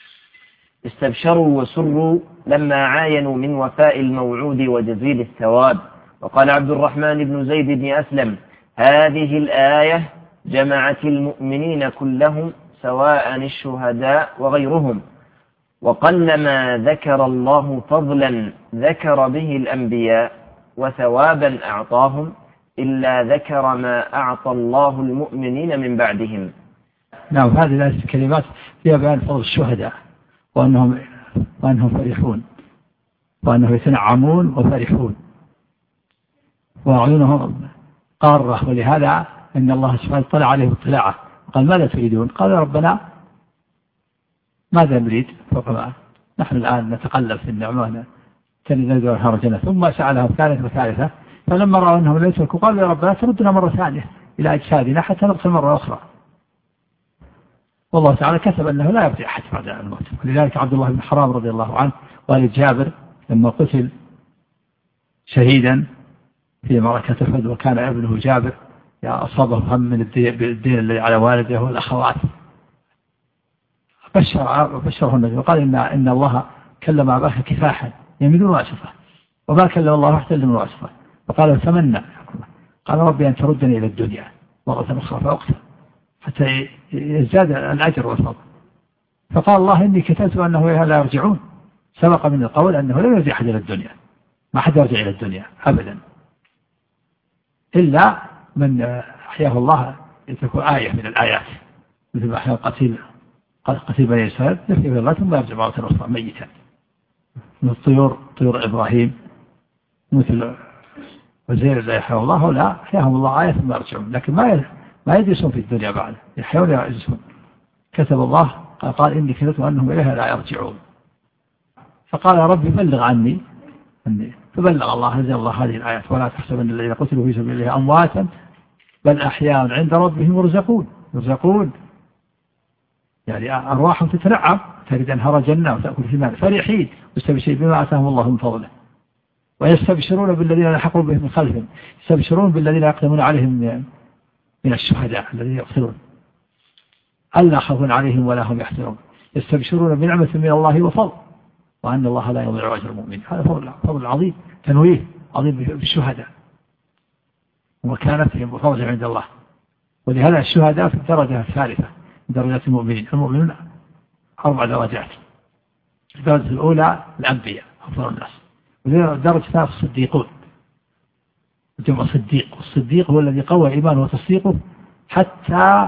استبشروا وسروا لما عاينوا من وفاء الموعود وجزيل الثواب. وقال عبد الرحمن بن زيد بن أسلم هذه الآية جمعت المؤمنين كلهم سواء الشهداء وغيرهم، وقلما ذكر الله فضلا ذكر به الأنبياء وثوابا أعطاهم إلا ذكر ما أعطى الله المؤمنين من بعدهم. نعم، هذه الكلمات فيها بيان فضل الشهداء وأنهم, وأنهم فرحون وأنهم يتنعمون وفرحون وأعينهم قارة، ولهذا إن الله سبحانه طلع عليهم اطلاعه قال ماذا تريدون؟ قال ربنا ماذا نريد؟ فقال نحن الآن نتقلب في النعمة تنزل هرجنا. ثم سألهم ثالثة وثالثة، فلما رأوا أنهم لا يتركوا قالوا يا ربنا تردنا مرة ثانية إلى أجسادنا حتى نقتل مرة أخرى. والله تعالى كتب أنه لا يبقي أحد بعد الموت. ولذلك عبد الله بن حرام رضي الله عنه والد جابر لما قتل شهيدا في معركة أحد وكان ابنه جابر أصابه هم من الدين الذي على والده والأخوات، بشر بشره النبي وقال إن إن الله كلم أباك كفاحا يميلون وأسفه، وما كلم الله احتل من وأسفه، وقال تمنى قال ربي أن تردني إلى الدنيا مرة أخرى فأقتل حتى يزداد الأجر والفضل. فقال الله إني كتبت أنه لا يرجعون، سبق من القول أنه لا يرجع أحد إلى الدنيا، ما حد يرجع إلى الدنيا أبدا إلا من أحياه الله تكون آية من الآيات، مثل ما أحيا القتيل قتيل بني إسرائيل يحيي في الله ثم يرجع مرة أخرى ميتا، من الطيور طيور إبراهيم مثل وزير لا يحياه الله ولا أحياهم الله آية ثم يرجعون، لكن ما ما يجلسون في الدنيا بعد يحيون يجلسون. كتب الله قال إني كتبت أنهم إليها لا يرجعون. فقال يا ربي بلغ عني أني، فبلغ الله نزل الله هذه الآيات ولا تحسبن الذين قتلوا في سبيل الله أمواتا بل أحياء عند ربهم يرزقون. يرزقون يعني أرواحهم تتنعم تريد أنهار جنة وتأكل في مال فرحين مستبشرين بما آتاهم الله من فضله، ويستبشرون بالذين لحقوا بهم من خلفهم، يستبشرون بالذين يقدمون عليهم من الشهداء الذين يقتلون ألا خوف عليهم ولا هم يحزنون. يستبشرون بنعمة من الله وفضل وأن الله لا يضيع أجر المؤمنين. هذا فضل فضل عظيم، تنويه عظيم بالشهداء ومكانتهم وفضلهم عند الله. ولهذا الشهداء في الدرجة الثالثة من درجات المؤمنين. المؤمنون أربع درجات. الدرجة الأولى الأنبياء أفضل الناس، والدرجة الثانية الصديقون جمع صديق، والصديق هو الذي قوى إيمانه وتصديقه حتى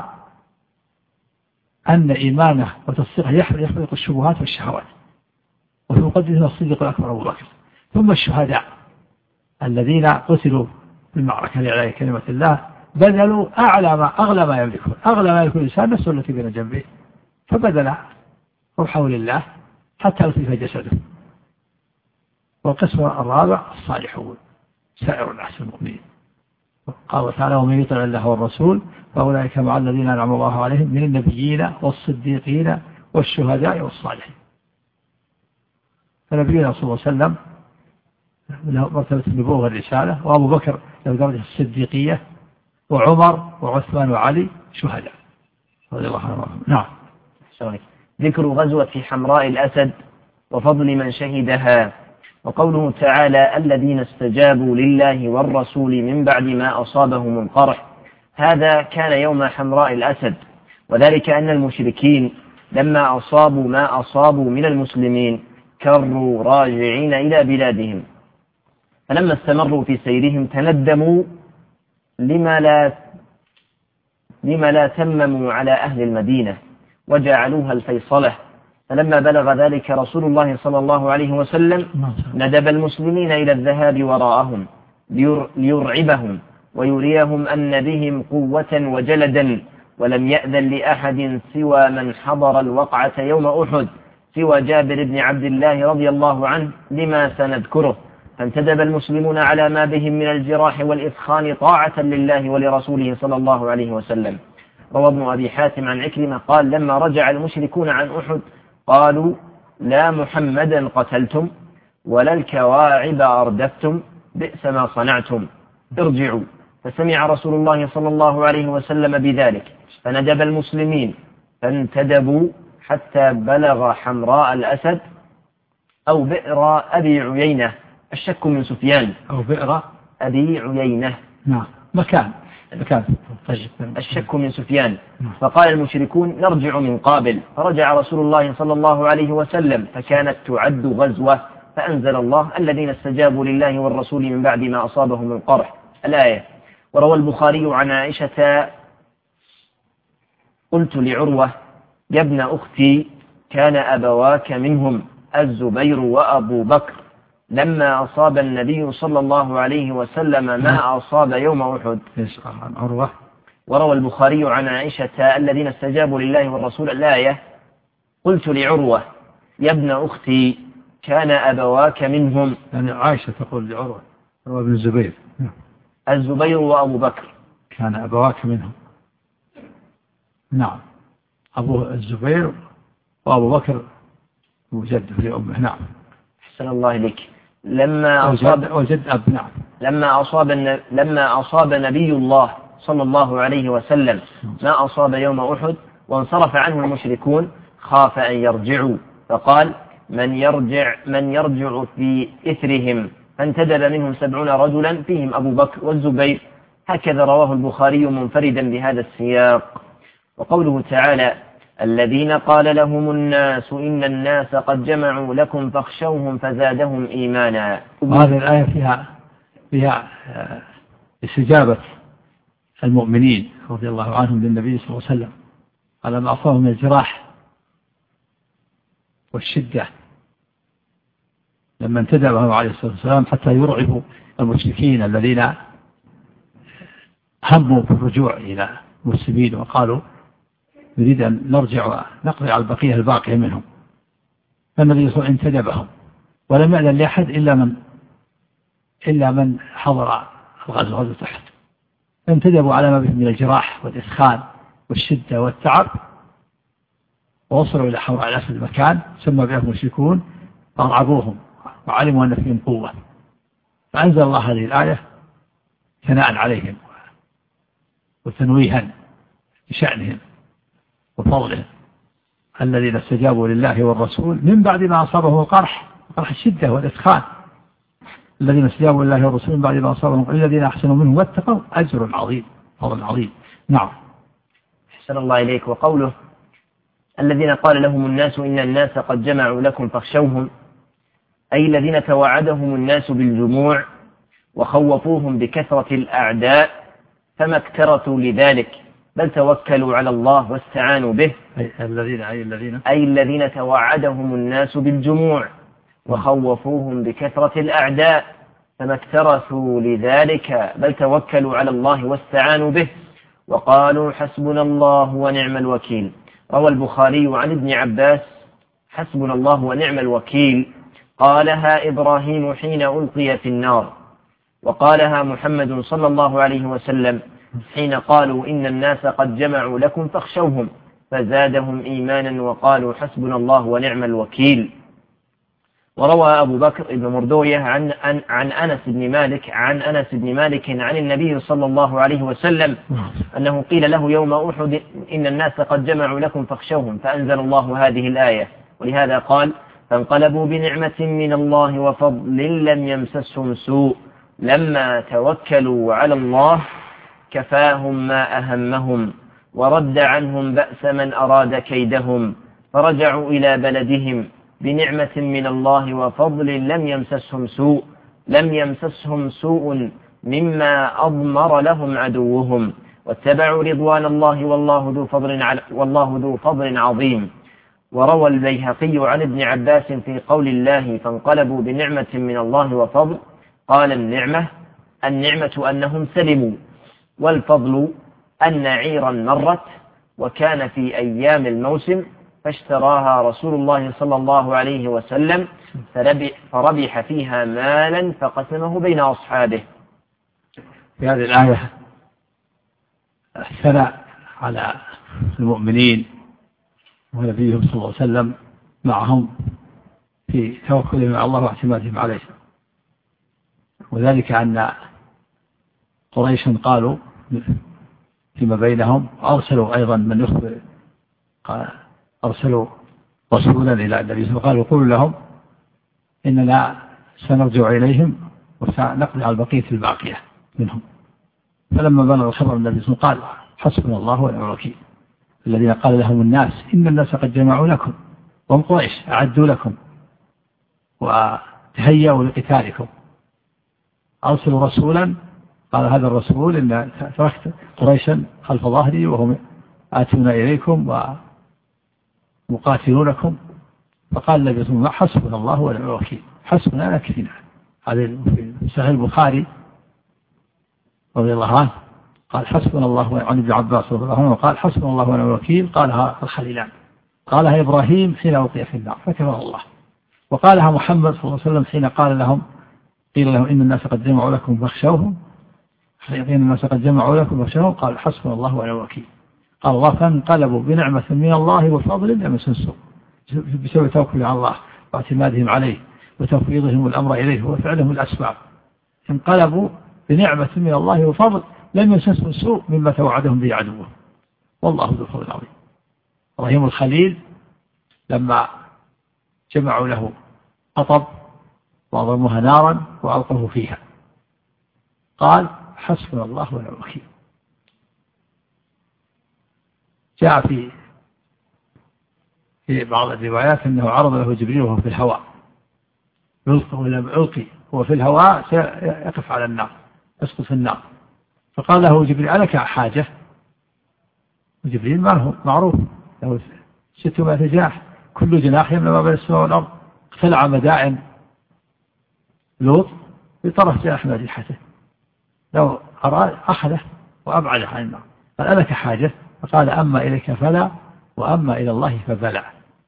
أن إيمانه وتصديقه يحرق الشبهات والشهوات. وفي مقدمة الصديق الأكبر أبو بكر. ثم الشهداء الذين قتلوا في المعركة لإعلاء كلمة الله بذلوا أعلى ما أغلى ما يملكون، أغلى ما يملك الإنسان نفسه التي بين جنبه، فبذل روحه لله حتى يطيف جسده. والقسم الرابع الصالحون سائر الناس المؤمنين. قال تعالى ومن يطع الله والرسول فأولئك مع الذين أنعم الله عليهم من النبيين والصديقين والشهداء والصالحين. فنبينا صلى الله عليه وسلم له مرتبة النبوة والرسالة، وأبو بكر له درجة الصديقية، وعمر وعثمان وعلي شهداء رضي الله عنهم. نعم. ذكر غزوة في حمراء الأسد وفضل من شهدها. وقوله تعالى الذين استجابوا لله والرسول من بعد ما أصابهم القرح، هذا كان يوم حمراء الأسد، وذلك أن المشركين لما أصابوا ما أصابوا من المسلمين كروا راجعين إلى بلادهم، فلما استمروا في سيرهم تندموا لما لا لما لا تمموا على أهل المدينة وجعلوها الفيصلة. فلما بلغ ذلك رسول الله صلى الله عليه وسلم ندب المسلمين إلى الذهاب وراءهم ليرعبهم ويريهم أن بهم قوة وجلدا، ولم يأذن لأحد سوى من حضر الوقعة يوم أحد سوى جابر بن عبد الله رضي الله عنه لما سنذكره. فانتدب المسلمون على ما بهم من الجراح والإثخان طاعة لله ولرسوله صلى الله عليه وسلم. روى ابن أبي حاتم عن عكرمة قال لما رجع المشركون عن أحد قالوا لا محمدا قتلتم ولا الكواعب أردفتم بئس ما صنعتم ارجعوا. فسمع رسول الله صلى الله عليه وسلم بذلك فندب المسلمين فانتدبوا حتى بلغ حمراء الأسد أو بئر أبي عيينة. الشك من سفيان أو بئر أبي عيينة. نعم مكان مكان الشك من سفيان. فقال المشركون نرجع من قابل، فرجع رسول الله صلى الله عليه وسلم فكانت تعد غزوة، فأنزل الله الذين استجابوا لله والرسول من بعد ما أصابهم القرح الآية. وروى البخاري عن عائشة قلت لعروة يا ابن أختي كان أبواك منهم الزبير وأبو بكر لما أصاب النبي صلى الله عليه وسلم ما أصاب يوم أحد. عن عروة. وروى البخاري عن عائشة الذين استجابوا لله والرسول الآية قلت لعروة يا ابن أختي كان أبواك منهم. يعني عائشة تقول لعروة عروة بن الزبير الزبير وأبو بكر كان أبواك منهم. نعم أبو الزبير وأبو بكر وجد في أمه. نعم. أحسن الله لك. لما أصاب وجد أب. نعم. لما أصاب لما أصاب نبي الله صلى الله عليه وسلم ما أصاب يوم أحد وانصرف عنه المشركون خاف أن يرجعوا فقال من يرجع من يرجع في إثرهم، فانتدب منهم سبعون رجلا فيهم أبو بكر والزبير. هكذا رواه البخاري منفردا بهذا السياق. وقوله تعالى الذين قال لهم الناس إن الناس قد جمعوا لكم فاخشوهم فزادهم إيمانا. هذه الآية فيها فيها استجابة المؤمنين رضي الله عنهم للنبي صلى الله عليه وسلم على ما أصابهم من الجراح والشدة لما انتدبهم عليه الصلاة والسلام حتى يرعبوا المشركين الذين هموا بالرجوع إلى المسلمين وقالوا نريد أن نرجع نقضي على البقية الباقية منهم. فالنبي صلى الله عليه وسلم انتدبهم ولم يأذن لأحد إلا من إلا من حضر الغزو غزوة أحد. انتدبوا على ما بهم من الجراح والإسخان والشدة والتعب ووصلوا إلى حمراء الأسد المكان سمى بهم المشركون فأرعبوهم وعلموا أن فيهم قوة، فأنزل الله هذه الآية ثناء عليهم وتنويها بشأنهم وفضلهم الذين استجابوا لله والرسول من بعد ما أصابهم القرح، قرح الشدة والإسخان. الذين استجابوا لله والرسول من بعد ما أصابهم، الذين أحسنوا منهم واتقوا أجر عظيم، فضل عظيم. نعم. أحسن الله إليك. وقوله الذين قال لهم الناس إن الناس قد جمعوا لكم فاخشوهم، أي الذين توعدهم الناس بالجموع وخوفوهم بكثرة الأعداء فما اكترثوا لذلك، بل توكلوا على الله واستعانوا به. أي الذين أي الذين أي الذين توعدهم الناس بالجموع وخوفوهم بكثرة الأعداء فما اكترثوا لذلك، بل توكلوا على الله واستعانوا به وقالوا حسبنا الله ونعم الوكيل. روى البخاري عن ابن عباس حسبنا الله ونعم الوكيل قالها إبراهيم حين ألقي في النار، وقالها محمد صلى الله عليه وسلم حين قالوا إن الناس قد جمعوا لكم فاخشوهم، فزادهم إيمانا وقالوا حسبنا الله ونعم الوكيل. وروى أبو بكر بن مردوية عن, عن, عن أنس بن مالك عن أنس بن مالك عن النبي صلى الله عليه وسلم أنه قيل له يوم أحد إن الناس قد جمعوا لكم فاخشوهم، فأنزل الله هذه الآية، ولهذا قال فانقلبوا بنعمة من الله وفضل لم يمسسهم سوء لما توكلوا على الله كفاهم ما أهمهم ورد عنهم بأس من أراد كيدهم، فرجعوا إلى بلدهم بنعمة من الله وفضل لم يمسسهم سوء لم يمسسهم سوء مما أضمر لهم عدوهم، واتبعوا رضوان الله والله ذو فضل والله ذو فضل عظيم. وروى البيهقي عن ابن عباس في قول الله فانقلبوا بنعمة من الله وفضل قال النعمة النعمة أنهم سلموا، والفضل أن عيرا مرت وكان في أيام الموسم فاشتراها رسول الله صلى الله عليه وسلم فربح فيها مالا فقسمه بين أصحابه. في هذه الآية الثناء على المؤمنين ونبيهم صلى الله عليه وسلم معهم في توكلهم على الله واعتمادهم عليه، وذلك أن قريش قالوا فيما بينهم، أرسلوا أيضا من يخبر أرسلوا رسولا إلى النبي صلى الله عليه وسلم قالوا قولوا لهم إننا سنرجع إليهم وسنقضي على البقية الباقية منهم. فلما بلغ الخبر النبي صلى الله عليه وسلم قال حسبنا الله ونعم الوكيل. الذين قال لهم الناس إن الناس قد جمعوا لكم، وهم قريش أعدوا لكم وتهيأوا لقتالكم، أرسلوا رسولا قال هذا الرسول إن تركت قريشا خلف ظهري وهم آتون إليكم ومقاتلونكم. فقال النبي صلى الله عليه وسلم حسبنا الله ونعم الوكيل، حسبنا لا كفينا. هذا في صحيح البخاري رضي الله عنه قال حسبنا الله عن ابن عباس رضي الله عنه قال حسبنا الله ونعم الوكيل قالها الخليلان، قالها إبراهيم حين ألقي في النار فكفاه الله، وقالها محمد صلى الله عليه وسلم حين قال لهم قيل لهم إن الناس قد جمعوا لكم فاخشوهم حين الناس قد جمعوا لكم فاخشوهم قال حسبنا الله ونعم الوكيل. قال الله فانقلبوا بنعمة من الله وفضل لم يمسسهم سوء بسبب توكل على الله واعتمادهم عليه وتفويضهم الأمر إليه وفعلهم الأسباب، انقلبوا بنعمة من الله وفضل لم يمسسهم سوء مما توعدهم به عدوهم والله ذو فضل عظيم. إبراهيم الخليل لما جمعوا له حطب وأضرموها نارا وألقوه فيها قال حسبنا الله ونعم الوكيل. جاء في في بعض الروايات أنه عرض له جبريل وهو في الهواء يلقى ولم يلقي، هو في الهواء سيقف على النار يسقط في النار، فقال له جبريل ألك حاجة؟ وجبريل ما هو معروف له ستمائة جناح كل جناح يملأ ما بين السماء والأرض، اقتلع مدائن لوط بطرف جناح مديحته لو أراد أخذه وأبعده عن النار. قال ألك حاجة؟ فقال أما إليك فلا وأما إلى الله فبلع.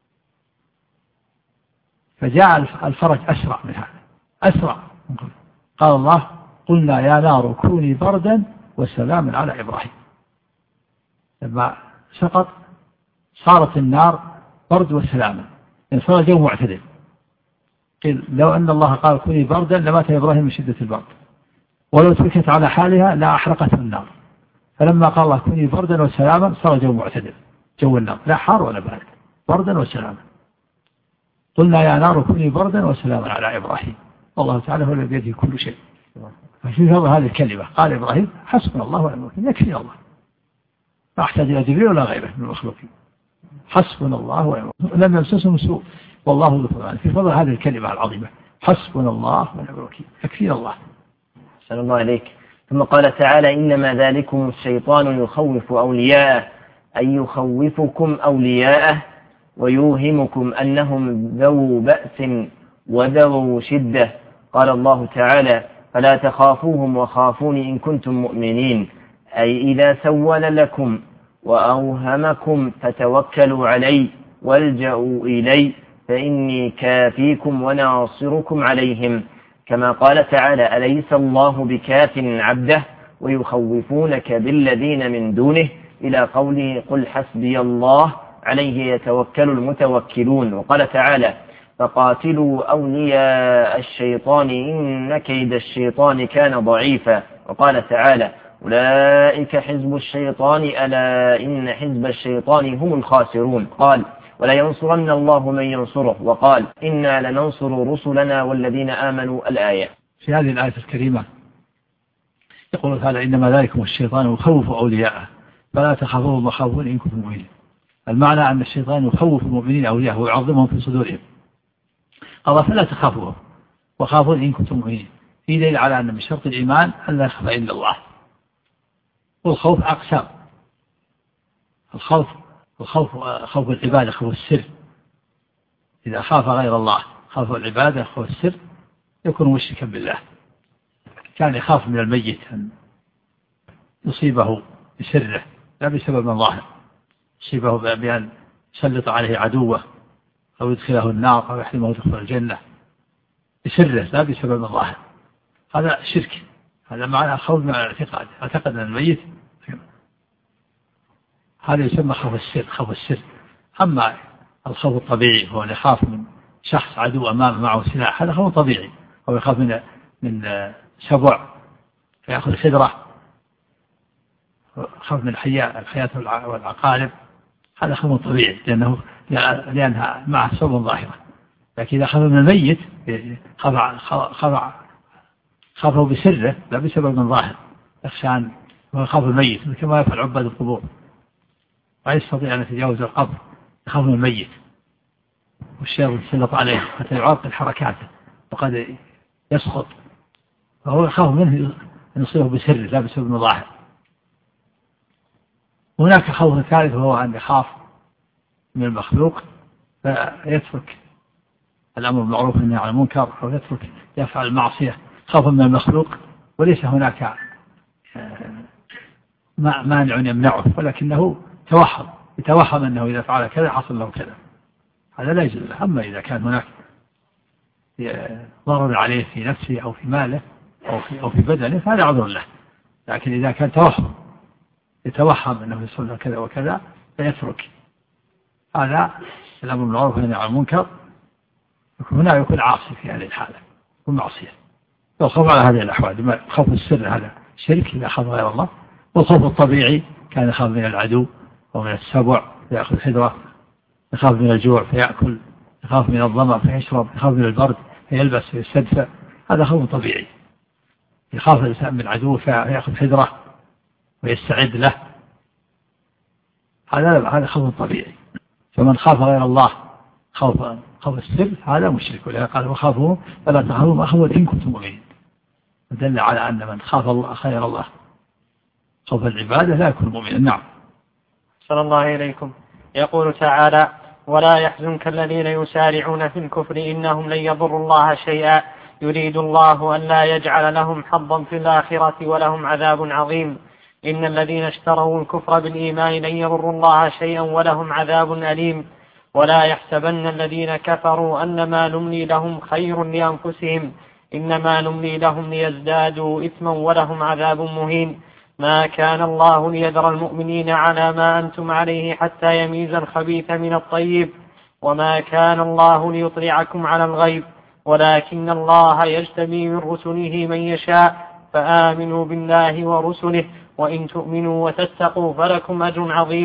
فجاء الفرج أسرع من هذا أسرع. قال الله قلنا يا نار كوني بردا وسلاما على إبراهيم. لما سقط صارت النار برد وسلاما، يعني صار جو معتدل. قيل لو أن الله قال كوني بردا لمات إبراهيم من شدة البرد، ولو تركت على حالها لا أحرقت النار. فلما قال الله كوني بردا وسلاما صار جو معتدل جو النار لا حار ولا بارد، بردا وسلاما. قلنا يا نار كوني بردا وسلاما على إبراهيم، والله تعالى هو الذي بيده كل شيء. ففي هذه الكلمة قال إبراهيم حسبنا الله ونعم الوكيل، يكفي الله، لا أحتاج إلى جبريل ولا غيره من المخلوقين، حسبنا الله ونعم الوكيل، لم يمسسهم سوء والله ذو فضل. في فضل هذه الكلمة العظيمة حسبنا الله ونعم الوكيل، يكفي الله. أحسن الله عليك. ثم قال تعالى إنما ذلكم الشيطان يخوف أولياءه، أي يخوفكم أولياءه ويوهمكم أنهم ذو بأس وذو شدة. قال الله تعالى فلا تخافوهم وخافون إن كنتم مؤمنين، أي إذا سول لكم وأوهمكم فتوكلوا علي والجأوا إلي فإني كافيكم وناصركم عليهم. كما قال تعالى أليس الله بكاف عبده ويخوفونك بالذين من دونه، إلى قوله قل حسبي الله عليه يتوكل المتوكلون. وقال تعالى فقاتلوا أولياء الشيطان إن كيد الشيطان كان ضعيفا. وقال تعالى أولئك حزب الشيطان ألا إن حزب الشيطان هم الخاسرون. قال ولا ينصرن الله من ينصره، وقال إنا لننصر رسلنا والذين آمنوا. الآية. في هذه الآية الكريمة يقول تعالى إنما ذلكم الشيطان يخوف أولياءه فلا تخافوهم وخافون إن كنتم مؤمنين. المعنى أن الشيطان يخوف المؤمنين أولياءه ويعظمهم في صدورهم، قال فلا تخافوهم وخافون إن كنتم مؤمنين، في دليل على أن من شرط الإيمان أن لا يخاف إلا الله. والخوف أقسام، الخوف الخوف خوف العبادة، خوف السر، إذا خاف غير الله خوف العبادة خوف السر يكون مشركا بالله. كان يخاف من الميت أن يصيبه بسره لا بسبب من ظاهر، يصيبه بأن يسلط عليه عدوه أو يدخله النار أو يحرمه دخول الجنة بسره لا بسبب من ظاهر، هذا شرك. هذا معنى خوف من الاعتقاد، اعتقد أن الميت، هذا يسمى خوف السر. خوف السر. أما الخوف الطبيعي هو أن يخاف من شخص عدو أمامه معه سلاح، هذا خوف طبيعي، أو يخاف من من سبع فيأخذ خدرة، خوف من الحياة الحياة والعقارب، هذا خوف طبيعي لأنه لأنها معه سبب ظاهرة. لكن إذا خاف من الميت خاف خافه بسره لا بسبب من ظاهر، يخشى أن يخاف الميت كما يفعل عباد القبور، لا يستطيع أن يتجاوز القبر، يخاف من الميت والشيطان يسلط عليه حتى يعرقل حركاته وقد يسقط، فهو يخاف منه أن يصيبه بسر لا بسبب ظاهر. هناك خوف ثالث وهو أن يخاف من المخلوق فيترك الأمر بالمعروف والنهي عن المنكر، أو يترك يفعل المعصية خوفا من المخلوق، وليس هناك مانع يمنعه، ولكنه توهم يتوهم أنه إذا فعل كذا حصل له كذا، هذا لا يجوز له. أما إذا كان هناك ضرر عليه في نفسه أو في ماله أو في, أو في بدنه فهذا عذر له. لكن إذا كان توهم يتوهم أنه يصل له كذا وكذا فيترك، هذا الأمر بالمعروف والنهي عن المنكر، هنا يكون عاصي في هذه الحالة، يكون معصية. والخوف على هذه الأحوال، خوف السر هذا شرك إذا خاف غير الله، والخوف الطبيعي كان يخاف من العدو ومن السبع فيأخذ حذرة، يخاف من الجوع فيأكل، يخاف من الظمأ فيشرب، يخاف من البرد فيلبس فيستدفى، هذا خوف طبيعي. يخاف الإنسان من العدو فيأخذ حذرة ويستعد له، هذا هذا خوف طبيعي. فمن خاف غير الله خوف خوف السر هذا مشرك، ولهذا قال وخافوه فلا تخافوهم أخوة إن كنتم مؤمنين، ودل على أن من خاف الله خير الله خوف العبادة لا يكون مؤمنا. نعم. صلى الله إليكم. يقول تعالى ولا يحزنك الذين يسارعون في الكفر إنهم لن يضروا الله شيئا يريد الله أن لا يجعل لهم حظا في الآخرة ولهم عذاب عظيم. إن الذين اشتروا الكفر بالإيمان لن يضروا الله شيئا ولهم عذاب أليم. ولا يحسبن الذين كفروا أنما نملي لهم خير لأنفسهم إنما نملي لهم ليزدادوا إثما ولهم عذاب مهين. ما كان الله ليذر المؤمنين على ما أنتم عليه حتى يميز الخبيث من الطيب وما كان الله ليطلعكم على الغيب ولكن الله يجتبي من رسله من يشاء فآمنوا بالله ورسله وإن تؤمنوا وتتقوا فلكم أجر عظيم.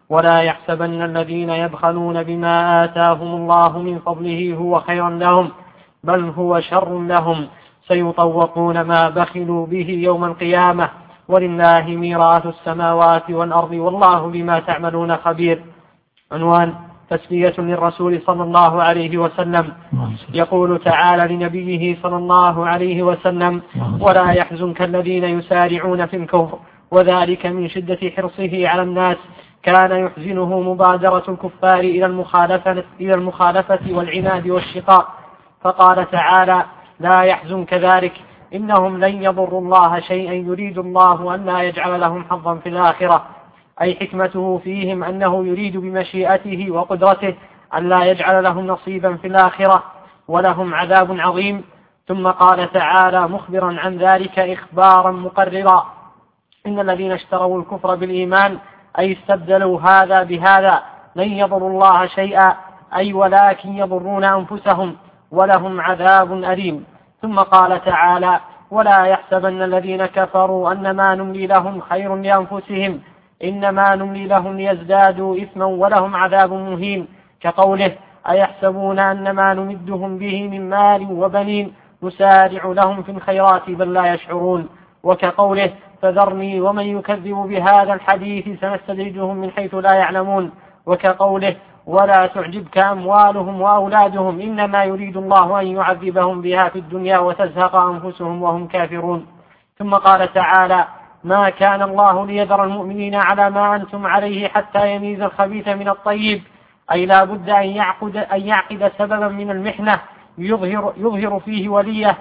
ولا يحسبن الذين يبخلون بما آتاهم الله من فضله هو خير لهم بل هو شر لهم سيطوقون ما بخلوا به يوم القيامة ولله ميراث السماوات والأرض والله بما تعملون خبير. عنوان: تسلية للرسول صلى الله عليه وسلم. يقول تعالى لنبيه صلى الله عليه وسلم: ولا يحزنك الذين يسارعون في الكفر وذلك من شدة حرصه على الناس كان يحزنه مبادرة الكفار إلى المخالفة, إلى المخالفة والعناد والشقاق، فقال تعالى: لا يحزنك ذلك إنهم لن يضروا الله شيئا يريد الله أن لا يجعل لهم حظا في الآخرة، أي حكمته فيهم أنه يريد بمشيئته وقدرته أن لا يجعل لهم نصيبا في الآخرة ولهم عذاب عظيم. ثم قال تعالى مخبرا عن ذلك إخبارا مقررا: إن الذين اشتروا الكفر بالإيمان أي استبدلوا هذا بهذا لن يضروا الله شيئا، أي ولكن يضرون أنفسهم ولهم عذاب أليم. ثم قال تعالى: ولا يحسبن الذين كفروا أنما نملي لهم خير لأنفسهم إنما نملي لهم ليزدادوا إثما ولهم عذاب مهين، كقوله: أيحسبون أنما نمدهم به من مال وبنين نسارع لهم في الخيرات بل لا يشعرون، وكقوله: فذرني ومن يكذب بهذا الحديث سنستدرجهم من حيث لا يعلمون، وكقوله: ولا تعجبك أموالهم وأولادهم إنما يريد الله أن يعذبهم بها في الدنيا وتزهق أنفسهم وهم كافرون. ثم قال تعالى: ما كان الله ليذر المؤمنين على ما أنتم عليه حتى يميز الخبيث من الطيب، أي لا بد أن يعقد, أن يعقد سببا من المحنة يظهر, يظهر فيه وليه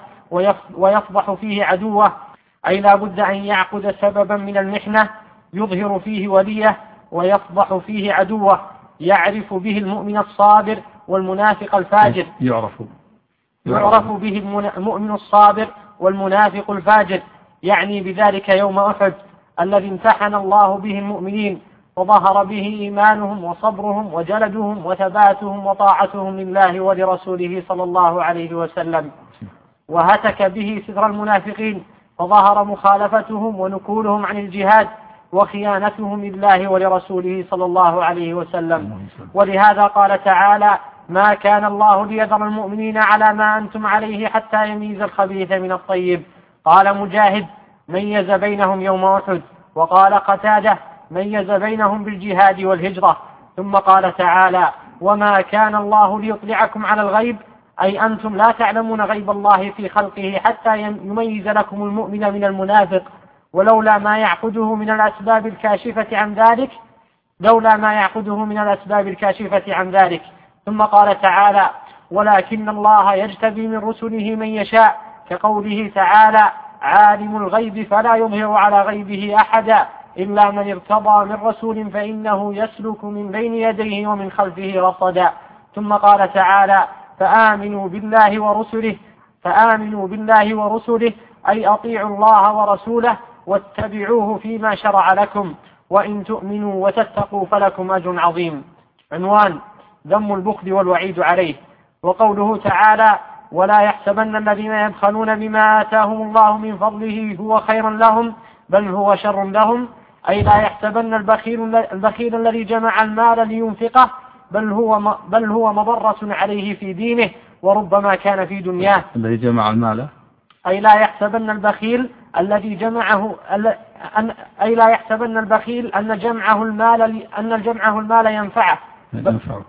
ويفضح فيه عدوه، أي لا بد أن يعقد سببا من المحنة يظهر فيه وليه ويفضح فيه عدوه، يعرف به المؤمن الصابر والمنافق الفاجر يعرف, يعرف به المؤمن الصابر والمنافق الفاجر، يعني بذلك يوم أحد الذي امتحن الله به المؤمنين وظهر به إيمانهم وصبرهم وجلدهم وثباتهم وطاعتهم لله ولرسوله صلى الله عليه وسلم، وهتك به ستر المنافقين فظهر مخالفتهم ونكولهم عن الجهاد وخيانتهم لله ولرسوله صلى الله عليه وسلم. ولهذا قال تعالى: ما كان الله ليذر المؤمنين على ما أنتم عليه حتى يميز الخبيث من الطيب. قال مجاهد: ميز بينهم يوم أحد. وقال قتادة: ميز بينهم بالجهاد والهجرة. ثم قال تعالى: وما كان الله ليطلعكم على الغيب، أي أنتم لا تعلمون غيب الله في خلقه حتى يميز لكم المؤمن من المنافق، ولولا ما يعقده من الأسباب الكاشفة عن ذلك لولا ما يعقده من الأسباب الكاشفة عن ذلك. ثم قال تعالى: ولكن الله يجتبي من رسله من يشاء، كقوله تعالى: عالم الغيب فلا يظهر على غيبه أحدا إلا من ارتضى من رسول فإنه يسلك من بين يديه ومن خلفه رصدا. ثم قال تعالى: فآمنوا بالله ورسله فآمنوا بالله ورسله أي أطيعوا الله ورسوله واتبعوه فيما شرع لكم، وإن تؤمنوا وتتقوا فلكم أجر عظيم. عنوان: ذم البخل والوعيد عليه. وقوله تعالى: ولا يحسبن الذين يبخلون بما آتاهم الله من فضله هو خير لهم بل هو شر لهم، أي لا يحسبن البخيل, البخيل الذي جمع المال لينفقه بل هو, بل هو مضرة عليه في دينه وربما كان في دنياه. الذي جمع المال أي لا يحسبن البخيل الذي جمعه أي لا يحسبن البخيل أن جمعه المال أن جمعه المال ينفعه ينفعه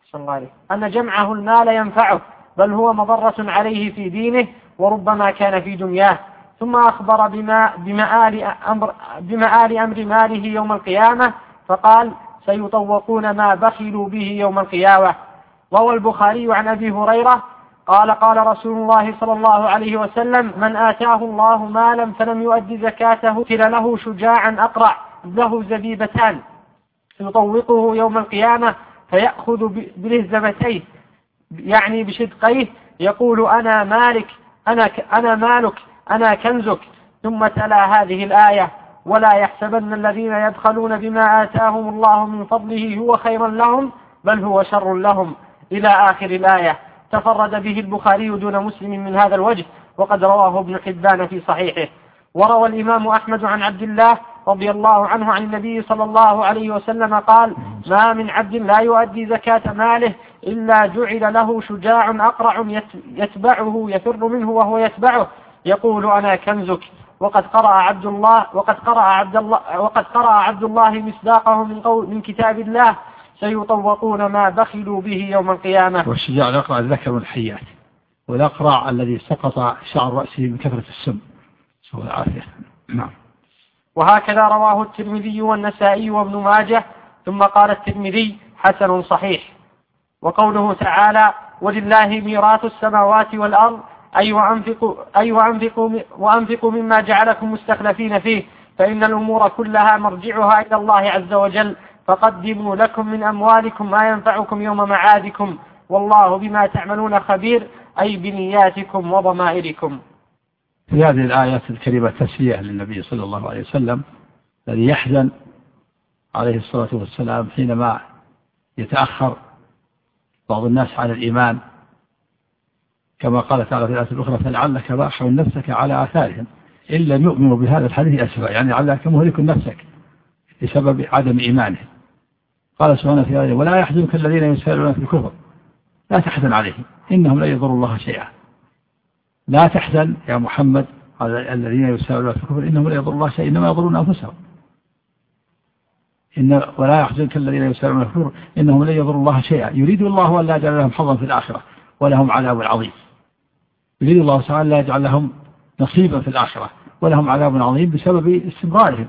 أن جمعه المال ينفعه بل هو مضرة عليه في دينه وربما كان في دنياه. ثم أخبر بما بمآل أمر, بمآل أمر ماله يوم القيامة فقال: سيطوقون ما بخلوا به يوم القيامة. روى البخاري عن أبي هريرة قال: قال رسول الله صلى الله عليه وسلم: من آتاه الله مالا فلم يؤد زكاته كل له شجاعا أقرع له زبيبتان يطوقه يوم القيامة فيأخذ برهزمتيه يعني بشدقيه يقول: أنا مالك أنا, أنا مالك أنا كنزك. ثم تلا هذه الآية: ولا يحسبن الذين يبخلون بما آتاهم الله من فضله هو خير لهم بل هو شر لهم، إلى آخر الآية. تفرد به البخاري دون مسلم من هذا الوجه، وقد رواه ابن حبان في صحيحه. وروى الإمام أحمد عن عبد الله رضي الله عنه عن النبي صلى الله عليه وسلم قال: ما من عبد لا يؤدي زكاة ماله إلا جعل له شجاع أقرع يتبعه يفر منه وهو يتبعه يقول: أنا كنزك. وقد قرأ عبد الله وقد قرأ عبد الله وقد قرأ عبد الله مصداقه من قول من كتاب الله: سيطوقون ما بخلوا به يوم القيامة. والشجاع الأقرع ذكر الحيات، والأقرع الذي سقط شعر رأسه من كثرة السم. سوى العافية. نعم. وهكذا رواه الترمذي والنسائي وابن ماجه. ثم قال الترمذي: حسن صحيح. وقوله تعالى: ولله ميراث السماوات والأرض أي وأنفقوا, أي وأنفقوا, وأنفقوا مما جعلكم مستخلفين فيه، فإن الأمور كلها مرجعها إلى الله عز وجل، فقدموا لكم من أموالكم ما ينفعكم يوم معادكم، والله بما تعملون خبير، أي بنياتكم وضمائركم. في هذه الآيات الكريمة تسلية للنبي صلى الله عليه وسلم الذي يحزن عليه الصلاة والسلام حينما يتأخر بعض الناس على الإيمان، كما قال تعالى في الآية الأخرى: فلعلك باخع نفسك على آثارهم إن لم يؤمنوا بهذا الحديث أسفا، يعني لعلك مهلك نفسك بسبب عدم إيمانه. قال سبحانه في آية: ولا يحزنك الذين يسارعون في الكفر لا تحزن عليهم إنهم لا يضروا الله شيئا. لا تحزن يا محمد على الذين يسارعون في الكفر إنهم لا يضروا الله شيئا إنما يضرون أنفسهم. إن ولا يحزنك الذين يسارعون في الكفر إنهم لا يضروا الله شيئا يريد الله أن لا يجعل لهم حظا في الآخرة ولهم عذاب عظيم. يريد الله تعالى لا يجعل لهم نصيبا في الآخرة ولهم عذاب عظيم بسبب استمرارهم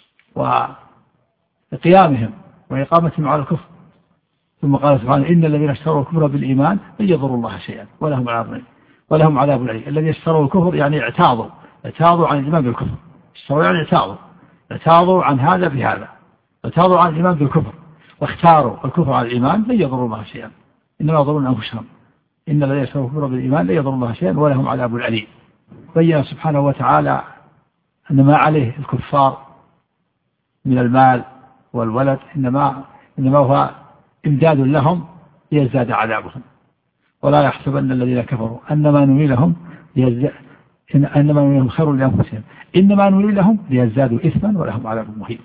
وقيامهم وإقامتهم على الكفر. ثم قال سبحانه: إن الذين اشتروا الكفر بالإيمان لن يضروا الله شيئا ولهم عذاب ولهم عذاب أليم. الذين اشتروا الكفر يعني اعتاضوا اعتاضوا عن الإيمان بالكفر. اشتروا يعني اعتاضوا اعتاضوا عن هذا بهذا، اعتاضوا عن الإيمان بالكفر واختاروا الكفر على الإيمان لن يضروا الله شيئا إنما يضرون أنفسهم. إن الذين اشتروا الكفر بالإيمان لن يضروا الله شيئا ولهم عذاب أليم. بين سبحانه وتعالى أن ما عليه الكفار من المال والولد إنما إنما هو إمداد لهم ليزداد عذابهم. ولا يحسبن الذين كفروا أنما نملي لهم ليزداد إن أنما نملي لهم خير لأنفسهم إنما نملي لهم ليزدادوا إثما ولهم عذاب مهين.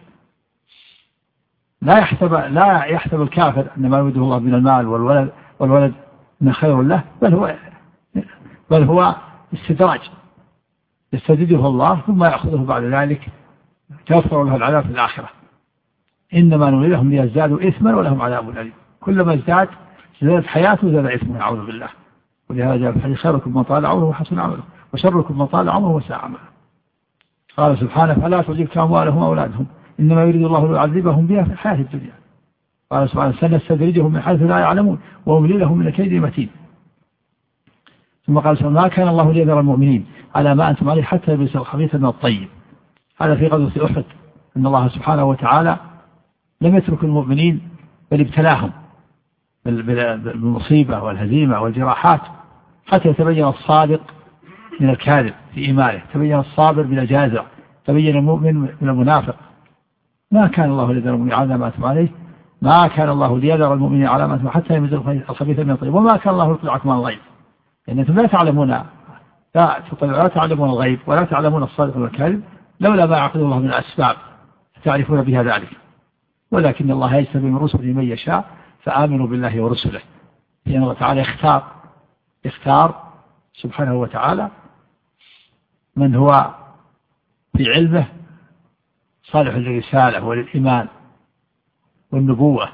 لا يحسب لا يحسب الكافر أن ما يريده الله من المال والولد والولد من خير له، بل هو بل هو استدراج يستدرجه الله ثم يأخذه بعد ذلك توفر له العذاب في الآخرة. إنما نملي لهم ليزدادوا إثما ولهم عذاب أليم. كلما ازداد زادت حياته زاد إثمه نعوذ بالله. ولهذا جاء في الحديث: خيركم من طال عمره وحسن عمله وشركم من طال عمره وساء عمله. قال سبحانه: فلا تعجبك أموالهم وأولادهم إنما يريد الله ليعذبهم بها في الحياة الدنيا. قال سبحانه: سنستدرجهم من حيث لا يعلمون وأملي لهم من كيد متين. ثم قال سبحانه: ما كان الله ليذر المؤمنين على ما أنتم عليه حتى يلبسوا الخبيث من الطيب. هذا في غزوة أحد أن الله سبحانه وتعالى لم يترك المؤمنين بل ابتلاهم بالمصيبة والهزيمة والجراحات حتى يتبين الصادق من الكاذب في إيمانه، تبين الصابر من الجازع، تبين المؤمن من المنافق. ما كان الله ليذر المؤمنين على ما أنتم عليه ما كان الله ليذر المؤمنين على ما أنتم حتى يميزوا الخبيث من الطيب وما كان الله يطلعكم على الغيب، لأن أنتم لا تعلمون لا لا تعلمون الغيب ولا تعلمون الصادق والكاذب لولا ما عقده الله من الأسباب تعرفون بها ذلك، ولكن الله يجتبي من رسله من يشاء فآمنوا بالله ورسله. لأن الله تعالى يختار يختار سبحانه وتعالى من هو في علمه صالح للرسالة وللإيمان والنبوة،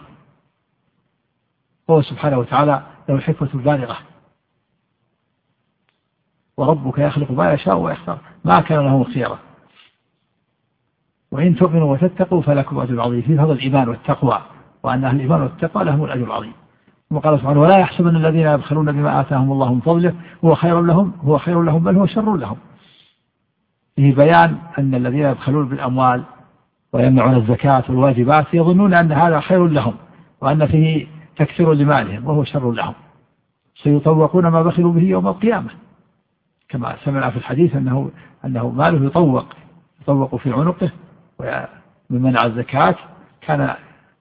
هو سبحانه وتعالى له الحكمة البالغة. وربك يخلق ما يشاء ويختار ما كان له خيرا وإن تؤمنوا وتتقوا فلكم أجر عظيم. في هذا الإيمان والتقوى وأن أهل الإيمان والتقوى لهم الأجر العظيم. وقال سبحانه: ولا يحسبن الذين يبخلون بما آتاهم الله من فضله هو خير لهم هو خير لهم بل هو شر لهم. فيه بيان أن الذين يبخلون بالأموال ويمنعون الزكاة والواجبات يظنون أن هذا خير لهم وأن فيه تكثير لمالهم وهو شر لهم. سيطوقون ما بخلوا به يوم القيامة، كما سمعنا في الحديث أنه أنه ماله يطوق يطوق في عنقه، ومن منع الزكاة كان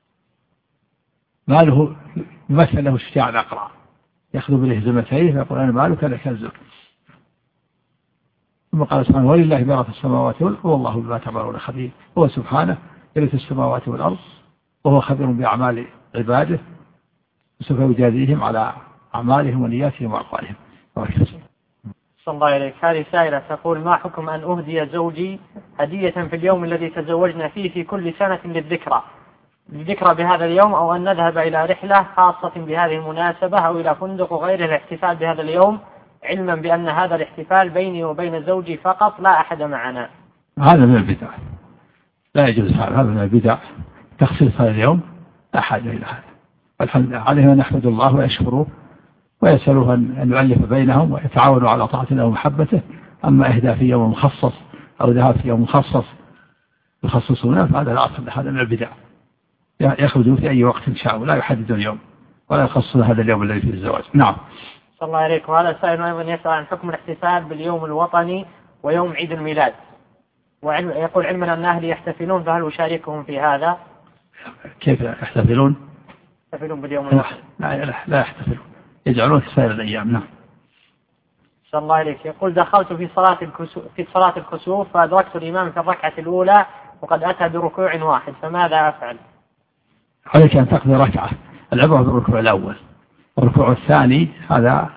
ماله يمثل له شجاع الأقرع يأخذ بالهزمتين فيقول: أنا مالك أنا كنزك. ثم قال سبحانه ولله ما في السماوات والأرض والله بما تعملون خبير. هو سبحانه يرث السماوات والأرض وهو خبير بأعمال عباده وسوف يجازيهم على أعمالهم ونياتهم وأقوالهم. صلى الله عليك. هذه سائلة تقول ما حكم أن أهدي زوجي هدية في اليوم الذي تزوجنا فيه في كل سنة للذكرى للذكرى بهذا اليوم، أو أن نذهب إلى رحلة خاصة بهذه المناسبة أو إلى فندق وغيره الاحتفال بهذا اليوم، علما بأن هذا الاحتفال بيني وبين زوجي فقط لا أحد معنا؟ هذا من البدع، لا يجوز هذا، هذا من البدع تخصيص هذا اليوم لا حاجة إلى هذا. والحمد لله عليهم أن يحمد الله ويشكروه ويسألوه أن يؤلف بينهم ويتعاونوا على طاعته ومحبته. أما إهداء في يوم مخصص أو ذهاب في يوم مخصص يخصصونه فهذا لا أصل، هذا من البدع. يخرجوا في أي وقت إن شاء ولا يحددون يوم ولا يخصصون هذا اليوم الذي فيه الزواج. نعم. صلى الله عليك. وهذا سائل أيضا يسأل عن حكم الاحتفال باليوم الوطني ويوم عيد الميلاد، ويقول علما أن أهلي يحتفلون فهل أشاركهم في هذا؟ كيف يحتفلون؟ يحتفلون باليوم الوطني؟ لا لا, لا يحتفلون، يجعلون في سائر الأيام. نعم. صلى الله عليك. يقول دخلت في صلاة الكسوف في صلاة الكسوف فأدركت الإمام في الركعة الأولى وقد أتى بركوع واحد، فماذا أفعل؟ عليك أن تقضي ركعة، العبرة بالركوع الأول، الركوع الثاني هذا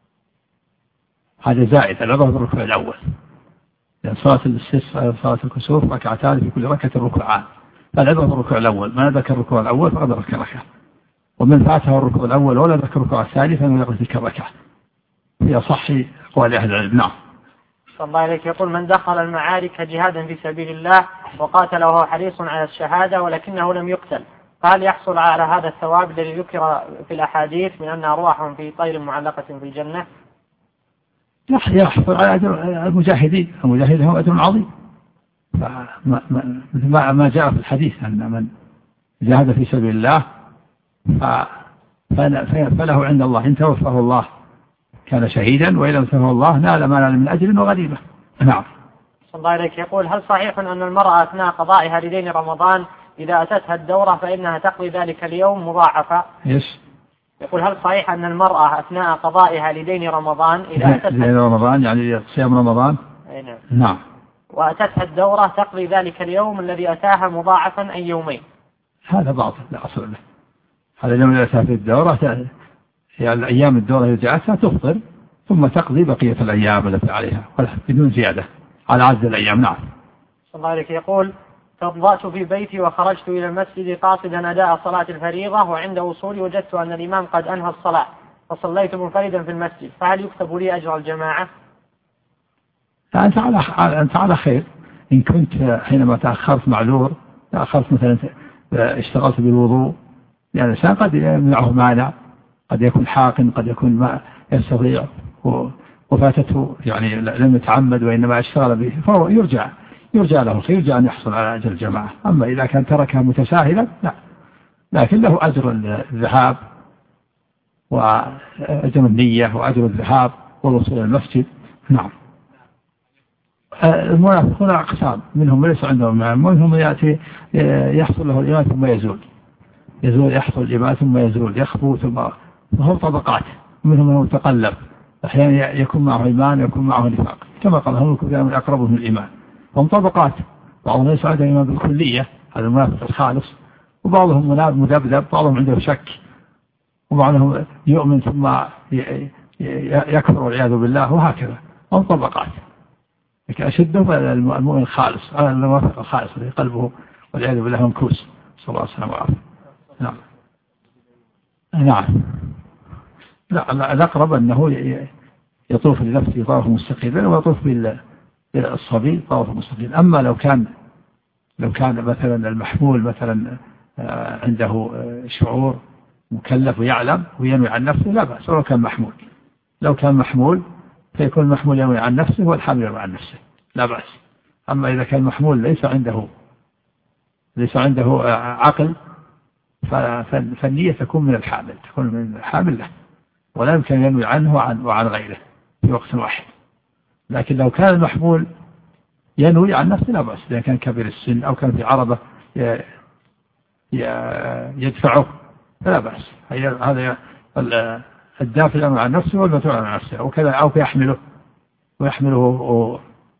هذا زائد، العبرة بالركوع الأول، لأن صلاة الاستسقاء صلاة الكسوف ركعتان في كل ركعة ركوعان، فالعبرة بالركوع الأول، ما ذكر الركوع الأول فقد ذكر ركعة، ومن فاته الركوع الأول ولا ذكر الركوع الثاني فإنه يقضي تلك الركعة في أصح أقوال أهل العلم. نعم. صلى الله عليك. يقول من دخل المعارك جهادا في سبيل الله وقاتل وهو حريص على الشهادة ولكنه لم يقتل، فهل يحصل على هذا الثواب الذي ذكر في الأحاديث من أن أرواحهم في طير معلقة في الجنة؟ يحصل على أجر المجاهدين، المجاهدين هم أجر عظيم، ما ما جاء في الحديث أن من جاهد في سبيل الله فله عند الله إن توفاه الله كان شهيدا وإن لم توفاه الله نال ما نال من أجر وغنيمة. نعم. صلى الله عليك. يقول هل صحيح أن المرأة أثناء قضائها لدين رمضان إذا أتتها الدورة فإنها تقضي ذلك اليوم مضاعفة؟ يس. يقول هل صحيح أن المرأة أثناء قضائها لدين رمضان إذا أتتها لدين رمضان يعني صيام رمضان؟ نعم. نعم. وأتتها الدورة تقضي ذلك اليوم الذي أتاها مضاعفا أي يومين؟ هذا باطل لا أصل له. هذا اليوم الذي أتاها في الدورة هي الأيام الدورة التي جاءتها تفطر ثم تقضي بقية الأيام التي عليها بدون زيادة على عدد الأيام. نعم. صلى الله عليك. يقول توضأت في بيتي وخرجت إلى المسجد قاصدا أداء صلاة الفريضة، وعند وصولي وجدت أن الإمام قد أنهى الصلاة فصليت منفردا في المسجد، فهل يكتب لي أجر الجماعة؟ أنت على أنت على خير إن كنت حينما تأخرت معذور، تأخرت مثلا اشتغلت بالوضوء، يعني الإنسان قد يمنعه مانع، قد يكون حاقن، قد يكون ما يستطيع وفاتته يعني لم يتعمد وإنما اشتغل به، فهو يرجع يرجع له الخير، يرجع أن يحصل على أجر الجماعة. أما إذا كان تركها متساهلا لا، لكن له أجر الذهاب وأجر النية وأجر الذهاب والوصول إلى المسجد. نعم. المنافقون أقسام، منهم ليس عندهم إمام، ومنهم يأتي يحصل له الإيمان ثم يزول يزول يحصل الإيمان ثم يزول يخفو ثم، وهم طبقات، منهم من يتقلب، أحيانا يكون معه إيمان ويكون معه نفاق، كما قال هم الكفار من أقربهم من الإيمان، هم طبقات، بعضهم ليس عنده إيمان بالكلية هذا المنافق الخالص، وبعضهم مذبذب، بعضهم عنده شك، وبعضهم يؤمن ثم يكفر والعياذ بالله، وهكذا هم طبقات. لكن أشدهم المؤمن الخالص، المنافق الخالص الذي قلبه والعياذ بالله منكوس، صلى الله عليه وسلم وعافية. نعم. نعم. لا الأقرب أنه يطوف لنفسه طواف مستقيما ويطوف بالصبي طواف مستقيما. أما لو كان لو كان مثلا المحمول مثلا عنده شعور مكلف ويعلم وينوي عن نفسه لا بأس، ولو كان محمول لو كان محمول فيكون المحمول ينوي عن نفسه والحامل ينوي عن نفسه لا بأس. أما إذا كان المحمول ليس عنده ليس عنده عقل فالنية تكون من الحامل، تكون من الحامل له، ولا يمكن ينوي عنه وعن, وعن غيره في وقت واحد. لكن لو كان المحمول ينوي عن نفسه لا بأس، إذا كان كبير السن أو كان في عربة يدفعه فلا بأس. هذا الدافع ينوي عن نفسه والمدفوع عن نفسه، وكذا أو يحمله ويحمله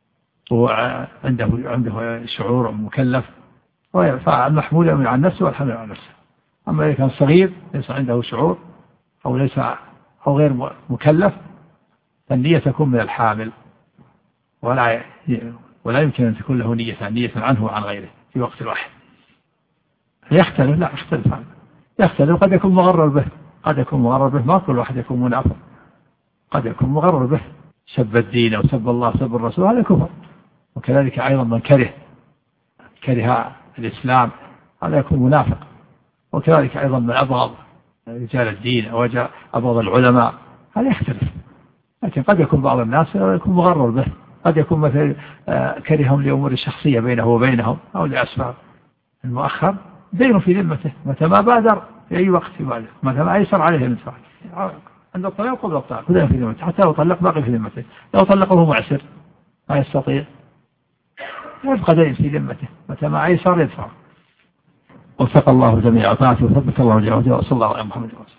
وعنده عنده شعور مكلف، فالمحمول يحمل عن نفسه والحمل عن نفسه. أما إذا كان صغير ليس عنده شعور أو ليس أو غير مكلف فالنية تكون من الحامل، ولا ولا يمكن أن تكون له نية نية عنه وعن غيره في وقت واحد. يختلف، لا يختلف عنه. يختلف، قد يكون مغرر به، قد يكون مغرر به، ما كل واحد يكون منافق، قد يكون مغرر به، سب الدين أو سب الله سب الرسول هذا كفر. وكذلك أيضا من كره كره الإسلام هذا يكون منافق. وكذلك أيضا من أبغض رجال الدين أو أبغض العلماء هذا يختلف. لكن قد يكون بعض الناس يكون مغرر به، قد يكون مثل كرههم لأمور الشخصية بينه وبينهم أو لأسباب المؤخر دينه في ذمته، متى ما بادر في أي وقت يبادر، متى ما أيسر عليه الإنفاق عند الطلاق قبل الطلاق كلها في ذمته، حتى لو طلق باقي في ذمته. لو طلقه معسر ما يستطيع يبقى دين في ذمته، متى ما أيسر يدفع. وفق الله جميع طاعته وثبت الله جل وعلا. صلى الله عليه وسلم.